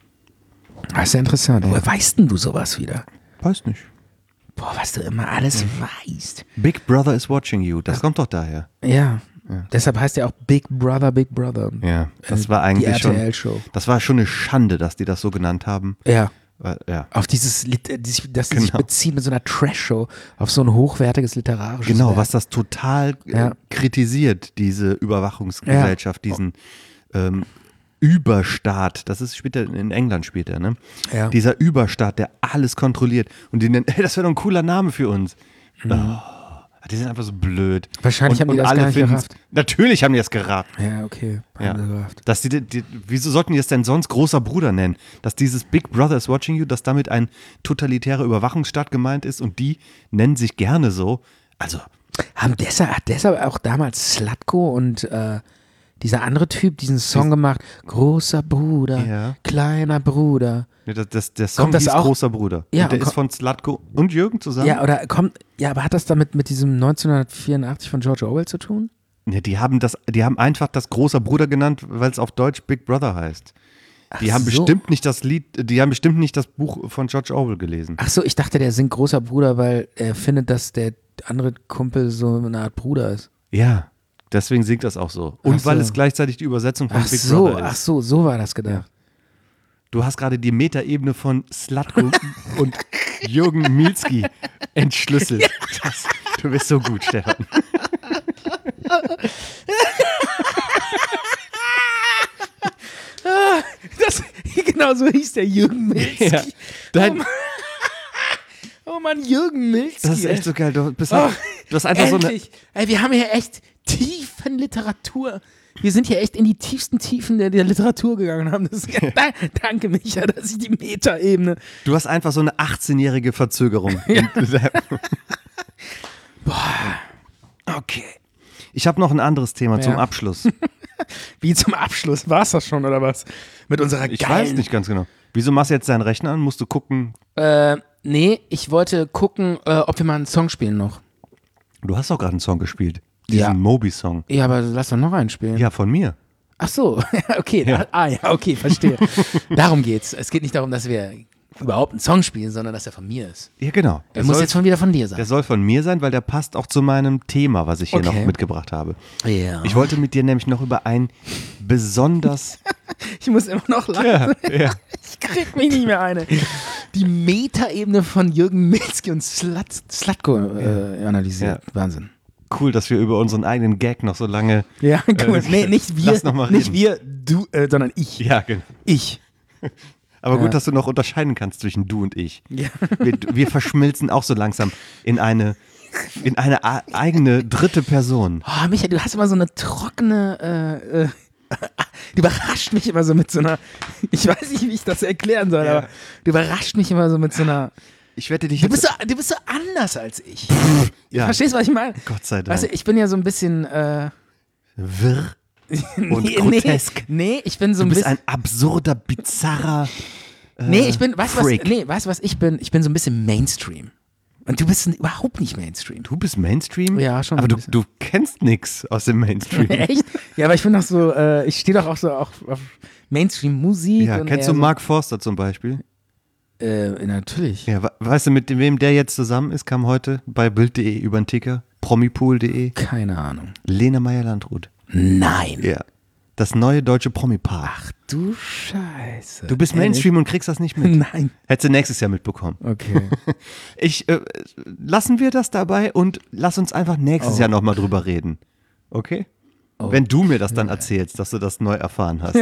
Das ist ja interessant. Woher weißt denn du sowas wieder? Weiß nicht. Boah, was du immer alles weißt. Big Brother is watching you. Das kommt doch daher. Ja. Deshalb heißt er auch Big Brother, Big Brother. Ja, das Äh, war eigentlich die schon. R T L-Show. Das war schon eine Schande, dass die das so genannt haben. Ja. Weil, ja. Auf dieses, Lit- äh, dieses dass sie sich Genau. beziehen mit so einer Trash-Show auf so ein hochwertiges literarisches Genau, Werk. was das total äh, Ja. kritisiert, diese Überwachungsgesellschaft, diesen ähm, Überstaat. Das ist später in England spielt er, ne? Ja. Dieser Überstaat, der alles kontrolliert und die nennen, hey, das wäre doch ein cooler Name für uns. Mhm. Oh, Die sind einfach so blöd. Wahrscheinlich haben die das gar nicht finden's- gerafft. Natürlich haben die das gerafft. Ja, okay. Ja. Haben sie gerafft. Dass die, die, wieso sollten die es denn sonst großer Bruder nennen? Dass dieses Big Brother is watching you, dass damit ein totalitärer Überwachungsstaat gemeint ist und die nennen sich gerne so. Also, Haben deshalb, hat deshalb auch damals Slatko und äh, dieser andere Typ diesen Song gemacht? Großer Bruder, Ja. kleiner Bruder. ja, das, das, der Song Kommt das hieß auch- Großer Bruder. Ja, und der und ist von Zlatko und Jürgen zusammen. Ja, oder kommt, ja, aber hat das damit mit diesem neunzehnhundertvierundachtzig von George Orwell zu tun? Ja, die haben das, die haben einfach das Großer Bruder genannt, weil es auf Deutsch Big Brother heißt. Die Ach haben so. bestimmt nicht das Lied, die haben bestimmt nicht das Buch von George Orwell gelesen. Ach so, ich dachte, der singt Großer Bruder, weil er findet, dass der andere Kumpel so eine Art Bruder ist. Ja, deswegen singt das auch so. Und Ach weil so. es gleichzeitig die Übersetzung von Ach Big so, Brother ist. ach so, so war das gedacht. Du hast gerade die Metaebene von Slatko und Jürgen Milski entschlüsselt. Das, du bist so gut, Stefan. Das, genau so hieß der Jürgen Milzki. Ja, dein, Oh Mann, Jürgen Milzki. das ist echt so geil. Du, bist Oh, halt, du hast einfach so eine. endlich. Ey, wir haben hier echt tiefen Literatur. Wir sind hier echt in die tiefsten Tiefen der, der Literatur gegangen und haben das. Da, danke, Micha, dass ich die Metaebene. Du hast einfach so eine achtzehnjährige Verzögerung. Boah. Okay. Ich habe noch ein anderes Thema zum Ja. Abschluss. Wie zum Abschluss, war es das schon oder was? Mit unserer Ich geilen. weiß nicht ganz genau. Wieso machst du jetzt deinen Rechner an? Musst du gucken. Äh, nee, ich wollte gucken, äh, ob wir mal einen Song spielen noch. Du hast doch gerade einen Song gespielt. Diesen Ja. Moby-Song. Ja, aber lass doch noch einen spielen. Ja, von mir. Ach so, okay. Ja. Ah ja, okay, verstehe. Darum geht's. Es geht nicht darum, dass wir überhaupt einen Song spielen, sondern dass er von mir ist. Ja, genau. Der muss jetzt schon wieder von dir sein. Der soll von mir sein, weil der passt auch zu meinem Thema, was ich hier Okay. noch mitgebracht habe. Ja. Ich wollte mit dir nämlich noch über ein besonders. Ich muss immer noch lachen. ja, ja. Ich krieg mich nicht mehr eine. Die Metaebene von Jürgen Milzki und Slat, Slatko äh, analysiert. Wahnsinn. Cool, dass wir über unseren eigenen Gag noch so lange. Ja, cool. Äh, nee, nicht wir, lass noch mal nicht reden. wir, du, äh, sondern ich. Ja, genau. Ich. Aber Ja. gut, dass du noch unterscheiden kannst zwischen du und ich. Ja. Wir, wir verschmilzen auch so langsam in eine, in eine a- eigene dritte Person. Oh, Micha, du hast immer so eine trockene, äh, äh, du überrascht mich immer so mit so einer, ich weiß nicht, wie ich das erklären soll, Ja. aber du überrascht mich immer so mit so einer, Ich wette dich du jetzt. bist so, du bist so anders als ich. ja, Verstehst du, was ich meine? Gott sei Dank. Weißt du, ich bin ja so ein bisschen, äh, Wirr. Und nee, grotesk. Nee, nee, ich bin so Du ein bist bisschen, ein absurder, bizarrer. Äh, nee, ich bin, weißt du was, Freak. nee, weißt du was ich bin? Ich bin so ein bisschen Mainstream. Und du bist überhaupt nicht Mainstream. Du bist Mainstream? Ja, schon Aber ein du, bisschen. du kennst nichts aus dem Mainstream. Echt? Ja, aber ich bin doch so, äh, ich stehe doch auch so auch auf Mainstream-Musik. Ja, und kennst eher du so, Mark Forster zum Beispiel? Äh, natürlich. Ja, we- weißt du, mit wem der jetzt zusammen ist, kam heute bei Bild punkt de über den Ticker, promipool punkt de, Keine Ahnung. Lena Meyer-Landrut. Nein. Ja. Das neue deutsche Promi-Paar. Ach du Scheiße. Du bist Mainstream und kriegst das nicht mit. Nein. Hättest du nächstes Jahr mitbekommen. Okay. Ich, äh, lassen wir das dabei und lass uns einfach nächstes Oh. Jahr nochmal drüber reden. Okay? Oh. Wenn du mir das dann erzählst, dass du das neu erfahren hast.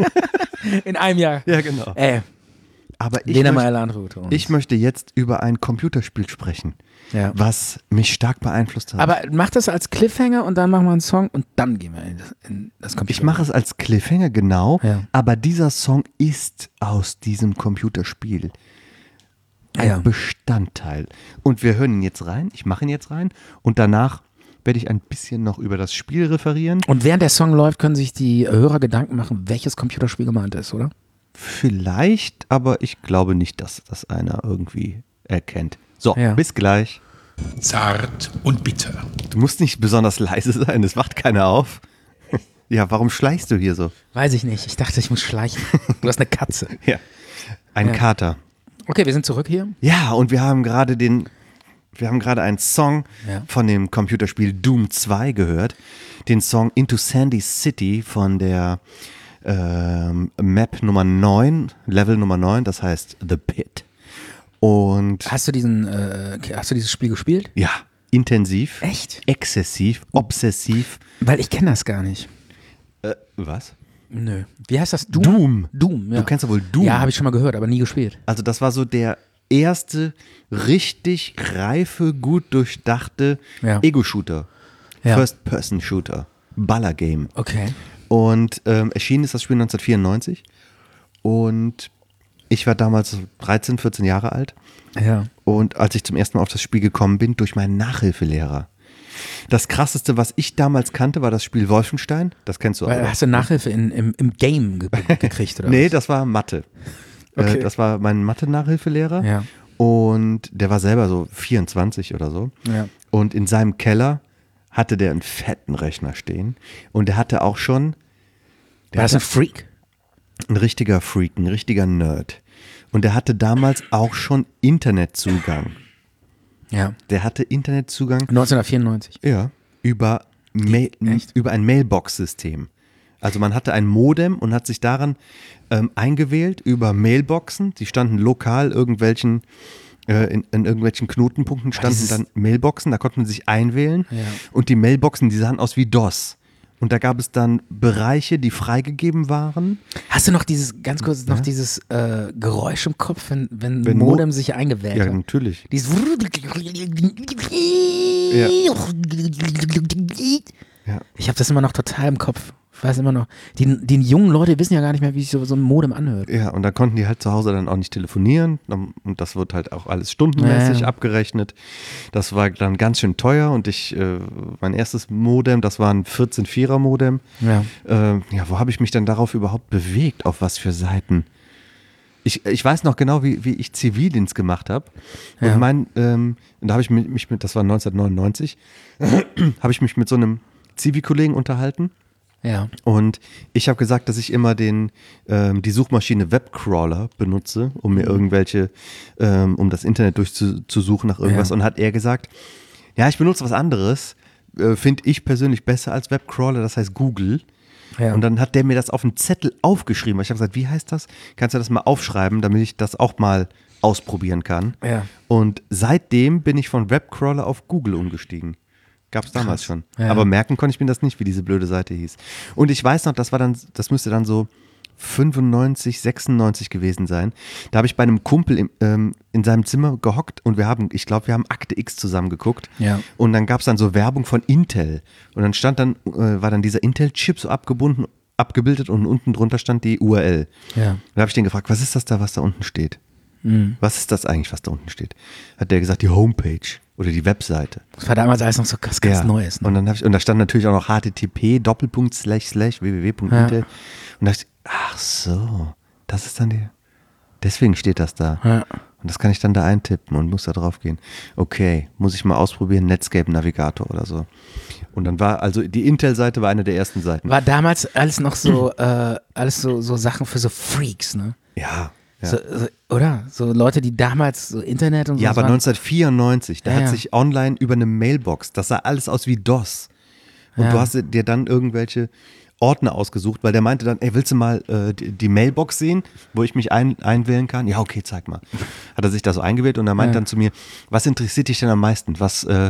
In einem Jahr. Ja, genau. Ey, Aber ich, Lena möchte, Meyer-Landrut. und- ich möchte jetzt über ein Computerspiel sprechen, Ja. was mich stark beeinflusst hat. Aber mach das als Cliffhanger und dann machen wir einen Song und dann gehen wir in das, in das Computer. Ich mache es als Cliffhanger, genau, Ja. aber dieser Song ist aus diesem Computerspiel ein Ja. Bestandteil. Und wir hören ihn jetzt rein, ich mache ihn jetzt rein und danach werde ich ein bisschen noch über das Spiel referieren. Und während der Song läuft, können sich die Hörer Gedanken machen, welches Computerspiel gemeint ist, oder? Vielleicht, aber ich glaube nicht, dass das einer irgendwie erkennt. So, Ja. bis gleich. Zart und bitter. Du musst nicht besonders leise sein, das wacht keiner auf. Ja, warum schleichst du hier so? Weiß ich nicht. Ich dachte, ich muss schleichen. Du hast eine Katze. Ja. Ein Ja. Kater. Okay, wir sind zurück hier. Ja, und wir haben gerade den, wir haben gerade einen Song Ja. von dem Computerspiel Doom zwei gehört. Den Song Into Sandy City von der ähm, Map Nummer neun, Level Nummer neun, das heißt The Pit. Und Hast du diesen, äh, hast du dieses Spiel gespielt? ja, intensiv, Echt? exzessiv, obsessiv. Weil ich kenne das gar nicht. Äh, was? Nö. Wie heißt das? Doom? Doom. Doom, ja. Du kennst ja wohl Doom. Ja, habe ich schon mal gehört, aber nie gespielt. Also das war so der erste richtig reife, gut durchdachte Ja. Ego-Shooter. Ja. First-Person-Shooter. Baller-Game. Okay. Und ähm, erschienen ist das Spiel neunzehnhundertvierundneunzig. Und ich war damals so dreizehn, vierzehn Jahre alt. Ja. Und als ich zum ersten Mal auf das Spiel gekommen bin, durch meinen Nachhilfelehrer. Das krasseste, was ich damals kannte, war das Spiel Wolfenstein. Das kennst du auch. Weil, hast du Nachhilfe in, im, im Game ge gekriegt, oder Nee, was? das war Mathe. Okay. Äh, das war mein Mathe-Nachhilfelehrer. Ja. Und der war selber so vierundzwanzig oder so. Ja. Und in seinem Keller hatte der einen fetten Rechner stehen. Und der hatte auch schon der War das ein hatte Freak? ein richtiger Freak, ein richtiger Nerd. Und der hatte damals auch schon Internetzugang. Ja. Der hatte Internetzugang, neunzehnhundertvierundneunzig. ja, über, Mail, Echt? über ein Mailbox-System. Also man hatte ein Modem und hat sich daran ähm, eingewählt über Mailboxen. Die standen lokal irgendwelchen, äh, in, in irgendwelchen Knotenpunkten standen dieses- dann Mailboxen, da konnte man sich einwählen. Ja. Und die Mailboxen, die sahen aus wie DOS. Und da gab es dann Bereiche, die freigegeben waren. Hast du noch dieses, ganz kurz, noch dieses äh, Geräusch im Kopf, wenn, wenn, Wenn Mo- Modem sich eingewählt Ja, hat? natürlich. Dieses Ja. Ich habe das immer noch total im Kopf. Ich weiß immer noch. Die, die jungen Leute wissen ja gar nicht mehr, wie sich so, so ein Modem anhört. Ja, und da konnten die halt zu Hause dann auch nicht telefonieren. Und das wird halt auch alles stundenmäßig Ja, ja. abgerechnet. Das war dann ganz schön teuer. Und ich, äh, mein erstes Modem, das war ein vierzehn Vierer Modem. Ja. Äh, ja, wo habe ich mich dann darauf überhaupt bewegt? Auf was für Seiten? Ich, ich weiß noch genau, wie, wie ich Zivildienst gemacht habe. Und Ja. mein, ähm, und da habe ich mich, mich mit, das war neunzehnhundertneunundneunzig, habe ich mich mit so einem Zivi-Kollegen unterhalten. Ja. Und ich habe gesagt, dass ich immer den, ähm, die Suchmaschine Webcrawler benutze, um mir irgendwelche, ähm, um das Internet durchzusuchen nach irgendwas. Ja. Und hat er gesagt, ja, ich benutze was anderes, äh, finde ich persönlich besser als Webcrawler, das heißt Google. Ja. Und dann hat der mir das auf einen Zettel aufgeschrieben. Ich habe gesagt, wie heißt das? Kannst du das mal aufschreiben, damit ich das auch mal ausprobieren kann? Ja. Und seitdem bin ich von Webcrawler auf Google umgestiegen. Gab es damals Krass. schon. Ja. Aber merken konnte ich mir das nicht, wie diese blöde Seite hieß. Und ich weiß noch, das war dann, das müsste dann so fünfundneunzig, sechsundneunzig gewesen sein. Da habe ich bei einem Kumpel im, ähm, in seinem Zimmer gehockt und wir haben, ich glaube, wir haben Akte X zusammen geguckt. Ja. Und dann gab es dann so Werbung von Intel. Und dann stand dann, äh, war dann dieser Intel-Chip so abgebunden, abgebildet und unten drunter stand die U R L. Ja. Da habe ich den gefragt, was ist das da, was da unten steht? Mhm. Was ist das eigentlich, was da unten steht? Hat der gesagt, die Homepage oder die Webseite. Das war damals alles noch so was ganz Ja. Neues. Ne? Und dann habe ich, und da stand natürlich auch noch H T T P Doppelpunkt slash slash www Punkt intel. Ja. Und da dachte ich, ach so, das ist dann die, deswegen steht das da. Ja. Und das kann ich dann da eintippen und muss da drauf gehen. Okay, muss ich mal ausprobieren, Netscape Navigator oder so. Und dann war, also die Intel-Seite war eine der ersten Seiten. War damals alles noch so, äh, alles so, so Sachen für so Freaks, ne? Ja. Ja. So, so, oder? So Leute, die damals so Internet und so. Ja, aber waren. neunzehnhundertvierundneunzig, da Ja, hat ja. sich online über eine Mailbox, das sah alles aus wie DOS. Und Ja. du hast dir dann irgendwelche Ordner ausgesucht, weil der meinte dann, ey, willst du mal äh, die, die Mailbox sehen, wo ich mich ein, einwählen kann? Ja, okay, zeig mal. Hat er sich da so eingewählt und er meinte Ja. dann zu mir, was interessiert dich denn am meisten? Was, äh,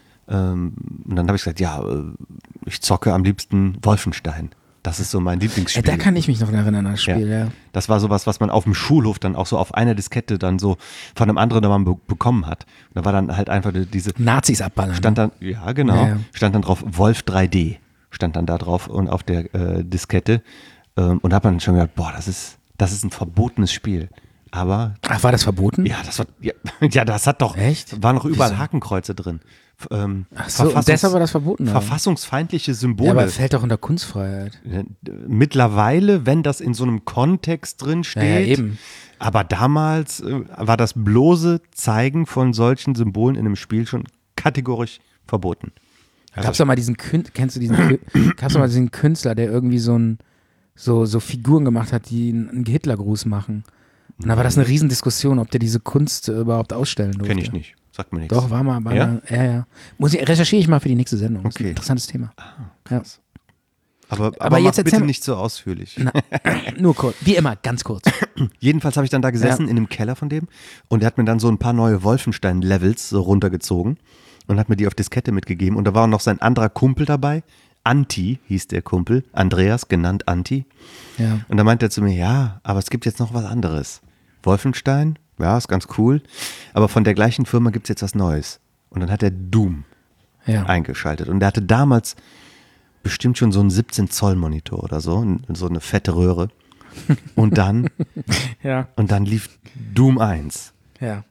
ähm, und dann habe ich gesagt, ja, äh, ich zocke am liebsten Wolfenstein. Das ist so mein Ey, Lieblingsspiel. da kann ich mich noch erinnern an das Spiel, ja. Das war sowas, was man auf dem Schulhof dann auch so auf einer Diskette dann so von einem anderen Mann be bekommen hat. Und da war dann halt einfach die- diese, Nazis abballern. stand ne? dann, ja genau, Ja, ja. stand dann drauf Wolf drei D, stand dann da drauf und auf der äh, Diskette. Ähm, und da hat man schon gedacht, boah, das ist, das ist ein verbotenes Spiel. Aber, Ach, war das verboten? ja, das war, ja, ja das hat doch, Echt? waren noch überall Wieso? Hakenkreuze drin. F- Ähm, Ach so, und Verfassungs- deshalb war das verboten. aber- Verfassungsfeindliche Ja, Symbole. aber fällt doch unter Kunstfreiheit. Mittlerweile, wenn das in so einem Kontext drin steht, Ja, ja, eben. aber damals äh, war das bloße Zeigen von solchen Symbolen in einem Spiel schon kategorisch verboten. Also, Gab's doch mal diesen Kün kennst du diesen Kü- gab's doch mal diesen Künstler, der irgendwie so ein so, so Figuren gemacht hat, die einen einen Hitlergruß machen. Und da war das eine Riesendiskussion, ob der diese Kunst äh, überhaupt ausstellen durfte. Kenne ich nicht, sagt mir nichts. Doch, war mal, war Ja? mal, ja, ja. Muss ich, recherchiere ich mal für die nächste Sendung. Das ist ein Okay. interessantes Thema. Ja. aber aber, aber mach jetzt erzähl bitte mal- nicht so ausführlich. Na, nur kurz, wie immer, ganz kurz. Jedenfalls habe ich dann da gesessen Ja. in dem Keller von dem und der hat mir dann so ein paar neue Wolfenstein-Levels so runtergezogen und hat mir die auf Diskette mitgegeben und da war noch sein anderer Kumpel dabei, Anti hieß der Kumpel, Andreas, genannt Anti. Ja. Und da meinte er zu mir, ja, aber es gibt jetzt noch was anderes. Wolfenstein, ja, ist ganz cool. Aber von der gleichen Firma gibt es jetzt was Neues. Und dann hat er Doom Ja. eingeschaltet. Und der hatte damals bestimmt schon so einen siebzehn Zoll Monitor oder so, so eine fette Röhre. Und dann, Ja. und dann lief Doom eins. Ja.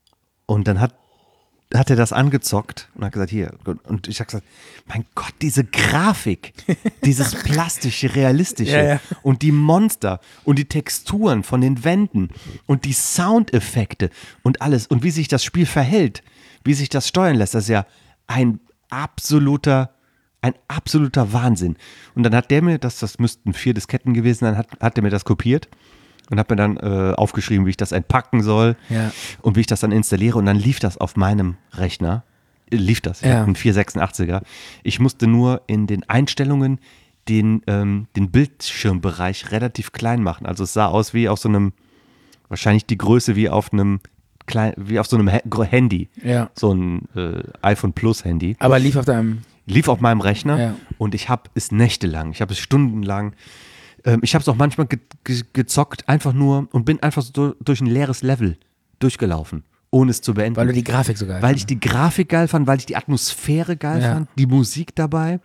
Und dann hat, hat er das angezockt und hat gesagt, hier. Und ich habe gesagt, mein Gott, diese Grafik, dieses plastische, realistische Ja, ja. und die Monster und die Texturen von den Wänden und die Soundeffekte und alles und wie sich das Spiel verhält, wie sich das steuern lässt, das ist ja ein absoluter, ein absoluter Wahnsinn. Und dann hat der mir, das, das müssten vier Disketten gewesen sein, hat, hat der mir das kopiert und hat mir dann äh, aufgeschrieben, wie ich das entpacken soll Ja. und wie ich das dann installiere. Und dann lief das auf meinem Rechner. Äh, Lief das. Ich Ja. hatte einen vierhundertsechsundachtziger. Ich musste nur in den Einstellungen den, ähm, den Bildschirmbereich relativ klein machen. Also es sah aus wie auf so einem, wahrscheinlich die Größe wie auf einem klein, wie auf so einem Ha- Handy. Ja. So ein äh, iPhone Plus Handy. Aber lief auf deinem. Lief auf meinem Rechner Ja. und ich habe es nächtelang, ich habe es stundenlang, ähm, ich habe es auch manchmal ge ge gezockt, einfach nur und bin einfach so durch ein leeres Level durchgelaufen, ohne es zu beenden. Weil du die Grafik so geil Weil ich die Grafik geil fand, weil ich die Atmosphäre geil Ja. fand, die Musik dabei,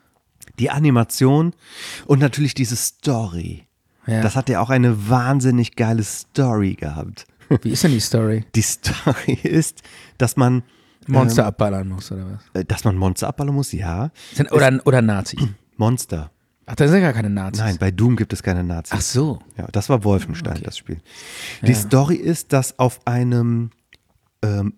die Animation und natürlich diese Story. Ja. Das hat ja auch eine wahnsinnig geile Story gehabt. Wie ist denn die Story? Die Story ist, dass man Monster abballern muss, oder was? äh, dass man Monster abballern muss, ja. Sind, oder, oder Nazis. Monster. Ach, da sind gar keine Nazis. Nein, bei Doom gibt es keine Nazis. Ach so. Ja, das war Wolfenstein, das Spiel. Die Story ist, dass auf einem ähm,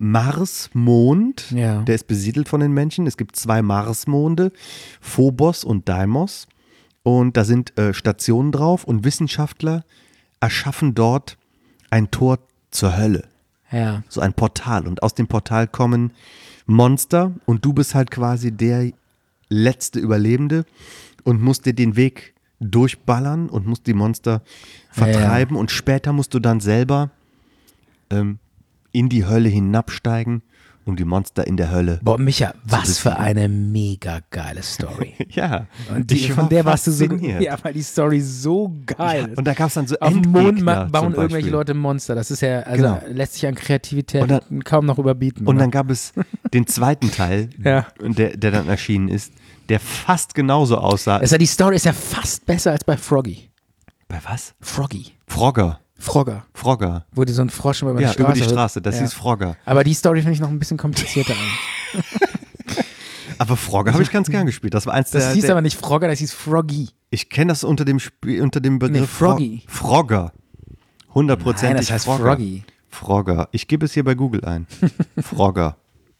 Marsmond, Ja. der ist besiedelt von den Menschen, es gibt zwei Marsmonde, Phobos und Deimos. Und da sind äh, Stationen drauf und Wissenschaftler erschaffen dort ein Tor zur Hölle. Ja. So ein Portal. Und aus dem Portal kommen Monster und du bist halt quasi der letzte Überlebende und musst dir den Weg durchballern und musst die Monster vertreiben. Und später musst du dann selber ähm, in die Hölle hinabsteigen, um die Monster in der Hölle. Boah, Micha, was besiegen. für eine mega geile Story. Ja, Und die, ich von war der warst du so. fasziniert. Ja, weil die Story so geil ist. Und da gab es dann so Auf dem Mond Endgegner ma- bauen zum irgendwelche Beispiel. Leute Monster. Das ist ja, also Genau. lässt sich an Kreativität Und dann- kaum noch überbieten. Und oder? dann gab es den zweiten Teil, Ja. der, der dann erschienen ist, der fast genauso aussah. also die Story ist ja fast besser als bei Froggy. Bei was? Froggy. Frogger. Frogger. Frogger. Wo die so ein Frosch immer über Ja, die Straße über die hüpft. Straße. Das Ja. hieß Frogger. Aber die Story finde ich noch ein bisschen komplizierter eigentlich. Aber Frogger habe ich ganz gern gespielt. Das war eins Das der. hieß der aber nicht Frogger, das hieß Froggy. ich kenne das unter dem Spiel, unter dem Begriff Nee, Froggy. Fro Frogger. Hundertprozentig Nein, das heißt Frogger. Froggy. Frogger. Ich gebe es hier bei Google ein. Frogger.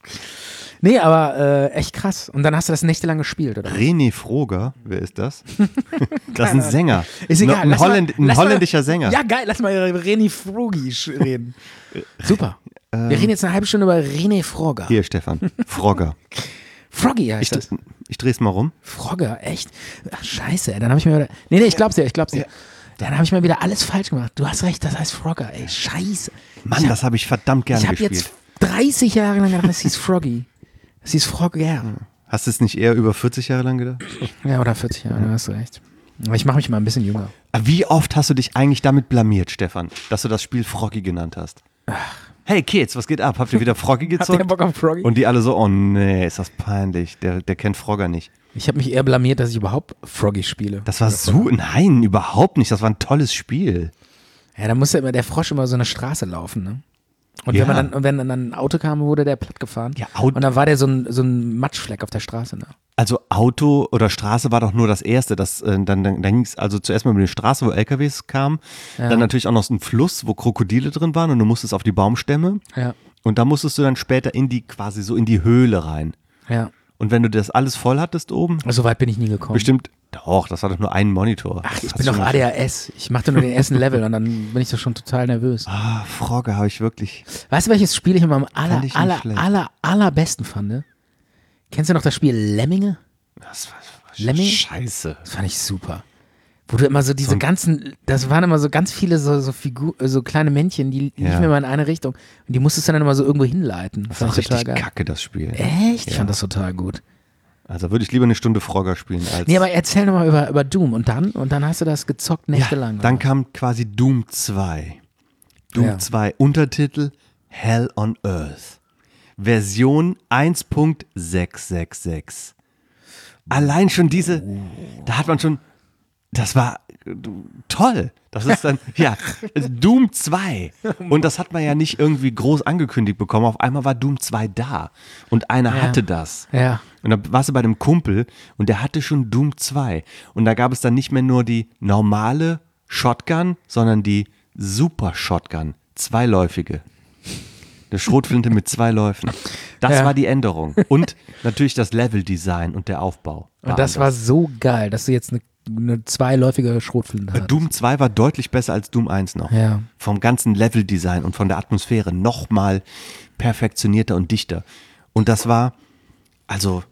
Nee, aber äh, echt krass. Und dann hast du das nächtelang gespielt, oder? René Froger, wer ist das? Das ist ein Sänger. Ist egal. Ein, lass mal- Holländ ein lass mal- holländischer Sänger. Ja, geil. Lass mal über René Froggy sch- reden. Super. Wir reden jetzt eine halbe Stunde über René Frogger. Hier, Stefan. Frogger. Froggy heißt Ich, das. ich drehe es mal rum. Frogger, echt? Ach, scheiße, ey. Dann habe ich mir wieder. Nee, nee, ich glaub's dir, ich glaub's dir. Dann habe ich mal wieder alles falsch gemacht. Du hast recht, das heißt Frogger, ey. Scheiße. Mann, ich hab, das habe ich verdammt gern Ich habe gespielt. jetzt dreißig Jahre lang gedacht, das hieß Froggy. Das hieß Frogger. Hast du es nicht eher über vierzig Jahre lang gedacht? Ja, oder vierzig Jahre, da hast du recht. Aber ich mache mich mal ein bisschen jünger. Aber wie oft hast du dich eigentlich damit blamiert, Stefan, dass du das Spiel Froggy genannt hast? Hey Kids, was geht ab? Habt ihr wieder Froggy Habt ihr gezockt? Bock auf Froggy? Und die alle so, oh nee, ist das peinlich. Der, der kennt Frogger nicht. Ich habe mich eher blamiert, dass ich überhaupt Froggy spiele. Das war so, nein, überhaupt nicht. Das war ein tolles Spiel. Ja, da musste immer der Frosch immer so eine Straße laufen, ne? Und Ja. wenn man dann, und wenn dann ein Auto kam, wurde der platt gefahren. Ja, Auto- und dann war der so ein, so ein Matschfleck auf der Straße, ne? Also Auto oder Straße war doch nur das Erste. Das, äh, dann dann, dann ging es also zuerst mal über die Straße, wo L K Ws kamen. Ja. Dann natürlich auch noch so ein Fluss, wo Krokodile drin waren und du musstest auf die Baumstämme. Ja. Und da musstest du dann später in die, quasi so in die Höhle rein. Ja. Und wenn du das alles voll hattest oben, So weit bin ich nie gekommen. bestimmt, doch, das war doch nur ein Monitor. Ach, ich Hast bin du doch schon- A D H S. Ich machte nur den ersten Level und dann bin ich doch schon total nervös. Ah, Frogger habe ich wirklich. Weißt du, welches Spiel ich immer am aller, Fand ich nicht aller, schlecht. aller, allerbesten fand? Kennst du noch das Spiel Lemminge? Das war, war Lemmy? Scheiße. Das fand ich super. Wo du immer so diese So ein- ganzen, das waren immer so ganz viele so, so, Figur, so kleine Männchen, die Ja. liefen immer in eine Richtung. Und die musstest du dann immer so irgendwo hinleiten. Das fand war ich total richtig geil. kacke, das Spiel. Echt? Ich Ja. fand das total gut. Also würde ich lieber eine Stunde Frogger spielen als. Nee, aber erzähl nochmal über, über Doom. Und dann? Und dann hast du das gezockt ja, nächtelang. dann oder? kam quasi Doom zwei. Doom Ja. zwei Untertitel Hell on Earth. Version eins Punkt sechs sechs sechs. Allein schon diese, da hat man schon, das war äh, toll. Das ist dann, ja, Doom zwei. Und das hat man ja nicht irgendwie groß angekündigt bekommen. Auf einmal war Doom zwei da. Und einer Ja. hatte das. Ja. Und da warst du bei dem Kumpel und der hatte schon Doom zwei. Und da gab es dann nicht mehr nur die normale Shotgun, sondern die Super Shotgun. Zweiläufige. Eine Schrotflinte mit zwei Läufen. Das Ja. war die Änderung. Und natürlich das Leveldesign und der Aufbau. Und das war anders. so geil, dass du jetzt eine, eine zweiläufige Schrotflinte hast. Doom zwei war deutlich besser als Doom eins noch. Ja. Vom ganzen Leveldesign und von der Atmosphäre nochmal perfektionierter und dichter. Und das war also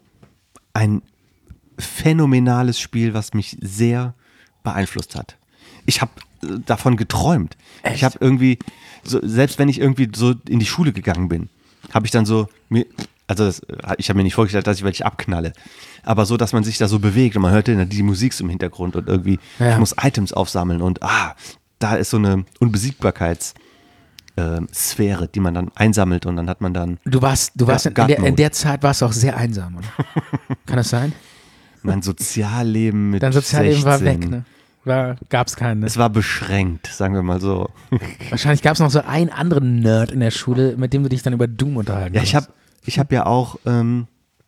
ein phänomenales Spiel, was mich sehr beeinflusst hat. Ich habe äh, davon geträumt. Echt? Ich habe irgendwie, so, selbst wenn ich irgendwie so in die Schule gegangen bin, habe ich dann so, mir, also das, ich habe mir nicht vorgestellt, dass ich welche abknalle, aber so, dass man sich da so bewegt und man hört dann die Musik so im Hintergrund und irgendwie, Ja. ich muss Items aufsammeln und ah, da ist so eine Unbesiegbarkeits- ähm, Sphäre, die man dann einsammelt und dann hat man dann Du warst, du warst Ja, in, der, in God-Mode. der Zeit warst du auch sehr einsam, oder? Kann das sein? mein Sozialleben mit Dein Sozialleben war sechzehn. weg, ne? War, gab's keinen, ne? Es war beschränkt, sagen wir mal so. Wahrscheinlich gab es noch so einen anderen Nerd in der Schule, mit dem du dich dann über Doom unterhalten Ja, ich habe ich hab ja auch ähm,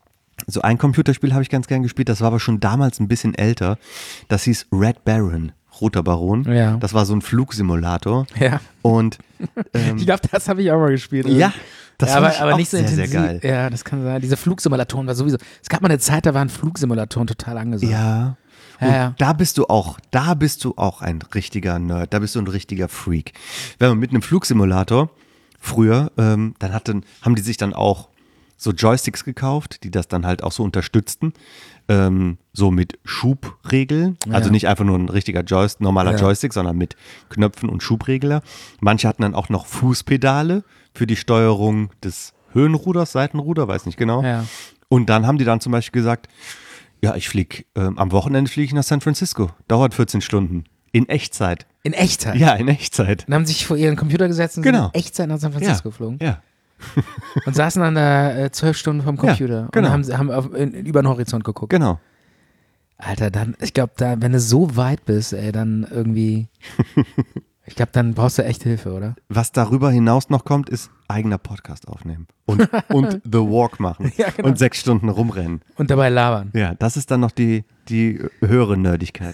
so ein Computerspiel habe ich ganz gern gespielt, das war aber schon damals ein bisschen älter. Das hieß Red Baron, Roter Baron. Ja. Das war so ein Flugsimulator. Ja. Und ähm, Ich glaube, das habe ich auch mal gespielt. ja, das ja, fand aber, ich aber auch nicht so sehr, intensiv. sehr geil. Ja, das kann sein. Diese Flugsimulatoren war sowieso. Es gab mal eine Zeit, da waren Flugsimulatoren total angesagt. Ja. Ja, Und ja. da bist du auch, da bist du auch ein richtiger Nerd, da bist du ein richtiger Freak. Wenn man mit einem Flugsimulator früher, ähm, dann hatten, haben die sich dann auch so Joysticks gekauft, die das dann halt auch so unterstützten, ähm, so mit Schubregeln, also Ja. nicht einfach nur ein richtiger Joystick, normaler Ja. Joystick, sondern mit Knöpfen und Schubregler. Manche hatten dann auch noch Fußpedale für die Steuerung des Höhenruders, Seitenruder, weiß nicht genau. Ja. Und dann haben die dann zum Beispiel gesagt, ja, ich fliege, ähm, am Wochenende fliege ich nach San Francisco. Dauert vierzehn Stunden. In Echtzeit. In Echtzeit. Ja, in Echtzeit. Und haben sich vor ihren Computer gesetzt und Genau. sind in Echtzeit nach San Francisco geflogen. Ja. Und saßen dann da äh, zwölf Stunden vom Computer. genau. Und haben, haben auf, in, über den Horizont geguckt. Genau. Alter, dann, ich glaube, da, wenn du so weit bist, ey, dann irgendwie. Ich glaube, dann brauchst du echt Hilfe, oder? Was darüber hinaus noch kommt, ist eigener Podcast aufnehmen. Und, und The Walk machen. Ja, genau. Und sechs Stunden rumrennen. Und dabei labern. Ja, das ist dann noch die, die höhere Nerdigkeit.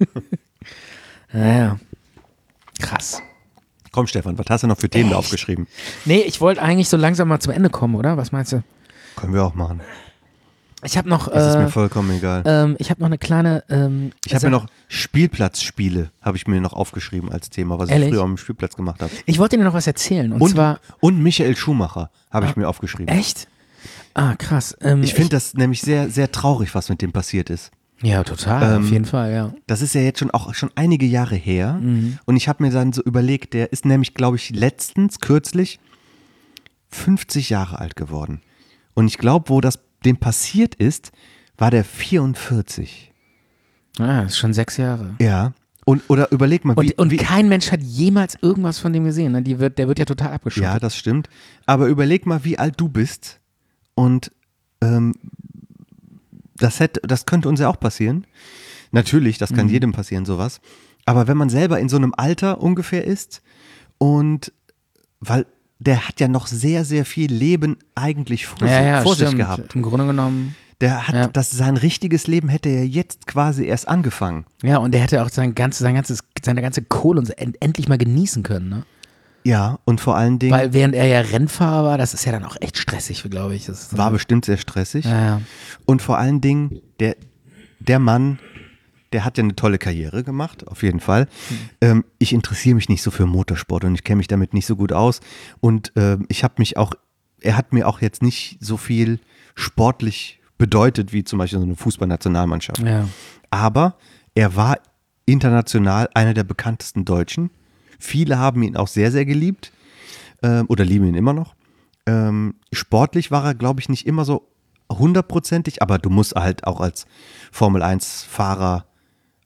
Naja. Krass. Komm, Stefan, was hast du noch für Themen da aufgeschrieben? Nee, ich wollte eigentlich so langsam mal zum Ende kommen, oder? Was meinst du? Können wir auch machen. Ich habe noch. Das ist Äh, mir vollkommen egal. ähm, ich habe noch eine kleine. Ähm, Ich habe Sache- mir noch Spielplatzspiele, habe ich mir noch aufgeschrieben als Thema, was Ehrlich? ich früher am Spielplatz gemacht habe. Ich wollte dir noch was erzählen. Und, Und, zwar. und Michael Schumacher habe ich mir aufgeschrieben. Echt? Ah, krass. Ähm, Ich finde das nämlich sehr, sehr traurig, was mit dem passiert ist. Ja, total. Ähm, auf jeden Fall, ja. Das ist ja jetzt schon auch schon einige Jahre her. Mhm. Und ich habe mir dann so überlegt, der ist nämlich, glaube ich, letztens, kürzlich, fünfzig Jahre alt geworden. Und ich glaube, wo das dem passiert ist, war der vierundvierzig. Ah, das ist schon sechs Jahre. Ja. Und, oder überleg mal, wie, Und, und wie kein Mensch hat jemals irgendwas von dem gesehen. Ne? Die wird, der wird ja total abgeschottet. ja, das stimmt. Aber überleg mal, wie alt du bist. Und ähm, das, hätte, das könnte uns ja auch passieren. Natürlich, das kann Mhm. jedem passieren, sowas. Aber wenn man selber in so einem Alter ungefähr ist und weil der hat ja noch sehr, sehr viel Leben eigentlich vor, ja, ja, vor stimmt. sich gehabt. Im Grunde genommen. Der hat Ja. das, sein richtiges Leben hätte er jetzt quasi erst angefangen. Ja, und der hätte auch sein ganzes, sein ganzes, seine ganze Kohle und so end, endlich mal genießen können. Ne? Ja, und vor allen Dingen Weil während er ja Rennfahrer war, das ist ja dann auch echt stressig, glaube ich. Das ist war bestimmt sehr stressig. Ja, ja. Und vor allen Dingen, der, der Mann, der hat ja eine tolle Karriere gemacht, auf jeden Fall. Ähm, ich interessiere mich nicht so für Motorsport und ich kenne mich damit nicht so gut aus. Und ähm, ich habe mich auch, er hat mir auch jetzt nicht so viel sportlich bedeutet, wie zum Beispiel so eine Fußballnationalmannschaft. Ja. Aber er war international einer der bekanntesten Deutschen. Viele haben ihn auch sehr, sehr geliebt ähm, oder lieben ihn immer noch. Ähm, sportlich war er, glaube ich, nicht immer so hundertprozentig, aber du musst halt auch als Formel eins Fahrer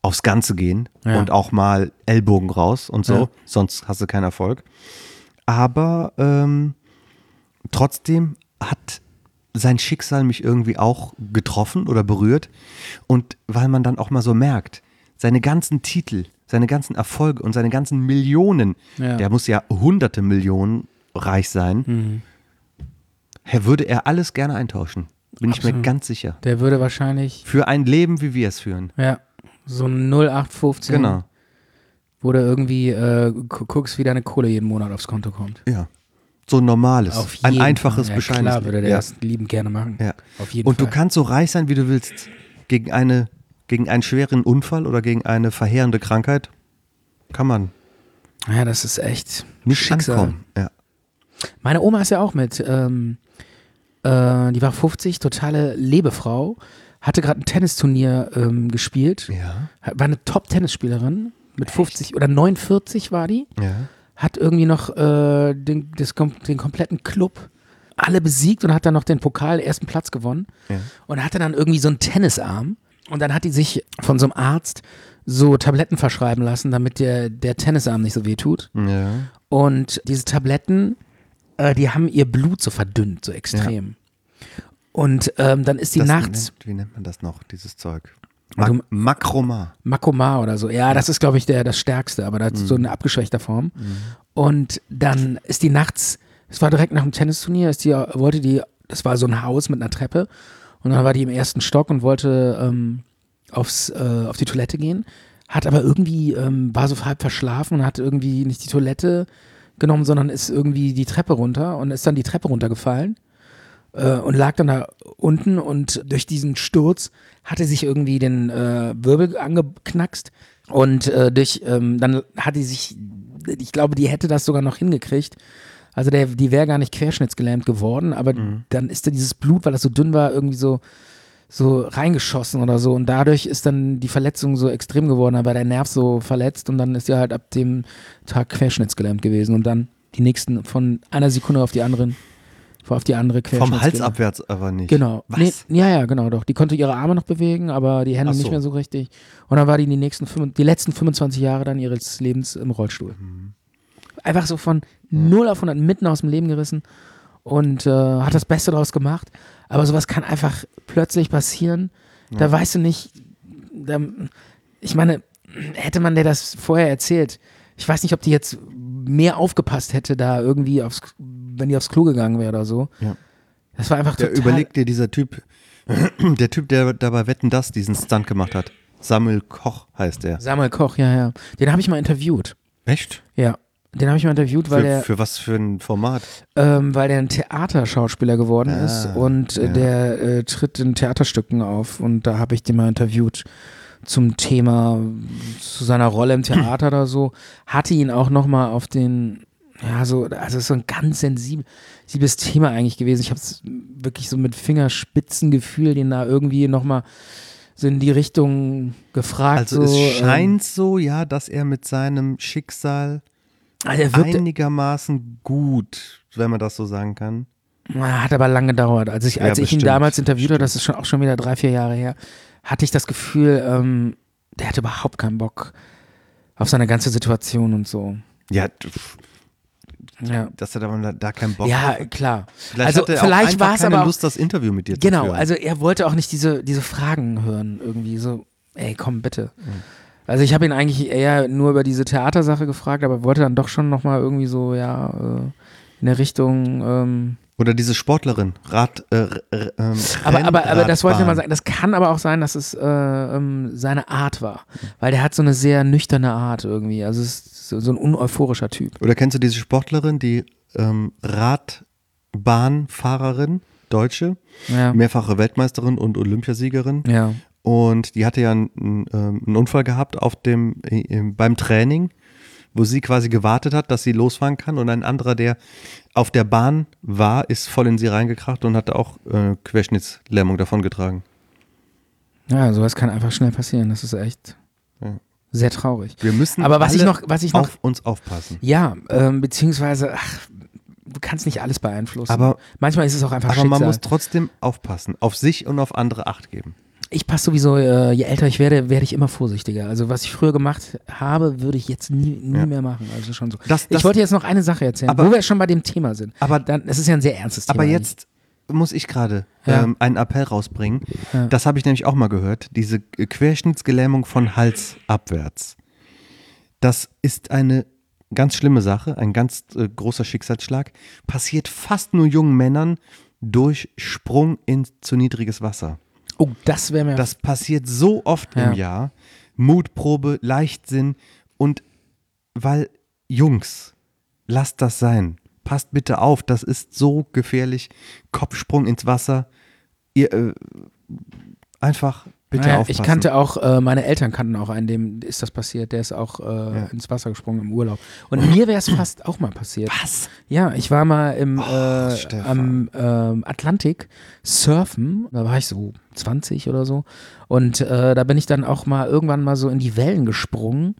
aufs Ganze gehen Ja. und auch mal Ellbogen raus und so, Ja. sonst hast du keinen Erfolg. Aber ähm, trotzdem hat sein Schicksal mich irgendwie auch getroffen oder berührt. Und weil man dann auch mal so merkt, seine ganzen Titel, seine ganzen Erfolge und seine ganzen Millionen, Ja. der muss ja hunderte Millionen reich sein, Mhm. Herr, würde er alles gerne eintauschen. Bin ich mir Absolut. ganz sicher. Der würde wahrscheinlich, Für ein Leben, wie wir es führen. ja, so ein null acht fünfzehn, Genau. wo du irgendwie äh, gu- guckst, wie deine Kohle jeden Monat aufs Konto kommt. Ja. So ein normales, Auf ein jeden einfaches, Fall. Ja, bescheidenes klar würde der Ja. das liebend gerne machen. Ja. Auf jeden Und Fall. du kannst so reich sein, wie du willst. Gegen eine, gegen einen schweren Unfall oder gegen eine verheerende Krankheit kann man Ja, das ist echt nicht Schicksal. ankommen. Ja. Meine Oma ist ja auch mit, ähm, äh, die war fünfzig, totale Lebefrau, hatte gerade ein Tennisturnier ähm, gespielt, Ja. war eine Top-Tennisspielerin, mit fünfzig oder neunundvierzig war die, Ja. hat irgendwie noch äh, den, das, kom- den kompletten Club alle besiegt und hat dann noch den Pokal, ersten Platz gewonnen Ja. und hatte dann irgendwie so einen Tennisarm und dann hat die sich von so einem Arzt so Tabletten verschreiben lassen, damit der, der Tennisarm nicht so weh tut. Ja. Und diese Tabletten, äh, die haben ihr Blut so verdünnt, so extrem. Und ähm, dann ist die Das nachts, Nennt, wie nennt man das noch, dieses Zeug? Also- Mak Makroma. Makomar oder so, ja, das ist, glaube ich, der, das Stärkste, aber das ist Mhm. so eine abgeschwächter Form. Und dann ist die nachts, es war direkt nach dem Tennisturnier, ist die, wollte die, das war so ein Haus mit einer Treppe und dann war die im ersten Stock und wollte ähm, aufs, äh, auf die Toilette gehen, hat aber irgendwie, ähm, war so halb verschlafen und hat irgendwie nicht die Toilette genommen, sondern ist irgendwie die Treppe runter und ist dann die Treppe runtergefallen äh, und lag dann da unten und durch diesen Sturz hatte sich irgendwie den äh, Wirbel angeknackst und äh, durch, ähm, dann hat die sich, ich glaube, die hätte das sogar noch hingekriegt. Also der, die wäre gar nicht querschnittsgelähmt geworden, aber dann ist da dieses Blut, weil das so dünn war, irgendwie so, so reingeschossen oder so und dadurch ist dann die Verletzung so extrem geworden, aber der Nerv so verletzt und dann ist sie halt ab dem Tag querschnittsgelähmt gewesen und dann die nächsten von einer Sekunde auf die anderen, auf die andere Vom querschnittsgelähmt. Hals abwärts aber nicht. Genau. Was? Nee, ja, ja, genau doch. Die konnte ihre Arme noch bewegen, aber die Hände Ach so. nicht mehr so richtig. Und dann war die die nächsten fünf, die letzten fünfundzwanzig Jahre dann ihres Lebens im Rollstuhl. Mhm. Einfach so von null auf hundert mitten aus dem Leben gerissen und äh, hat das Beste draus gemacht. Aber sowas kann einfach plötzlich passieren. Da weißt du nicht, da, ich meine, hätte man dir das vorher erzählt, ich weiß nicht, ob die jetzt mehr aufgepasst hätte, da irgendwie aufs, wenn die aufs Klo gegangen wäre oder so. Ja. Das war einfach Der total. überlegt dir dieser Typ, der Typ, der dabei Wetten, das diesen Stunt gemacht hat. Samuel Koch heißt er. Samuel Koch, ja, ja. Den habe ich mal interviewt. Echt? Ja. Den habe ich mal interviewt, weil Für, der, für was für ein Format? ähm, weil der ein Theaterschauspieler geworden Ah, ist und äh, ja. der äh, tritt in Theaterstücken auf und da habe ich den mal interviewt zum Thema, zu seiner Rolle im Theater oder so, hatte ihn auch nochmal auf den, ja so, also es ist so ein ganz sensib- sensibles Thema eigentlich gewesen. Ich habe es wirklich so mit Fingerspitzengefühl, den da irgendwie nochmal so in die Richtung gefragt. Also so, es scheint so, ja, dass er mit seinem Schicksal ähm, also er wirkte, einigermaßen gut, wenn man das so sagen kann. Na, hat aber lange gedauert. Also ich, Ja, als ich ihn bestimmt, damals interviewt habe, das ist schon auch schon wieder drei, vier Jahre her, hatte ich das Gefühl, ähm, der hatte überhaupt keinen Bock auf seine ganze Situation und so. Ja, pf, Ja, dass er da, da keinen Bock ja hat. klar. Vielleicht also hat er vielleicht auch einfach war es keine aber auch, Lust, das Interview mit dir zu genau, führen. also er wollte auch nicht diese, diese Fragen hören irgendwie so, ey komm bitte. Also ich habe ihn eigentlich eher nur über diese Theatersache gefragt, aber wollte dann doch schon nochmal irgendwie so, ja, äh, in der Richtung, ähm, Oder diese Sportlerin, Rad, äh, äh, ähm, Aber, aber, aber das wollte ich mal Rennradbahn. sagen, das kann aber auch sein, dass es äh, ähm, seine Art war. Weil der hat so eine sehr nüchterne Art irgendwie. Also es ist so, so ein uneuphorischer Typ. Oder kennst du diese Sportlerin, die ähm, Radbahnfahrerin, Deutsche, Ja. mehrfache Weltmeisterin und Olympiasiegerin? Ja. Und die hatte ja einen, ähm, einen Unfall gehabt auf dem, äh, beim Training, wo sie quasi gewartet hat, dass sie losfahren kann. Und ein anderer, der auf der Bahn war, ist voll in sie reingekracht und hatte auch äh, Querschnittslähmung davongetragen. Ja, sowas kann einfach schnell passieren. Das ist echt Ja. sehr traurig. Wir müssen Aber was alle ich noch, was ich noch, auf uns aufpassen. ja, ähm, beziehungsweise, ach, du kannst nicht alles beeinflussen. Aber- manchmal ist es auch einfach Aber Schicksal. man muss trotzdem aufpassen, auf sich und auf andere Acht geben. Ich passe sowieso, äh, je älter ich werde, werde ich immer vorsichtiger. Also was ich früher gemacht habe, würde ich jetzt nie, nie Ja. mehr machen. Also schon so. Das- ich das- wollte jetzt noch eine Sache erzählen, Aber- wo wir schon bei dem Thema sind. Aber- Dann, es ist ja ein sehr ernstes Thema. Aber eigentlich. jetzt muss ich gerade Ja. ähm, einen Appell rausbringen. Ja. Das habe ich nämlich auch mal gehört. Diese Querschnittsgelähmung von Hals abwärts. Das ist eine ganz schlimme Sache, ein ganz äh, großer Schicksalsschlag. Passiert fast nur jungen Männern durch Sprung in zu niedriges Wasser. Oh, das wäre mir. Das passiert so oft Ja. im Jahr. Mutprobe, Leichtsinn und weil, Jungs, lasst das sein. Passt bitte auf, das ist so gefährlich. Kopfsprung ins Wasser. Ihr, äh, einfach bitte Naja, aufpassen. ich kannte auch, äh, meine Eltern kannten auch einen, dem ist das passiert, der ist auch äh, Ja. ins Wasser gesprungen im Urlaub. Und mir wäre es fast auch mal passiert. Was? Ja, ich war mal im, äh, Stefan. am ähm, Atlantik surfen, da war ich so zwanzig oder so und äh, da bin ich dann auch mal irgendwann mal so in die Wellen gesprungen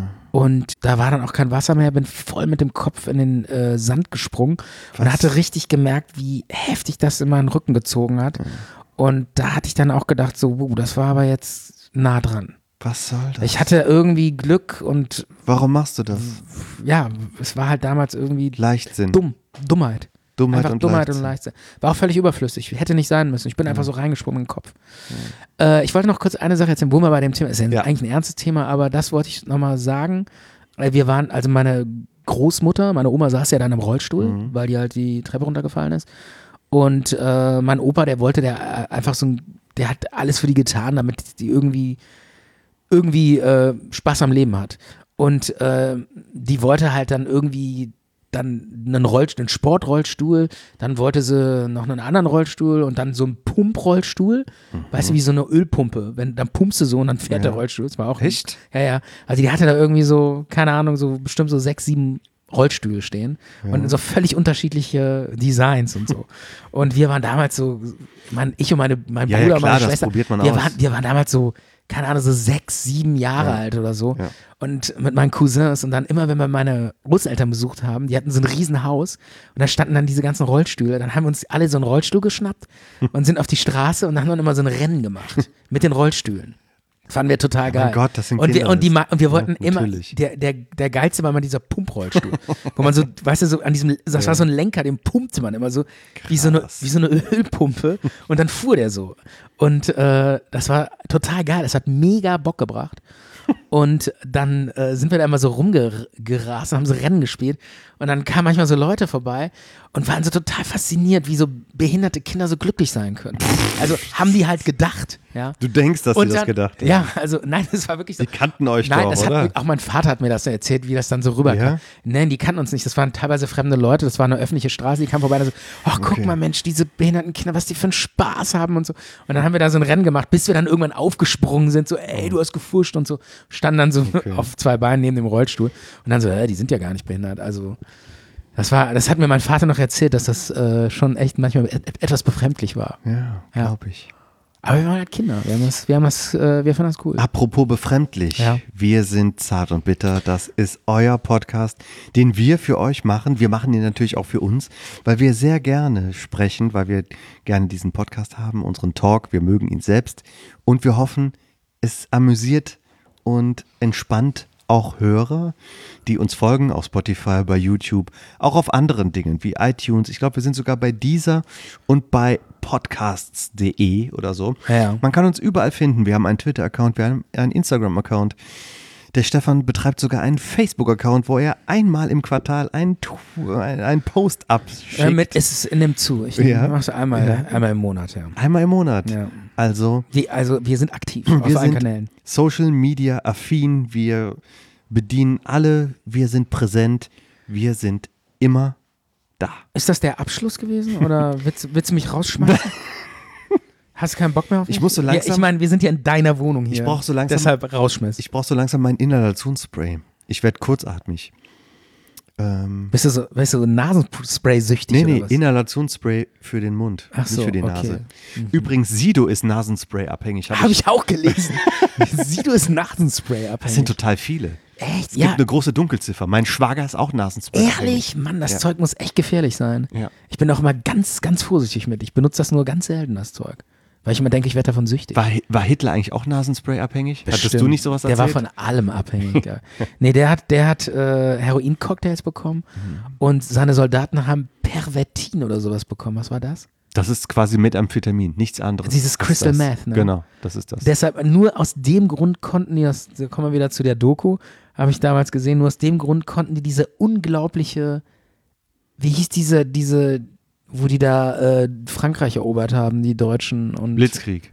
und da war dann auch kein Wasser mehr, bin voll mit dem Kopf in den äh, Sand gesprungen und Was? hatte richtig gemerkt, wie heftig das in meinen Rücken gezogen hat. Und da hatte ich dann auch gedacht, so, wow, das war aber jetzt nah dran. Was soll das? Ich hatte irgendwie Glück und Warum machst du das? ja, es war halt damals irgendwie Leichtsinn. dumm, Dummheit. Dummheit Einfach und Dummheit Leichtsinn. und Leichtsinn. War auch völlig überflüssig. Hätte nicht sein müssen. Ich bin einfach so reingesprungen in den Kopf. Äh, ich wollte noch kurz eine Sache erzählen, wo wir bei dem Thema, ist ja, Ja. eigentlich ein ernstes Thema, aber das wollte ich nochmal sagen. Äh, Wir waren, also meine Großmutter, meine Oma saß ja dann im Rollstuhl, Mhm. weil die halt die Treppe runtergefallen ist. Und äh, mein Opa, der wollte, der äh, einfach so ein, der hat alles für die getan, damit die irgendwie, irgendwie äh, Spaß am Leben hat. Und äh, die wollte halt dann irgendwie dann einen Rollstuhl, einen Sportrollstuhl, dann wollte sie noch einen anderen Rollstuhl und dann so einen Pumprollstuhl, weißt du, wie so eine Ölpumpe, wenn dann pumpst du so und dann fährt Ja. der Rollstuhl, das war auch Echt? ja, ja, also die hatte da irgendwie so, keine Ahnung, so bestimmt so sechs, sieben Rollstühle stehen und so völlig unterschiedliche Designs und so. Und wir waren damals so, mein, ich und meine, mein Ja, ja, Bruder und klar, meine das Schwester, probiert man wir, aus. waren, wir waren damals so, keine Ahnung, so sechs, sieben Jahre Ja. alt oder so. Ja. Und mit meinen Cousins und dann immer, wenn wir meine Großeltern besucht haben, die hatten so ein Riesenhaus und da standen dann diese ganzen Rollstühle. Dann haben wir uns alle so einen Rollstuhl geschnappt und sind auf die Straße und haben dann immer so ein Rennen gemacht mit den Rollstühlen. Fanden wir total geil. mein Gott, das sind und wir, Kinder, und, die, das- ma- und wir ja, wollten immer, natürlich. der, der, der geilste war immer dieser Pumprollstuhl. Wo man so, weißt du, so an diesem, das war so ein Lenker, den pumpte man immer so, wie so, eine, Krass. wie so eine Ölpumpe und dann fuhr der so. Und äh, das war total geil, das hat mega Bock gebracht. Und dann äh, sind wir da immer so rumgerast und haben so Rennen gespielt. Und dann kamen manchmal so Leute vorbei und waren so total fasziniert, wie so behinderte Kinder so glücklich sein können. Also haben die halt gedacht, ja. Du denkst, dass Und sie das dann- gedacht haben. Ja, also nein, das war wirklich so. Die kannten euch Nein, doch, das oder? hat, auch mein Vater hat mir das erzählt, wie das dann so rüberkam. Ja? Nein, die kannten uns nicht. Das waren teilweise fremde Leute. Das war eine öffentliche Straße. Die kamen vorbei und so, ach, guck Okay. mal, Mensch, diese behinderten Kinder, was die für einen Spaß haben und so. Und dann haben wir da so ein Rennen gemacht, bis wir dann irgendwann aufgesprungen sind. So, ey, du hast gefuscht und so. Standen dann so Okay. auf zwei Beinen neben dem Rollstuhl. Und dann so, äh, die sind ja gar nicht behindert. Also, das war, das hat mir mein Vater noch erzählt, dass das äh, schon echt manchmal et etwas befremdlich war. Ja, Ja. glaube ich. Aber wir waren halt Kinder. Wir haben das, wir haben das, äh, wir fanden das cool. Apropos befremdlich, Ja. wir sind zart und bitter. Das ist euer Podcast, den wir für euch machen. Wir machen ihn natürlich auch für uns, weil wir sehr gerne sprechen, weil wir gerne diesen Podcast haben, unseren Talk. Wir mögen ihn selbst und wir hoffen, es amüsiert und entspannt auch Hörer, die uns folgen auf Spotify, bei YouTube, auch auf anderen Dingen wie iTunes. Ich glaube, wir sind sogar bei Deezer und bei podcasts punkt de oder so. Ja. Man kann uns überall finden. Wir haben einen Twitter-Account, wir haben einen Instagram-Account. Der Stefan betreibt sogar einen Facebook-Account, wo er einmal im Quartal einen, Tu- einen einen Post abschickt. Äh, mit ist es in dem zu. Ich Ja. mach's einmal, Ja. einmal im Monat, ja. Einmal im Monat. Ja. Also, Die, also wir sind aktiv auf wir allen sind Kanälen. Social Media affin, wir bedienen alle, wir sind präsent, wir sind immer da. Ist das der Abschluss gewesen oder willst, willst du mich rausschmeißen? Hast du keinen Bock mehr auf mich? Ich muss so langsam- Ja, ich meine, wir sind ja in deiner Wohnung hier. Ich brauch so langsam- Deshalb rausschmiss. Ich brauche so langsam mein Inhalationsspray. Ich werde kurzatmig. Ähm, Bist du so, weißt du, Nasenspray-süchtig nee, oder nee, was? Inhalationsspray für den Mund, Ach so, nicht für die okay. Nase. Übrigens, Sido ist Nasenspray abhängig. Hab Habe ich auch gelesen. Sido ist Nasenspray abhängig. Das sind total viele. Echt? Es Ja. gibt eine große Dunkelziffer. Mein Schwager ist auch Nasenspray abhängig. Ehrlich? Mann, das Ja. Zeug muss echt gefährlich sein. Ja. Ich bin auch immer ganz, ganz vorsichtig mit. Ich benutze das nur ganz selten, das Zeug. Weil ich immer denke, ich werde davon süchtig. War, war Hitler eigentlich auch Nasenspray abhängig? Hattest Bestimmt. du nicht sowas Der erzählt? war von allem abhängig. Ja. Nee, der hat, der hat äh, Heroin-Cocktails bekommen und seine Soldaten haben Pervertin oder sowas bekommen. Was war das? Das ist quasi Methamphetamin, nichts anderes. Dieses als Crystal das. Meth, ne? Genau, das ist das. Deshalb, nur aus dem Grund konnten die, das, da kommen wir wieder zu der Doku, habe ich damals gesehen, nur aus dem Grund konnten die diese unglaubliche, wie hieß diese, diese, wo die da äh, Frankreich erobert haben, die Deutschen und. Blitzkrieg.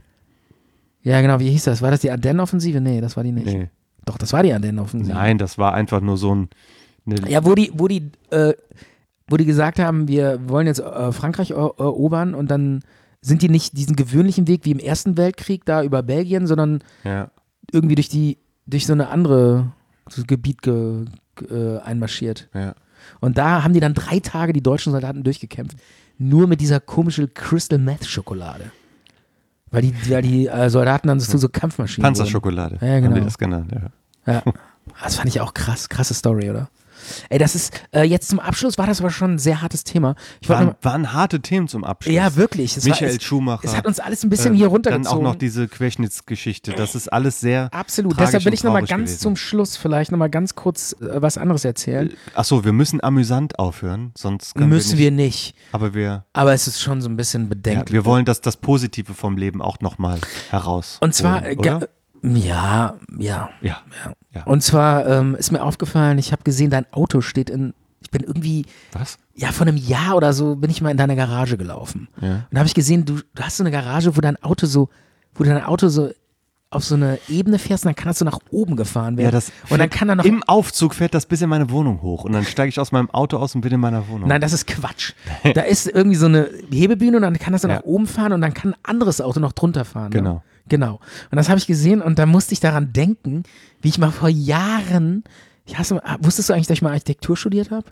Ja, genau, wie hieß das? War das die Ardennen-Offensive? Nee, das war die nicht. Nee. Doch, das war die Ardennen-Offensive. Nein, das war einfach nur so ein. Eine Ja, wo die, wo die, äh, wo die gesagt haben, wir wollen jetzt äh, Frankreich er erobern und dann sind die nicht diesen gewöhnlichen Weg wie im Ersten Weltkrieg da über Belgien, sondern ja. irgendwie durch die, durch so eine andere so Gebiet ge, ge, äh, einmarschiert. Ja. Und da haben die dann drei Tage die deutschen Soldaten durchgekämpft. Nur mit dieser komischen Crystal Meth Schokolade. Weil die, weil die äh, Soldaten dann so, so Kampfmaschinen Panzerschokolade. wurden. Ja, genau. Haben die das genannt, ja. Ja. Das fand ich auch krass. Krasse Story, oder? Ey, das ist, äh, jetzt zum Abschluss war das aber schon ein sehr hartes Thema. Ich wollte Waren, noch mal- waren harte Themen zum Abschluss. Ja, wirklich. Es Michael war, es, Schumacher. Es hat uns alles ein bisschen äh, hier Dann runtergezogen. auch noch diese Querschnittsgeschichte. Das ist alles sehr Absolut. tragisch Deshalb will und ich nochmal traurig ganz gewesen. zum Schluss vielleicht nochmal ganz kurz äh, was anderes erzählen. Achso, wir müssen amüsant aufhören, sonst können Müssen wir wir nicht. nicht. Aber wir, Aber es ist schon so ein bisschen ja, bedenklich. wir wollen das, das Positive vom Leben auch nochmal heraus. Und zwar, äh, oder? ga- ja, ja. Ja. ja. Und zwar ähm, ist mir aufgefallen, ich habe gesehen, dein Auto steht in, ich bin irgendwie, Was? ja, vor einem Jahr oder so bin ich mal in deine Garage gelaufen. Ja. Und da habe ich gesehen, du, du hast so eine Garage, wo dein Auto so, wo dein Auto so auf so eine Ebene fährst und dann kann das so nach oben gefahren werden. Ja, das und dann fährt- kann er noch. Im Aufzug fährt das bis in meine Wohnung hoch und dann steige ich aus meinem Auto aus und bin in meiner Wohnung. Nein, das ist Quatsch. Da ist irgendwie so eine Hebebühne und dann kann das so Ja. nach oben fahren und dann kann ein anderes Auto noch drunter fahren. Ne? Genau. Genau. Und das habe ich gesehen und da musste ich daran denken, wie ich mal vor Jahren, ich hasse, wusstest du eigentlich, dass ich mal Architektur studiert habe?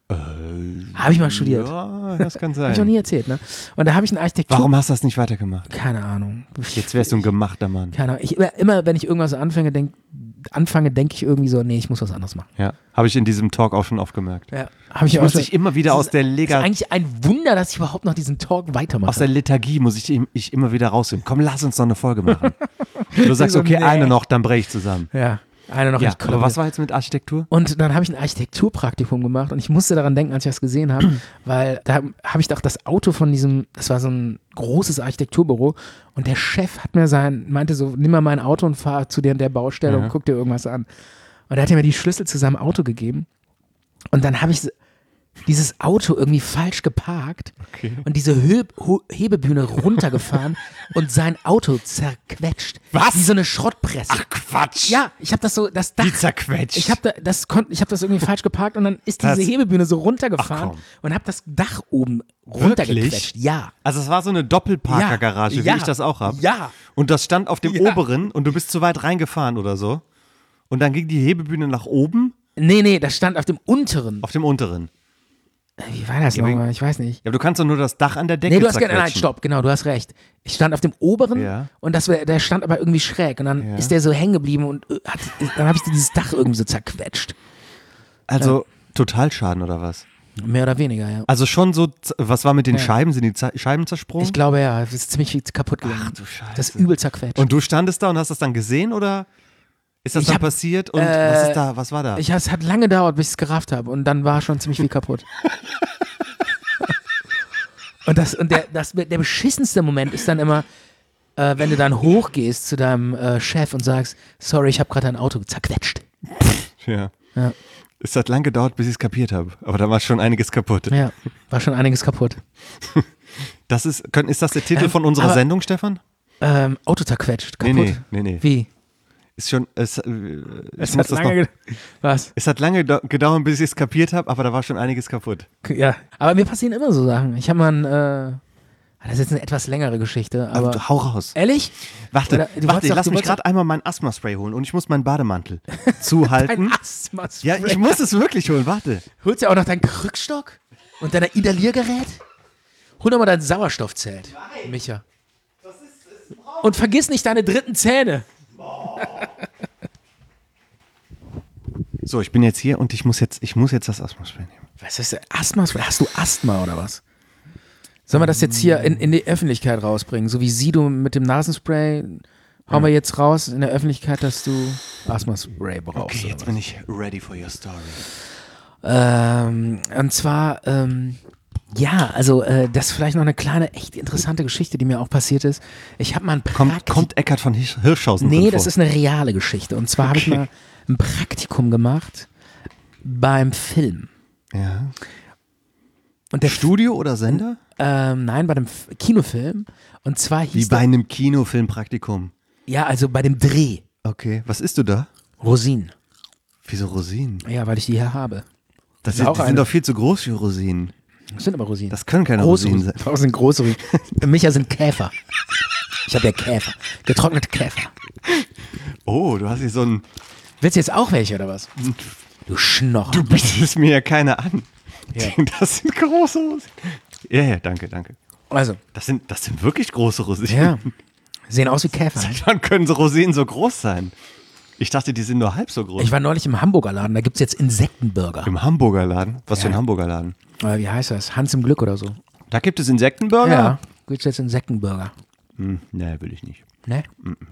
Habe ich mal studiert. Ja, das kann Habe ich noch sein. nie erzählt, ne? Und da habe ich eine Architektur. Warum hast du das nicht weitergemacht? Keine Ahnung. Jetzt wärst du ein gemachter Mann. Keine Ahnung. Ich, immer, immer, wenn ich irgendwas anfange, denk, anfange, denke ich irgendwie so, nee, ich muss was anderes machen. Ja, habe ich in diesem Talk auch schon oft gemerkt. Ja. Habe ich Ich auch muss schon. dich immer wieder Das aus ist- der Das ist Lega, eigentlich ein Wunder, dass ich überhaupt noch diesen Talk weitermache. aus der Lethargie muss ich, ich immer wieder rausholen. Komm, lass uns noch eine Folge machen. Du sagst, So, okay, nee. eine noch, dann breche ich zusammen. ja, eine noch. Ja, ich aber kollabiere. was war jetzt mit Architektur? Und dann habe ich ein Architekturpraktikum gemacht und ich musste daran denken, als ich das gesehen habe, weil da habe ich doch das Auto von diesem, das war so ein großes Architekturbüro und der Chef hat mir sein, meinte so, nimm mal mein Auto und fahr zu der, der Baustelle Ja. und guck dir irgendwas an. Und er hat mir die Schlüssel zu seinem Auto gegeben und dann habe ich so- dieses Auto irgendwie falsch geparkt Okay. und diese Hö Ho Hebebühne runtergefahren und sein Auto zerquetscht. Was? Wie so eine Schrottpresse. Ach Quatsch. Ja, ich habe das so, das Dach. Wie zerquetscht. Ich habe da, das konnt, ich habe das irgendwie falsch geparkt und dann ist diese Das- Hebebühne so runtergefahren Ach, komm. und habe das Dach oben runtergequetscht. Ja. Also es war so eine Doppelparkergarage, Ja. wie Ja. ich das auch habe. Ja. Und das stand auf dem Ja. oberen und du bist zu weit reingefahren oder so. Und dann ging die Hebebühne nach oben Nee, nee, das stand auf dem unteren. auf dem unteren. Wie war das Ja, aber- nochmal? Ich weiß nicht. Ja, aber du kannst doch nur das Dach an der Decke Nee, du hast gerne, nein, zerquetschen. stopp, genau, du hast recht. Ich stand auf dem oberen Ja. und das wär, der stand aber irgendwie schräg und dann Ja. ist der so hängen geblieben und äh, hat, dann habe ich dieses Dach irgendwie so zerquetscht. Also Totalschaden oder was? Mehr oder weniger, ja. Also schon so, z- was war mit den Ja. Scheiben? Sind die Z- Scheiben zersprungen? Ich glaube ja, es ist ziemlich viel kaputt gegangen. Ach du Scheiße. Das ist übel zerquetscht. Und du standest da und hast das dann gesehen oder ist das Ich dann hab- passiert? Und äh, was ist da? Was war da? Ich, es hat lange gedauert, bis ich es gerafft habe und dann war schon ziemlich viel kaputt. und das, und der, das, der beschissenste Moment ist dann immer, äh, wenn du dann hochgehst zu deinem äh, Chef und sagst, sorry, ich habe gerade ein Auto zerquetscht. ja. Ja. Es hat lang gedauert, bis ich es kapiert habe. Aber da war schon einiges kaputt. Ja, war schon einiges kaputt. Das ist, können, ist das der Titel Ähm, von unserer aber- Sendung, Stefan? Ähm, Auto zerquetscht, Nee, kaputt. nee, nee, nee. Wie? Ist schon, es, äh, Es ich muss hat das lange noch, ge- Was? es hat lange da- gedauert, bis ich es kapiert habe, aber da war schon einiges kaputt. Ja. Aber mir passieren immer so Sachen. Ich habe mal ein, äh, das ist jetzt eine etwas längere Geschichte, aber. Also, hau raus. Ehrlich? Warte, Oder- du warte, wolltest doch- lass du mich wolltest gerade einmal mein Asthma-Spray holen und ich muss meinen Bademantel zuhalten. Ein Asthma. Ja, ich muss es wirklich holen, warte. Holst du auch noch deinen Krückstock und dein Inhaliergerät? Hol doch mal dein Sauerstoffzelt, Micha. Und vergiss nicht deine dritten Zähne. So, ich bin jetzt hier und ich muss jetzt, ich muss jetzt das Asthma-Spray nehmen. Was ist denn Asthma? Hast du Asthma oder was? Sollen wir das jetzt hier in, in die Öffentlichkeit rausbringen? So wie Sido mit dem Nasenspray, hauen wir jetzt raus in der Öffentlichkeit, dass du Asthma-Spray brauchst. Okay, oder jetzt was? bin ich ready for your story. Ähm, und zwar, ähm, ja, also äh, das ist vielleicht noch eine kleine, echt interessante Geschichte, die mir auch passiert ist. Ich habe mal ein Kommt, Praktikum. kommt Eckhard von Hirsch- Hirschhausen Nee, drin das vor? ist eine reale Geschichte. Und zwar habe ich Okay. mal ein Praktikum gemacht beim Film. Ja. Und der Studio oder Sender? Ähm, nein, bei dem F- Kinofilm. Und zwar Wie hieß bei der, einem Kinofilmpraktikum. ja, also bei dem Dreh. Okay, was isst du da? Rosinen. Wieso Rosinen? Ja, weil ich die hier habe. Das ist sind, auch die eine. sind doch viel zu groß für Rosinen. Das sind aber Rosinen. Das können keine große Rosinen sein. Das sind große Rosinen. Micha sind Käfer. Ich habe ja Käfer. Getrocknete Käfer. Oh, du hast hier so ein... Willst du jetzt auch welche oder was? Du Schnorr. Du bietest mir ja keine an. Ja. Das sind große Rosinen. Ja, ja, danke, danke. Also, Das sind, das sind wirklich große Rosinen. ja. Sehen aus wie Käfer. Seit wann können so Rosinen so groß sein? Ich dachte, die sind nur halb so groß. Ich war neulich im Hamburger Laden, da gibt es jetzt Insektenburger. Im Hamburger Laden? Was für ein Ja. Hamburger Laden? Äh, wie heißt das? Hans im Glück oder so. Da gibt es Insektenburger? Ja, gibt es jetzt Insektenburger. Hm, nee, will ich nicht. Ne?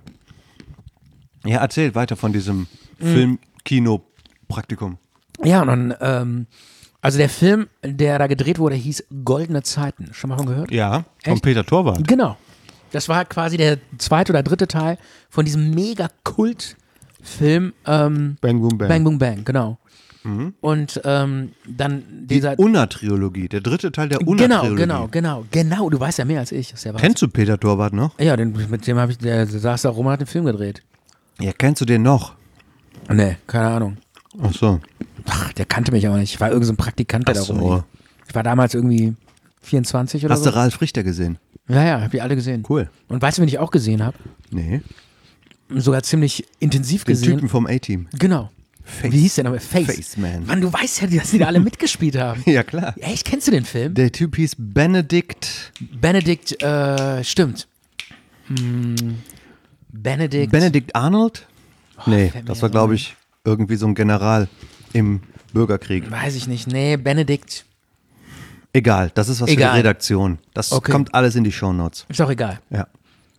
Ja, erzähl weiter von diesem Film-Kino-Praktikum. Ja, und dann, ähm, also der Film, der da gedreht wurde, hieß Goldene Zeiten. Schon mal von gehört? Ja, von Echt? Peter Torwart. Genau. Das war quasi der zweite oder dritte Teil von diesem mega Kult-Film ähm, Bang Boom Bang. Bang Boom Bang, genau. Und ähm, dann Die dieser. Unna-Trilogie, der dritte Teil der Genau, Unna-Trilogie. genau, genau, genau. Du weißt ja mehr als ich. Das ist ja was. Kennst du Peter Torwart noch? Ja, den, mit dem habe ich, der, der saß da rum und hat den Film gedreht. Ja, kennst du den noch? Nee, keine Ahnung. Ach so. Ach, der kannte mich aber nicht. Ich war irgend so ein Praktikant, der Ach da so. rumlief. Ich war damals irgendwie vierundzwanzig oder Hast so. du Ralf Richter gesehen? Ja, ja, hab die alle gesehen. Cool. Und weißt du, wen ich auch gesehen habe? Nee. Sogar ziemlich intensiv Den gesehen. Typen vom A-Team. Genau. Face. Wie hieß der nochmal? Face. Face Man. Mann, du weißt ja, dass die da alle mitgespielt haben. Ja, klar. Echt, kennst du den Film? Der Typ hieß Benedict. Benedict, äh, stimmt. Hm, Benedict. Benedict Arnold? Nee, fällt mir das war, ja glaube ein. ich, irgendwie so ein General im Bürgerkrieg. Weiß ich nicht. Nee, Benedict. Egal, das ist was für Egal. die Redaktion. Das Okay. kommt alles in die Shownotes. Ist doch egal. Ja.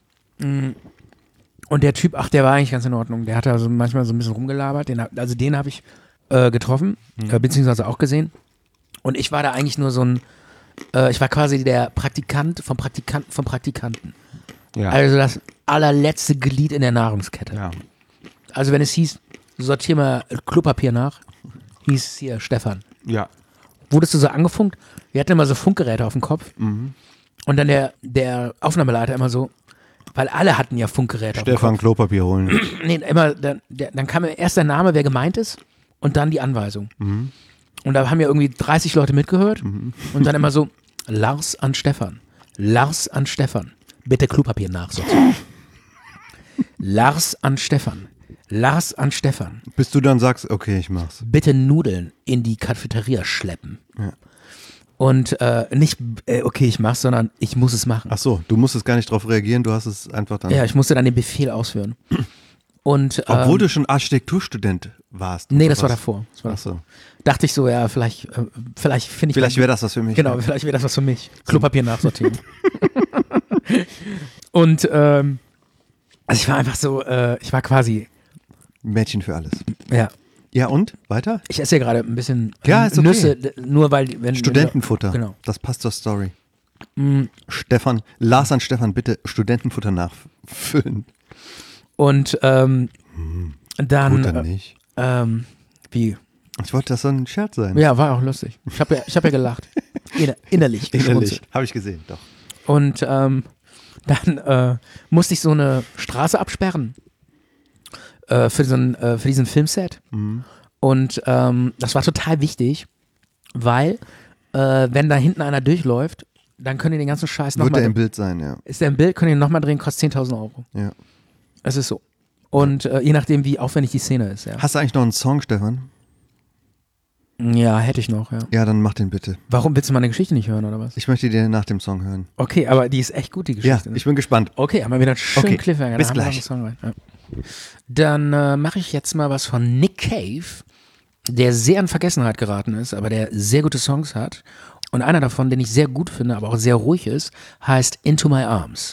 Und der Typ, ach, der war eigentlich ganz in Ordnung. Der hat da so manchmal so ein bisschen rumgelabert. Den, hab- also den habe ich äh, getroffen, äh, beziehungsweise auch gesehen. Und ich war da eigentlich nur so ein, äh, ich war quasi der Praktikant vom Praktikanten vom Praktikanten. Ja. Also das allerletzte Glied in der Nahrungskette. ja. Also wenn es hieß, sortier mal Klopapier nach, hieß es hier Stefan. Ja. Wurdest du so angefunkt? Wir hatten immer so Funkgeräte auf dem Kopf. Und dann der, der Aufnahmeleiter immer so, weil alle hatten ja Funkgeräte auf dem Stefan Kopf. Klopapier holen. Nee, immer, dann, der, dann kam erst der Name, wer gemeint ist, und dann die Anweisung. Und da haben ja irgendwie dreißig Leute mitgehört. Und dann immer so, Lars an Stefan. Lars an Stefan. Bitte Klopapier nachsortieren. Lars an Stefan. Lars an Stefan. Bis du dann sagst, okay, ich mach's. Bitte Nudeln in die Cafeteria schleppen. Ja. Und äh, nicht, äh, okay, ich mach's, sondern ich muss es machen. Ach so, du musstest gar nicht drauf reagieren, du hast es einfach dann. Ja, ich musste dann den Befehl ausführen. Und, Obwohl ähm, du schon Architekturstudent warst. nee, oder das war was? davor. Das war Ach davor. so. Dachte ich so, ja, vielleicht, äh, vielleicht finde ich. Vielleicht wäre das was für mich. Genau, vielleicht wäre das was für mich. Klopapier nachsortieren. Und ähm, also ich war einfach so, äh, ich war quasi, Mädchen für alles. ja, Ja, und? Weiter? ich esse ja gerade ein bisschen Ja, ist okay. Nüsse, d- nur weil, wenn Studentenfutter. Genau. Das passt zur Story. Stefan, Lars an Stefan, bitte Studentenfutter nachfüllen. Und ähm, dann, Futter äh, nicht. ähm, wie? Ich wollte, das so ein Scherz sein. Ja, war auch lustig. Ich habe ja, ich hab ja gelacht. Inner, innerlich. Innerlich. geschmunzelt. Habe ich gesehen, doch. Und ähm, dann äh, musste ich so eine Straße absperren äh, für, so ein, äh, für diesen Filmset. Und ähm, das war total wichtig, weil äh, wenn da hinten einer durchläuft, dann können die den ganzen Scheiß Wird er nochmal im Bild sein, ja. Ist der im Bild, können die nochmal drehen, kostet zehntausend Euro. ja. Es ist so. Und äh, je nachdem, wie aufwendig die Szene ist, ja. Hast du eigentlich noch einen Song, Stefan? Ja, hätte ich noch, ja. Ja, dann mach den bitte. Warum willst du meine Geschichte nicht hören, oder was? Ich möchte dir nach dem Song hören. Okay, aber die ist echt gut, die Ja, Geschichte. ne? ich bin gespannt. Okay, haben wir wieder einen schönen Okay, Cliffhanger. bis Dann haben wir gleich. noch einen Song rein. Ja. Dann äh, mache ich jetzt mal was von Nick Cave, der sehr in Vergessenheit geraten ist, aber der sehr gute Songs hat. Und einer davon, den ich sehr gut finde, aber auch sehr ruhig ist, heißt Into My Arms.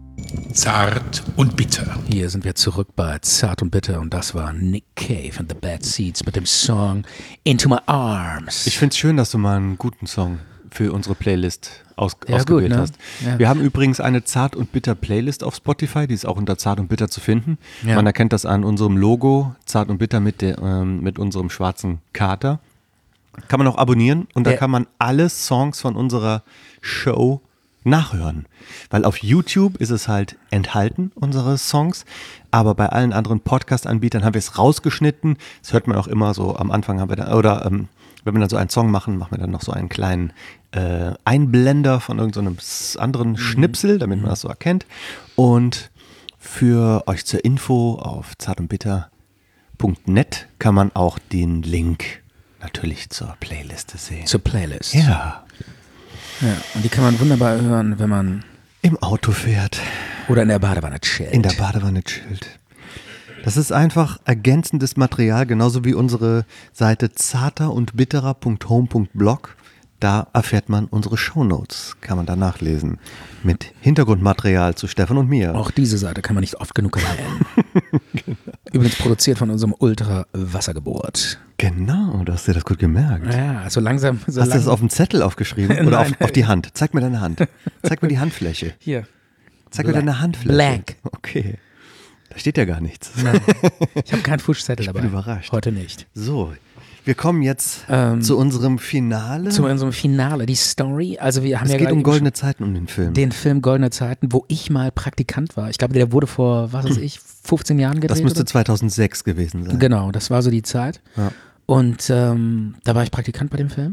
Zart und bitter. Hier sind wir zurück bei Zart und Bitter und das war Nick Cave and the Bad Seeds mit dem Song Into My Arms. Ich finde es schön, dass du mal einen guten Song für unsere Playlist aus, Ja, ausgewählt gut, ne? hast. Ja. Wir haben übrigens eine Zart und Bitter Playlist auf Spotify, die ist auch unter Zart und Bitter zu finden. Ja. Man erkennt das an unserem Logo, Zart und Bitter mit, der, ähm, mit unserem schwarzen Kater. Kann man auch abonnieren und da Der- kann man alle Songs von unserer Show nachhören. Weil auf YouTube ist es halt enthalten, unsere Songs, aber bei allen anderen Podcast-Anbietern haben wir es rausgeschnitten. Das hört man auch immer so am Anfang, haben wir da, oder ähm, wenn wir dann so einen Song machen, machen wir dann noch so einen kleinen äh, Einblender von irgendeinem s- anderen Schnipsel, damit man das so erkennt. Und für euch zur Info auf zartundbitter punkt net kann man auch den Link natürlich zur Playliste sehen. Zur Playlist. Ja, Ja, und die kann man wunderbar hören, wenn man im Auto fährt, oder in der Badewanne chillt. in der Badewanne chillt. Das ist einfach ergänzendes Material, genauso wie unsere Seite zarter und bitterer punkt home punkt blog. Da erfährt man unsere Shownotes, kann man da nachlesen. Mit Hintergrundmaterial zu Stefan und mir. Auch diese Seite kann man nicht oft genug erwähnen. Übrigens produziert von unserem Ultra Wassergeburt. Genau, du hast dir das gut gemerkt. Ja, so langsam. So Hast du das langsam auf den Zettel aufgeschrieben oder auf, Nein. auf die Hand? Zeig mir deine Hand. Zeig mir die Handfläche. Hier. Zeig mir Blank. deine Handfläche. Blank. Okay. Da steht ja gar nichts. Nein, ich habe keinen Fuschzettel Ich bin dabei. überrascht. Heute nicht. So, wir kommen jetzt Ähm, zu unserem Finale. Zu unserem Finale, die Story. Also wir haben es ja geht gerade um eben goldene Zeiten um den Film. den Film Goldene Zeiten, wo ich mal Praktikant war. Ich glaube, der wurde vor, was weiß ich, fünfzehn Jahren gedreht. das müsste oder? zweitausendsechs gewesen sein. Genau, das war so die Zeit. Ja. Und ähm, da war ich Praktikant bei dem Film.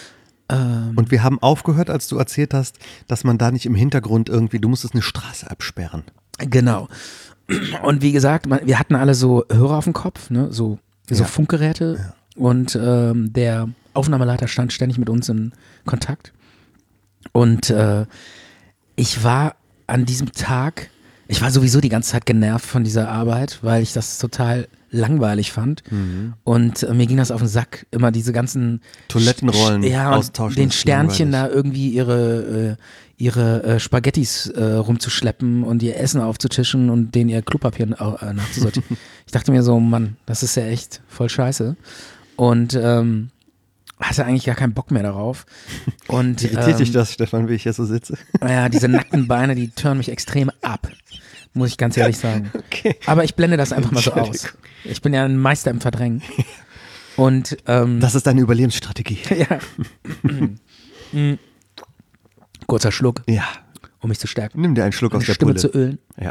Ähm, Und wir haben aufgehört, als du erzählt hast, dass man da nicht im Hintergrund irgendwie, du musstest eine Straße absperren. Genau. Und wie gesagt, man, wir hatten alle so Hörer auf dem Kopf, ne? so, so Ja. Funkgeräte. Und ähm, der Aufnahmeleiter stand ständig mit uns in Kontakt. Und äh, ich war an diesem Tag, ich war sowieso die ganze Zeit genervt von dieser Arbeit, weil ich das total langweilig fand. Und äh, mir ging das auf den Sack, immer diese ganzen Toilettenrollen Sch- ja, und austauschen, den ist Sternchen langweilig. da irgendwie ihre, äh, ihre äh, Spaghettis äh, rumzuschleppen und ihr Essen aufzutischen und denen ihr Klopapier äh, nachzusortieren. Ich dachte mir so, Mann, das ist ja echt voll scheiße. Und ähm, hatte eigentlich gar keinen Bock mehr darauf. Und Irritiert ähm, dich das, Stefan, wie ich hier so sitze? naja, diese nackten Beine, die turnen mich extrem ab, muss ich ganz ehrlich sagen. Okay. Aber ich blende das einfach mal so aus. Ich bin ja ein Meister im Verdrängen. Und ähm, Das ist deine Überlebensstrategie. ja. Mm. Kurzer Schluck, Ja. um mich zu stärken. Nimm dir einen Schluck Meine aus der Stimme Pulle. zu ölen. Ja.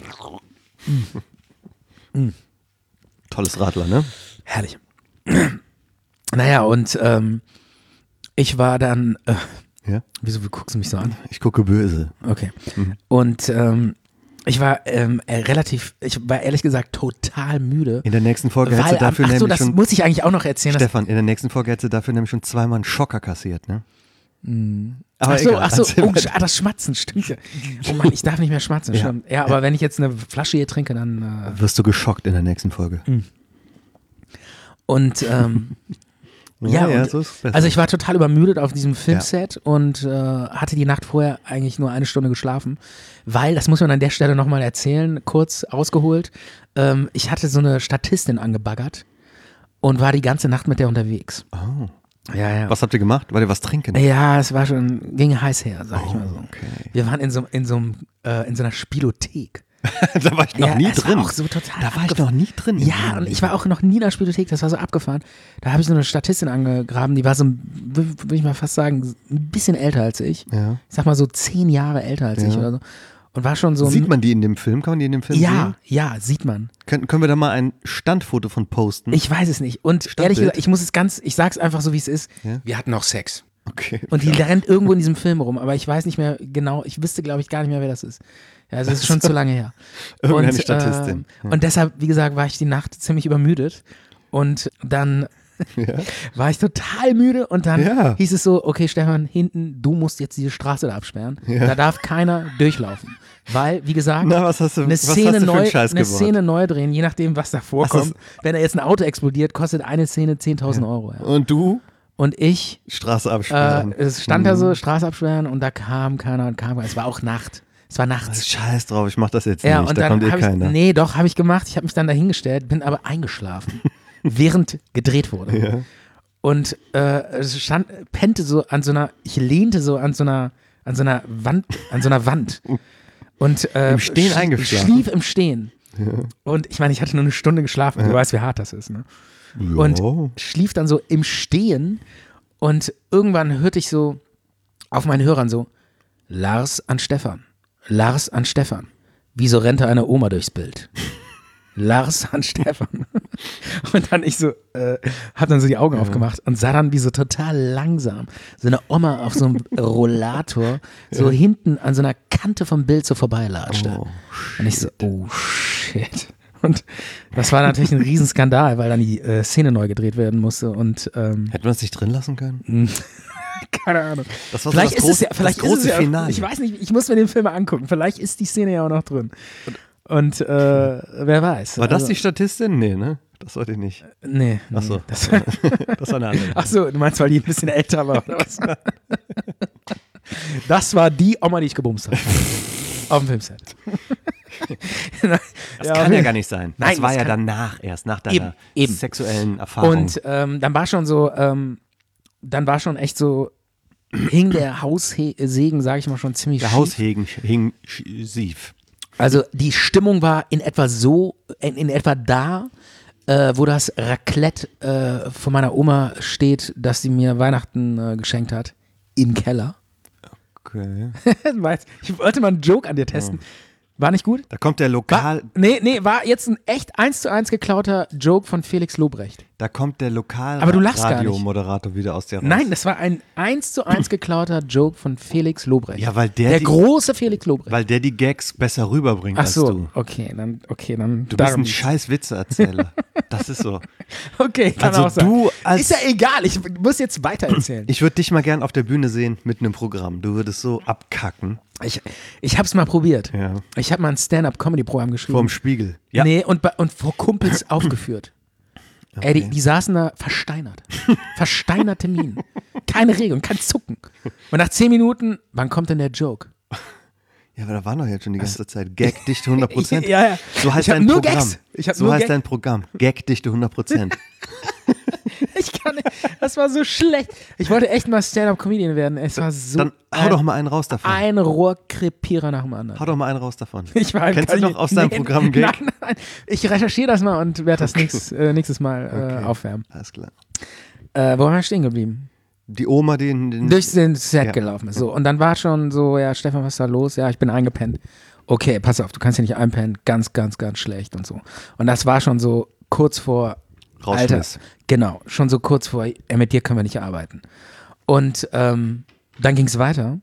Tolles Radler, ne? Herrlich. Naja, und ähm, ich war dann, äh, Ja. wieso guckst du mich so an? Ich gucke böse. Okay. Und ähm, ich war ähm, äh, relativ, ich war ehrlich gesagt total müde. In der nächsten Folge hättest Weil, du dafür ach so, nämlich das schon, muss ich eigentlich auch noch erzählen. Dass, Stefan, in der nächsten Folge hättest du dafür nämlich schon zweimal einen Schocker kassiert, ne? Aber ach so, egal, ach so, erzähl oh, weiter. ah, das Schmatzen, stimmt ja. Oh Mann, ich darf nicht mehr schmatzen, Ja. stimmt. Ja, aber wenn ich jetzt eine Flasche hier trinke, dann äh, Wirst du geschockt in der nächsten Folge. und ähm, ja, ja, und, so ist besser. also ich war total übermüdet auf diesem Filmset und äh, hatte die Nacht vorher eigentlich nur eine Stunde geschlafen, weil, das muss man an der Stelle nochmal erzählen, kurz ausgeholt, ähm, ich hatte so eine Statistin angebaggert und war die ganze Nacht mit der unterwegs. Oh. Ja, ja. Was habt ihr gemacht? War ihr was trinken? Ja, es war schon, ging heiß her, sag ich mal so. okay. Wir waren in so, in so, einem, äh, in so einer Spielothek. Da war ich noch ja, nie es drin. War auch so total da war ich abgefahren. noch nie drin. Ja, und ich war auch noch nie in der Spielothek, das war so abgefahren. Da habe ich so eine Statistin angegraben, die war so, würde ich mal fast sagen, ein bisschen älter als ich. Ja. Ich sag mal so zehn Jahre älter als Ja. ich oder so. Und war schon so ein, Sieht man die in dem Film? Kann man die in dem Film ja, sehen? ja, sieht man. Können, können wir da mal ein Standfoto von posten? Ich weiß es nicht. Und Standbild? ehrlich gesagt, ich muss es ganz, ich sag's einfach so, wie es ist. Ja. Wir hatten auch Sex. Okay. Und die rennt irgendwo in diesem Film rum, aber ich weiß nicht mehr genau, ich wüsste, glaube ich, gar nicht mehr, wer das ist. Ja, also es ist schon zu lange her. Irgendeine und, Statistin. Ähm, und deshalb, wie gesagt, war ich die Nacht ziemlich übermüdet. Und dann Ja. war ich total müde und dann Ja. hieß es so, okay Stefan, hinten, du musst jetzt diese Straße da absperren. Ja. Da darf keiner durchlaufen. Weil, wie gesagt, Na, was hast du, eine was hast Szene, du für neu, einen Scheiß eine gebaut? Szene neu drehen, je nachdem, was da vorkommt. ist- Wenn da jetzt ein Auto explodiert, kostet eine Szene zehntausend Euro. Ja. Und du und ich Straße äh, absperren. es stand da so, Straße absperren und da kam keiner und kam keiner. Es war auch Nacht. Es war nachts. Scheiß drauf, ich mach das jetzt Ja, nicht, und da dann kommt eh habe ich, keiner. nee, doch, habe ich gemacht. Ich habe mich dann dahingestellt, bin aber eingeschlafen, während gedreht wurde. Ja. Und äh, es stand, pennte so an so einer, ich lehnte so an so einer, an so einer Wand, an so einer Wand. Und äh, Im Stehen schlie- eingeschlafen? schlief im Stehen. Und ich meine, ich hatte nur eine Stunde geschlafen, du weißt, wie hart das ist, ne? Und Jo. schlief dann so im Stehen und irgendwann hörte ich so auf meinen Hörern so, Lars an Stefan, Lars an Stefan. Wieso rennt da eine Oma durchs Bild? Lars an Stefan. Und dann ich so, äh, hab dann so die Augen aufgemacht und sah dann, wie so total langsam so eine Oma auf so einem Rollator so hinten an so einer Kante vom Bild so vorbeilatschte. Oh, und ich so, oh shit. Und das war natürlich ein Riesenskandal, weil dann die äh, Szene neu gedreht werden musste und ähm, Hätten wir es nicht drin lassen können? keine Ahnung. Das war so Vielleicht das ist es große- ja, vielleicht das große ist es ja, Finale. ich weiß nicht, ich muss mir den Film mal angucken. Vielleicht ist die Szene ja auch noch drin. Und äh, wer weiß. War das Also, die Statistin? Nee, ne? Das wollte ich nicht. Nee. nee Ach so. Das, Das war eine andere. ach so, du meinst, weil die ein bisschen älter war oder was? Das war die Oma, die ich gebumst habe. Auf dem Filmset. Das kann ja gar nicht sein. Nein, das war das ja kann- danach erst, nach deiner Eben, eben. sexuellen Erfahrung. Und ähm, dann war schon so, ähm, dann war schon echt so, hing der Haussegen, sage ich mal, schon ziemlich der schief. Haushegen hing schief. Also die Stimmung war in etwa so, in, in etwa da, äh, wo das Raclette äh, von meiner Oma steht, das sie mir Weihnachten äh, geschenkt hat, im Keller. Okay. Weißt, ich wollte mal einen Joke an dir testen. War nicht gut? Da kommt der War, Lokal, nee, nee, war jetzt ein echt eins zu eins geklauter Joke von Felix Lobrecht. da kommt der Lokal Aber du lachst gar nicht. Radiomoderator wieder aus der raus. Nein, das war ein eins zu eins geklauter Joke von Felix Lobrecht. Ja, weil der der die- große Felix Lobrecht. Weil der die Gags besser rüberbringt Ach als so, du. okay, dann, okay, dann. Du bist darum ein liegt's. scheiß Witzeerzähler. Das ist so. Okay, kann Also auch sein. du als- Ist ja egal, ich muss jetzt weiter erzählen. Ich würde dich mal gern auf der Bühne sehen mit einem Programm. Du würdest so abkacken Ich, ich hab's mal probiert. Ja. Ich habe mal ein Stand-Up-Comedy-Programm geschrieben. vorm Spiegel. Ja. Nee, und, bei- und vor Kumpels aufgeführt. Ey, die, die saßen da versteinert. Versteinerte Minen. Keine Regung, kein Zucken. Und nach zehn Minuten, wann kommt denn der Joke? Ja, aber da war doch jetzt schon die ganze Zeit Gagdichte hundert Prozent. Ja, ja. So heißt Ich hab dein nur Programm. Gags. Ich hab so nur heißt Gags. dein Programm. Gagdichte hundert Prozent. Ich kann nicht, das war so schlecht. Ich wollte echt mal Stand-Up-Comedian werden. Es war so Dann hau ein, doch mal einen raus davon. ein Rohrkrepierer nach dem anderen. Hau doch mal einen raus davon. Ich war Kennst du noch aus deinem Programm Gag? Nein, nein. Ich recherchiere das mal und werde das nächstes, äh, nächstes Mal äh, Okay. aufwärmen. Alles klar. Äh, wo waren wir stehen geblieben? Die Oma, den, den Durch den Set Ja. gelaufen ist. So, und dann war schon so, ja, Stefan, was ist da los? Ja, ich bin eingepennt. Okay, pass auf, du kannst hier nicht einpennen. Ganz, ganz, ganz schlecht und so. Und das war schon so kurz vor Alter, Rausschmiss. genau, schon so kurz vor, äh, mit dir können wir nicht arbeiten. Und ähm, dann ging es weiter.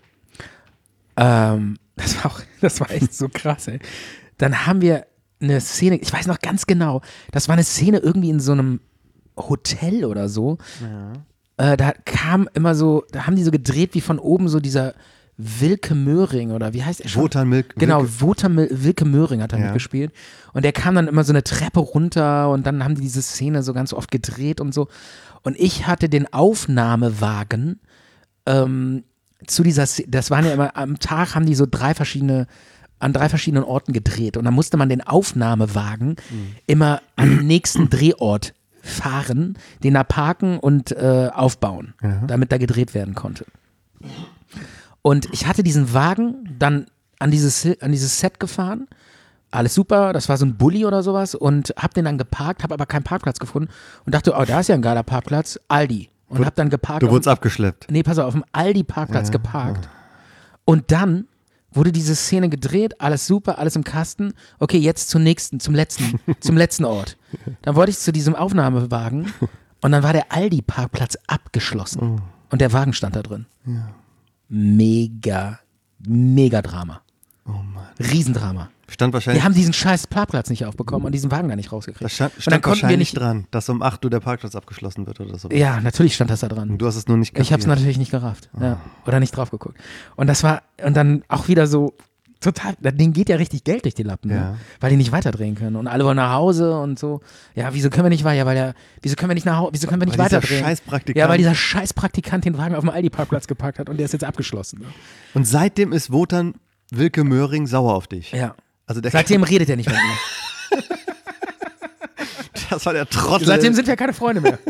Ähm, das war auch, das war echt so krass, ey. Dann haben wir eine Szene, ich weiß noch ganz genau, das war eine Szene irgendwie in so einem Hotel oder so. Äh, da kam immer so, da haben die so gedreht, wie von oben so dieser Wilke Möhring oder wie heißt er schon? Wotan Milk. Genau, Wilke- Wotan Mil- Wilke Möhring hat da Ja. mitgespielt. Und der kam dann immer so eine Treppe runter und dann haben die diese Szene so ganz oft gedreht und so. Und ich hatte den Aufnahmewagen ähm, zu dieser Szene, das waren ja immer, am Tag haben die so drei verschiedene, an drei verschiedenen Orten gedreht. Und dann musste man den Aufnahmewagen immer an den nächsten Drehort fahren, den da parken und äh, aufbauen, damit da gedreht werden konnte. Und ich hatte diesen Wagen dann an dieses, an dieses Set gefahren. Alles super, das war so ein Bulli oder sowas und hab den dann geparkt, hab aber keinen Parkplatz gefunden und dachte, oh, da ist ja ein geiler Parkplatz, Aldi. Und hab dann geparkt. Du auf wurdest dem- abgeschleppt. Nee, pass auf, auf dem Aldi-Parkplatz geparkt. Und dann wurde diese Szene gedreht, alles super, alles im Kasten. Okay, jetzt zum nächsten, zum letzten, zum letzten Ort. Dann wollte ich zu diesem Aufnahmewagen und dann war der Aldi-Parkplatz abgeschlossen. Und der Wagen stand da drin. Mega, mega Drama. Oh Mann. Riesendrama. Stand wahrscheinlich, Wir haben diesen scheiß Parkplatz nicht aufbekommen und diesen Wagen da nicht rausgekriegt. das stand, und dann stand konnten wir wahrscheinlich nicht. dran, dass um acht Uhr der Parkplatz abgeschlossen wird oder so. Ja, natürlich stand das da dran. Und du hast es nur nicht Ich habe es kapiert. natürlich nicht gerafft. Ja. Oder nicht drauf geguckt. Und das war, und dann auch wieder so, total, denen geht ja richtig Geld durch die Lappen, Ja. ne? Weil die nicht weiterdrehen können und alle wollen nach Hause und so. Ja, wieso können wir nicht weiter? Ja, weil der, wieso können wir nicht nach Hause? Wieso können wir nicht Weil dieser weiterdrehen? scheiß Praktikant- Ja, weil dieser scheiß Praktikant den Wagen auf dem Aldi-Parkplatz gepackt hat und der ist jetzt abgeschlossen. Ne? Und seitdem ist Wotan Wilke Möhring sauer auf dich. Ja. Also der, Seitdem redet er nicht mit mir. das war der Trottel. Seitdem sind wir keine Freunde mehr.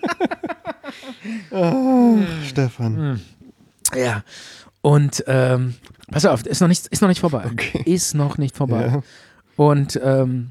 Stefan. Ja. Und ähm, pass auf, ist noch nicht, ist noch nicht vorbei. Okay. Ist noch nicht vorbei. Ja. Und ähm,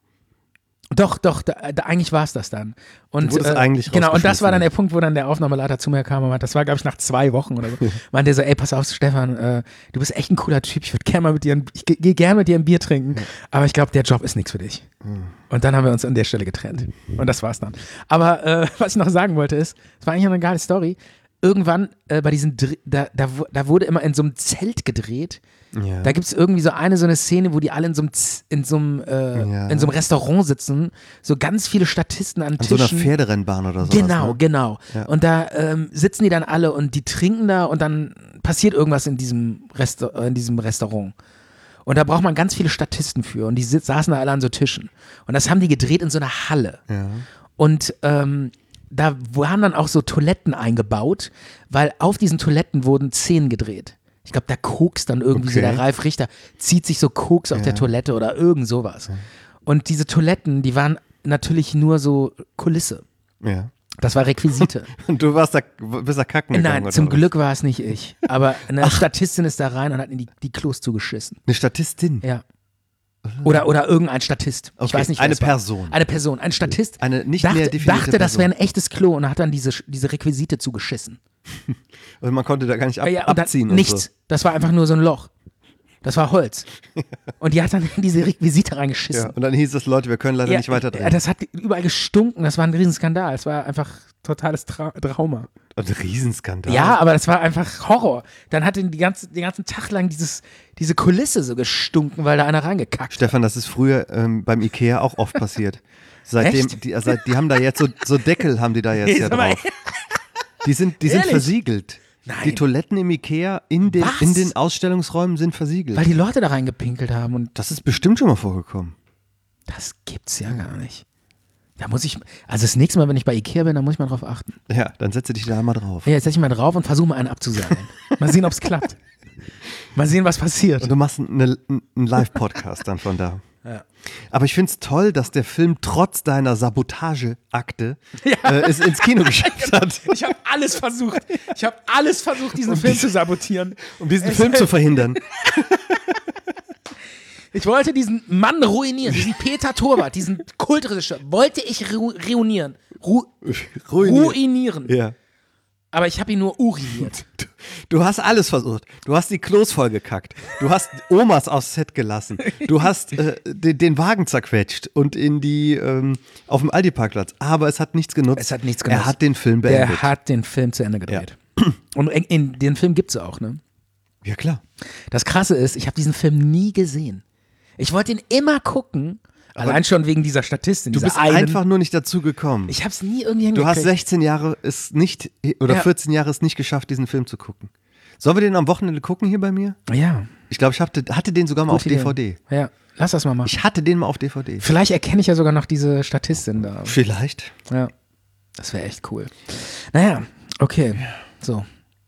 doch, doch, da, da, eigentlich war es das dann. Und, Du wurdest eigentlich genau, und das war dann rausgeschmissen. der Punkt, wo dann der Aufnahmeleiter zu mir kam und meinte, das war, glaube ich, nach zwei Wochen oder so, meinte er so, ey, pass auf, Stefan, äh, du bist echt ein cooler Typ, ich würde gerne mal mit dir, ein, ich gehe geh gerne mit dir ein Bier trinken, aber ich glaube, der Job ist nichts für dich. Und dann haben wir uns an der Stelle getrennt. Und das war's dann. Aber äh, was ich noch sagen wollte ist, es war eigentlich eine geile Story, irgendwann äh, bei diesen, Dr- da, da, wu- da wurde immer in so einem Zelt gedreht. Ja. Da gibt es irgendwie so eine so eine Szene, wo die alle in so einem, Z- in so einem, äh, Ja. in so einem Restaurant sitzen, so ganz viele Statisten an An so Tischen. einer Pferderennbahn oder so. Genau, ne? genau. Ja. Und da ähm, sitzen die dann alle und die trinken da und dann passiert irgendwas in diesem, Resta äh, in diesem Restaurant. Und da braucht man ganz viele Statisten für und die sit- saßen da alle an so Tischen. Und das haben die gedreht in so einer Halle. Ja. Und ähm, da waren dann auch so Toiletten eingebaut, weil auf diesen Toiletten wurden Szenen gedreht. Ich glaube, der Koks dann irgendwie so, Okay. der Ralf Richter zieht sich so Koks auf Ja. der Toilette oder irgend sowas. Und diese Toiletten, die waren natürlich nur so Kulisse. Ja. Das war Requisite. Und du warst da, bist da kacken gegangen, Nein, oder zum was? Glück war es nicht ich. Aber eine Statistin ist da rein und hat in die, die Klos zugeschissen. Eine Statistin. Ja. Oder, oder irgendein Statist. Ich Okay, weiß nicht, wer eine es war. Person. Eine Person. Ein Statist Eine nicht dachte, näher definierte dachte das Person. wäre ein echtes Klo und hat dann diese, diese Requisite zugeschissen. Also man konnte da gar nicht ab, ja, und dann abziehen nichts. und so. Das war einfach nur so ein Loch. Das war Holz. Und die hat dann in diese Requisite reingeschissen. Ja, und dann hieß es, Leute, wir können leider Ja, nicht weiter drehen. ja, das hat überall gestunken. Das war ein Riesenskandal. Es war einfach totales Tra Trauma. Und ein Riesenskandal. Ja, aber das war einfach Horror. Dann hat den die ganze, den ganzen Tag lang dieses, diese Kulisse so gestunken, weil da einer reingekackt hat. Stefan, das ist früher ähm, beim Ikea auch oft passiert. Seitdem, Echt? die, seit, die haben da jetzt so, so Deckel, haben die da jetzt ja Sag mal, drauf. Die sind, die sind Ehrlich? versiegelt. Nein. Die Toiletten im Ikea in den, Was? in den Ausstellungsräumen sind versiegelt. Weil die Leute da reingepinkelt haben und Das ist bestimmt schon mal vorgekommen. das gibt's ja gar nicht. Da muss ich, also das nächste Mal, wenn ich bei Ikea bin, dann muss ich mal drauf achten. Ja, dann setze dich da mal drauf. Ja, jetzt setze ich mal drauf und versuche mal einen abzusagen. Mal sehen, ob es klappt. Mal sehen, was passiert. Und du machst eine, einen Live-Podcast dann von da. Ja. Aber ich finde es toll, dass der Film trotz deiner Sabotageakte äh, es ins Kino geschafft hat, Ich habe alles versucht. Ich habe alles versucht, diesen Film zu sabotieren. um diesen Film zu verhindern. Ich wollte diesen Mann ruinieren, diesen Peter Torwart, diesen Kultregisseur, wollte ich ru ruinieren. Ru Ruiniert. ruinieren. Ja. Aber ich habe ihn nur uriniert. Du hast alles versucht. Du hast die Klos vollgekackt. Du hast Omas aufs Set gelassen. Du hast äh, den, den Wagen zerquetscht und in die ähm, auf dem Aldi-Parkplatz. Aber es hat nichts genutzt. Es hat nichts genutzt. Er hat den Film beendet. Der hat den Film zu Ende gedreht. Und in, in den Film gibt es auch, ne? Ja, klar. Das Krasse ist, ich habe diesen Film nie gesehen. Ich wollte ihn immer gucken, allein schon wegen dieser Statistin. Du dieser bist einen. einfach nur nicht dazu gekommen. Ich habe es nie irgendwie Du hingekriegt. hast sechzehn Jahre es nicht, oder Ja. vierzehn Jahre es nicht geschafft, diesen Film zu gucken. Sollen wir den am Wochenende gucken hier bei mir? Ja, Ich glaube, ich hatte, hatte den sogar mal gute auf D V D. Idee. Ja, lass das mal machen. Ich hatte den mal auf D V D. Vielleicht erkenne ich ja sogar noch diese Statistin da. Vielleicht. Ja, das wäre echt cool. Naja, okay, so.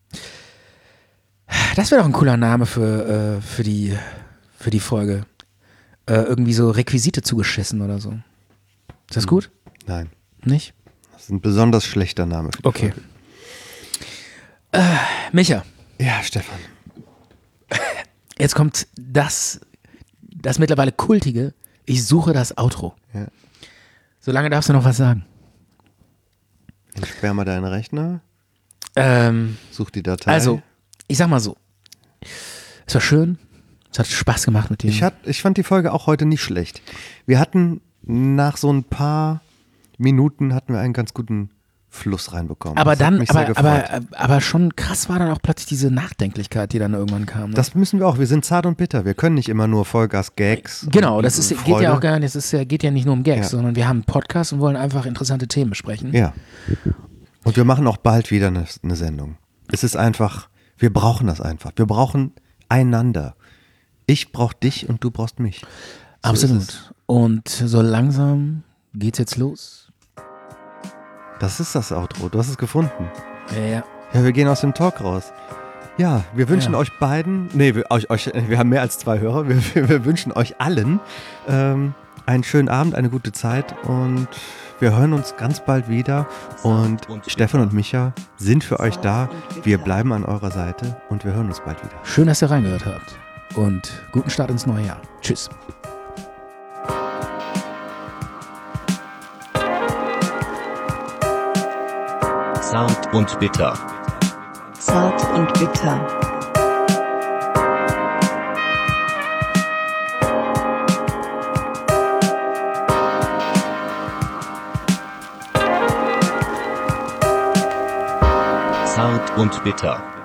Das wäre doch ein cooler Name für, äh, für, die, für die Folge. Äh, irgendwie so Requisite zugeschissen oder so. Ist das gut? Nein. Nicht? Das ist ein besonders schlechter Name. Für die Okay. Folge. Äh, Micha, Ja, Stefan. jetzt kommt das, das mittlerweile kultige. Ich suche das Outro. Ja. Solange darfst du noch was sagen. Entsperr mal deinen Rechner. Ähm, Such die Datei. also, ich sag mal so. Es war schön. Es hat Spaß gemacht mit dir. Ich, hat, ich fand die Folge auch heute nicht schlecht. Wir hatten nach so ein paar Minuten hatten wir einen ganz guten Fluss reinbekommen. aber Das hat dann, mich sehr aber, gefreut. aber, aber schon krass war dann auch plötzlich diese Nachdenklichkeit, die dann irgendwann kam. Ne? Das müssen wir auch. Wir sind zart und bitter. Wir können nicht immer nur Vollgas-Gags. genau, und das ist, geht Freude. ja auch gar nicht, es ist ja, geht ja nicht nur um Gags, Ja. sondern wir haben einen Podcast und wollen einfach interessante Themen besprechen. Ja. Und wir machen auch bald wieder eine, eine Sendung. Es ist einfach, wir brauchen das einfach. Wir brauchen einander. Ich brauch dich und du brauchst mich. So ist es. Absolut. Und so langsam geht's jetzt los. Das ist das Outro. Du hast es gefunden. Ja, ja. Ja, wir gehen aus dem Talk raus. Ja, wir wünschen Ja. euch beiden, nee, wir, euch, euch, wir haben mehr als zwei Hörer, wir, wir, wir wünschen euch allen ähm, einen schönen Abend, eine gute Zeit und wir hören uns ganz bald wieder und und Stefan und Micha sind für euch da, wir bleiben an eurer Seite und wir hören uns bald wieder. Schön, dass ihr reingehört habt. Und guten Start ins neue Jahr. Tschüss. Zart und bitter. Zart und bitter. Zart und bitter.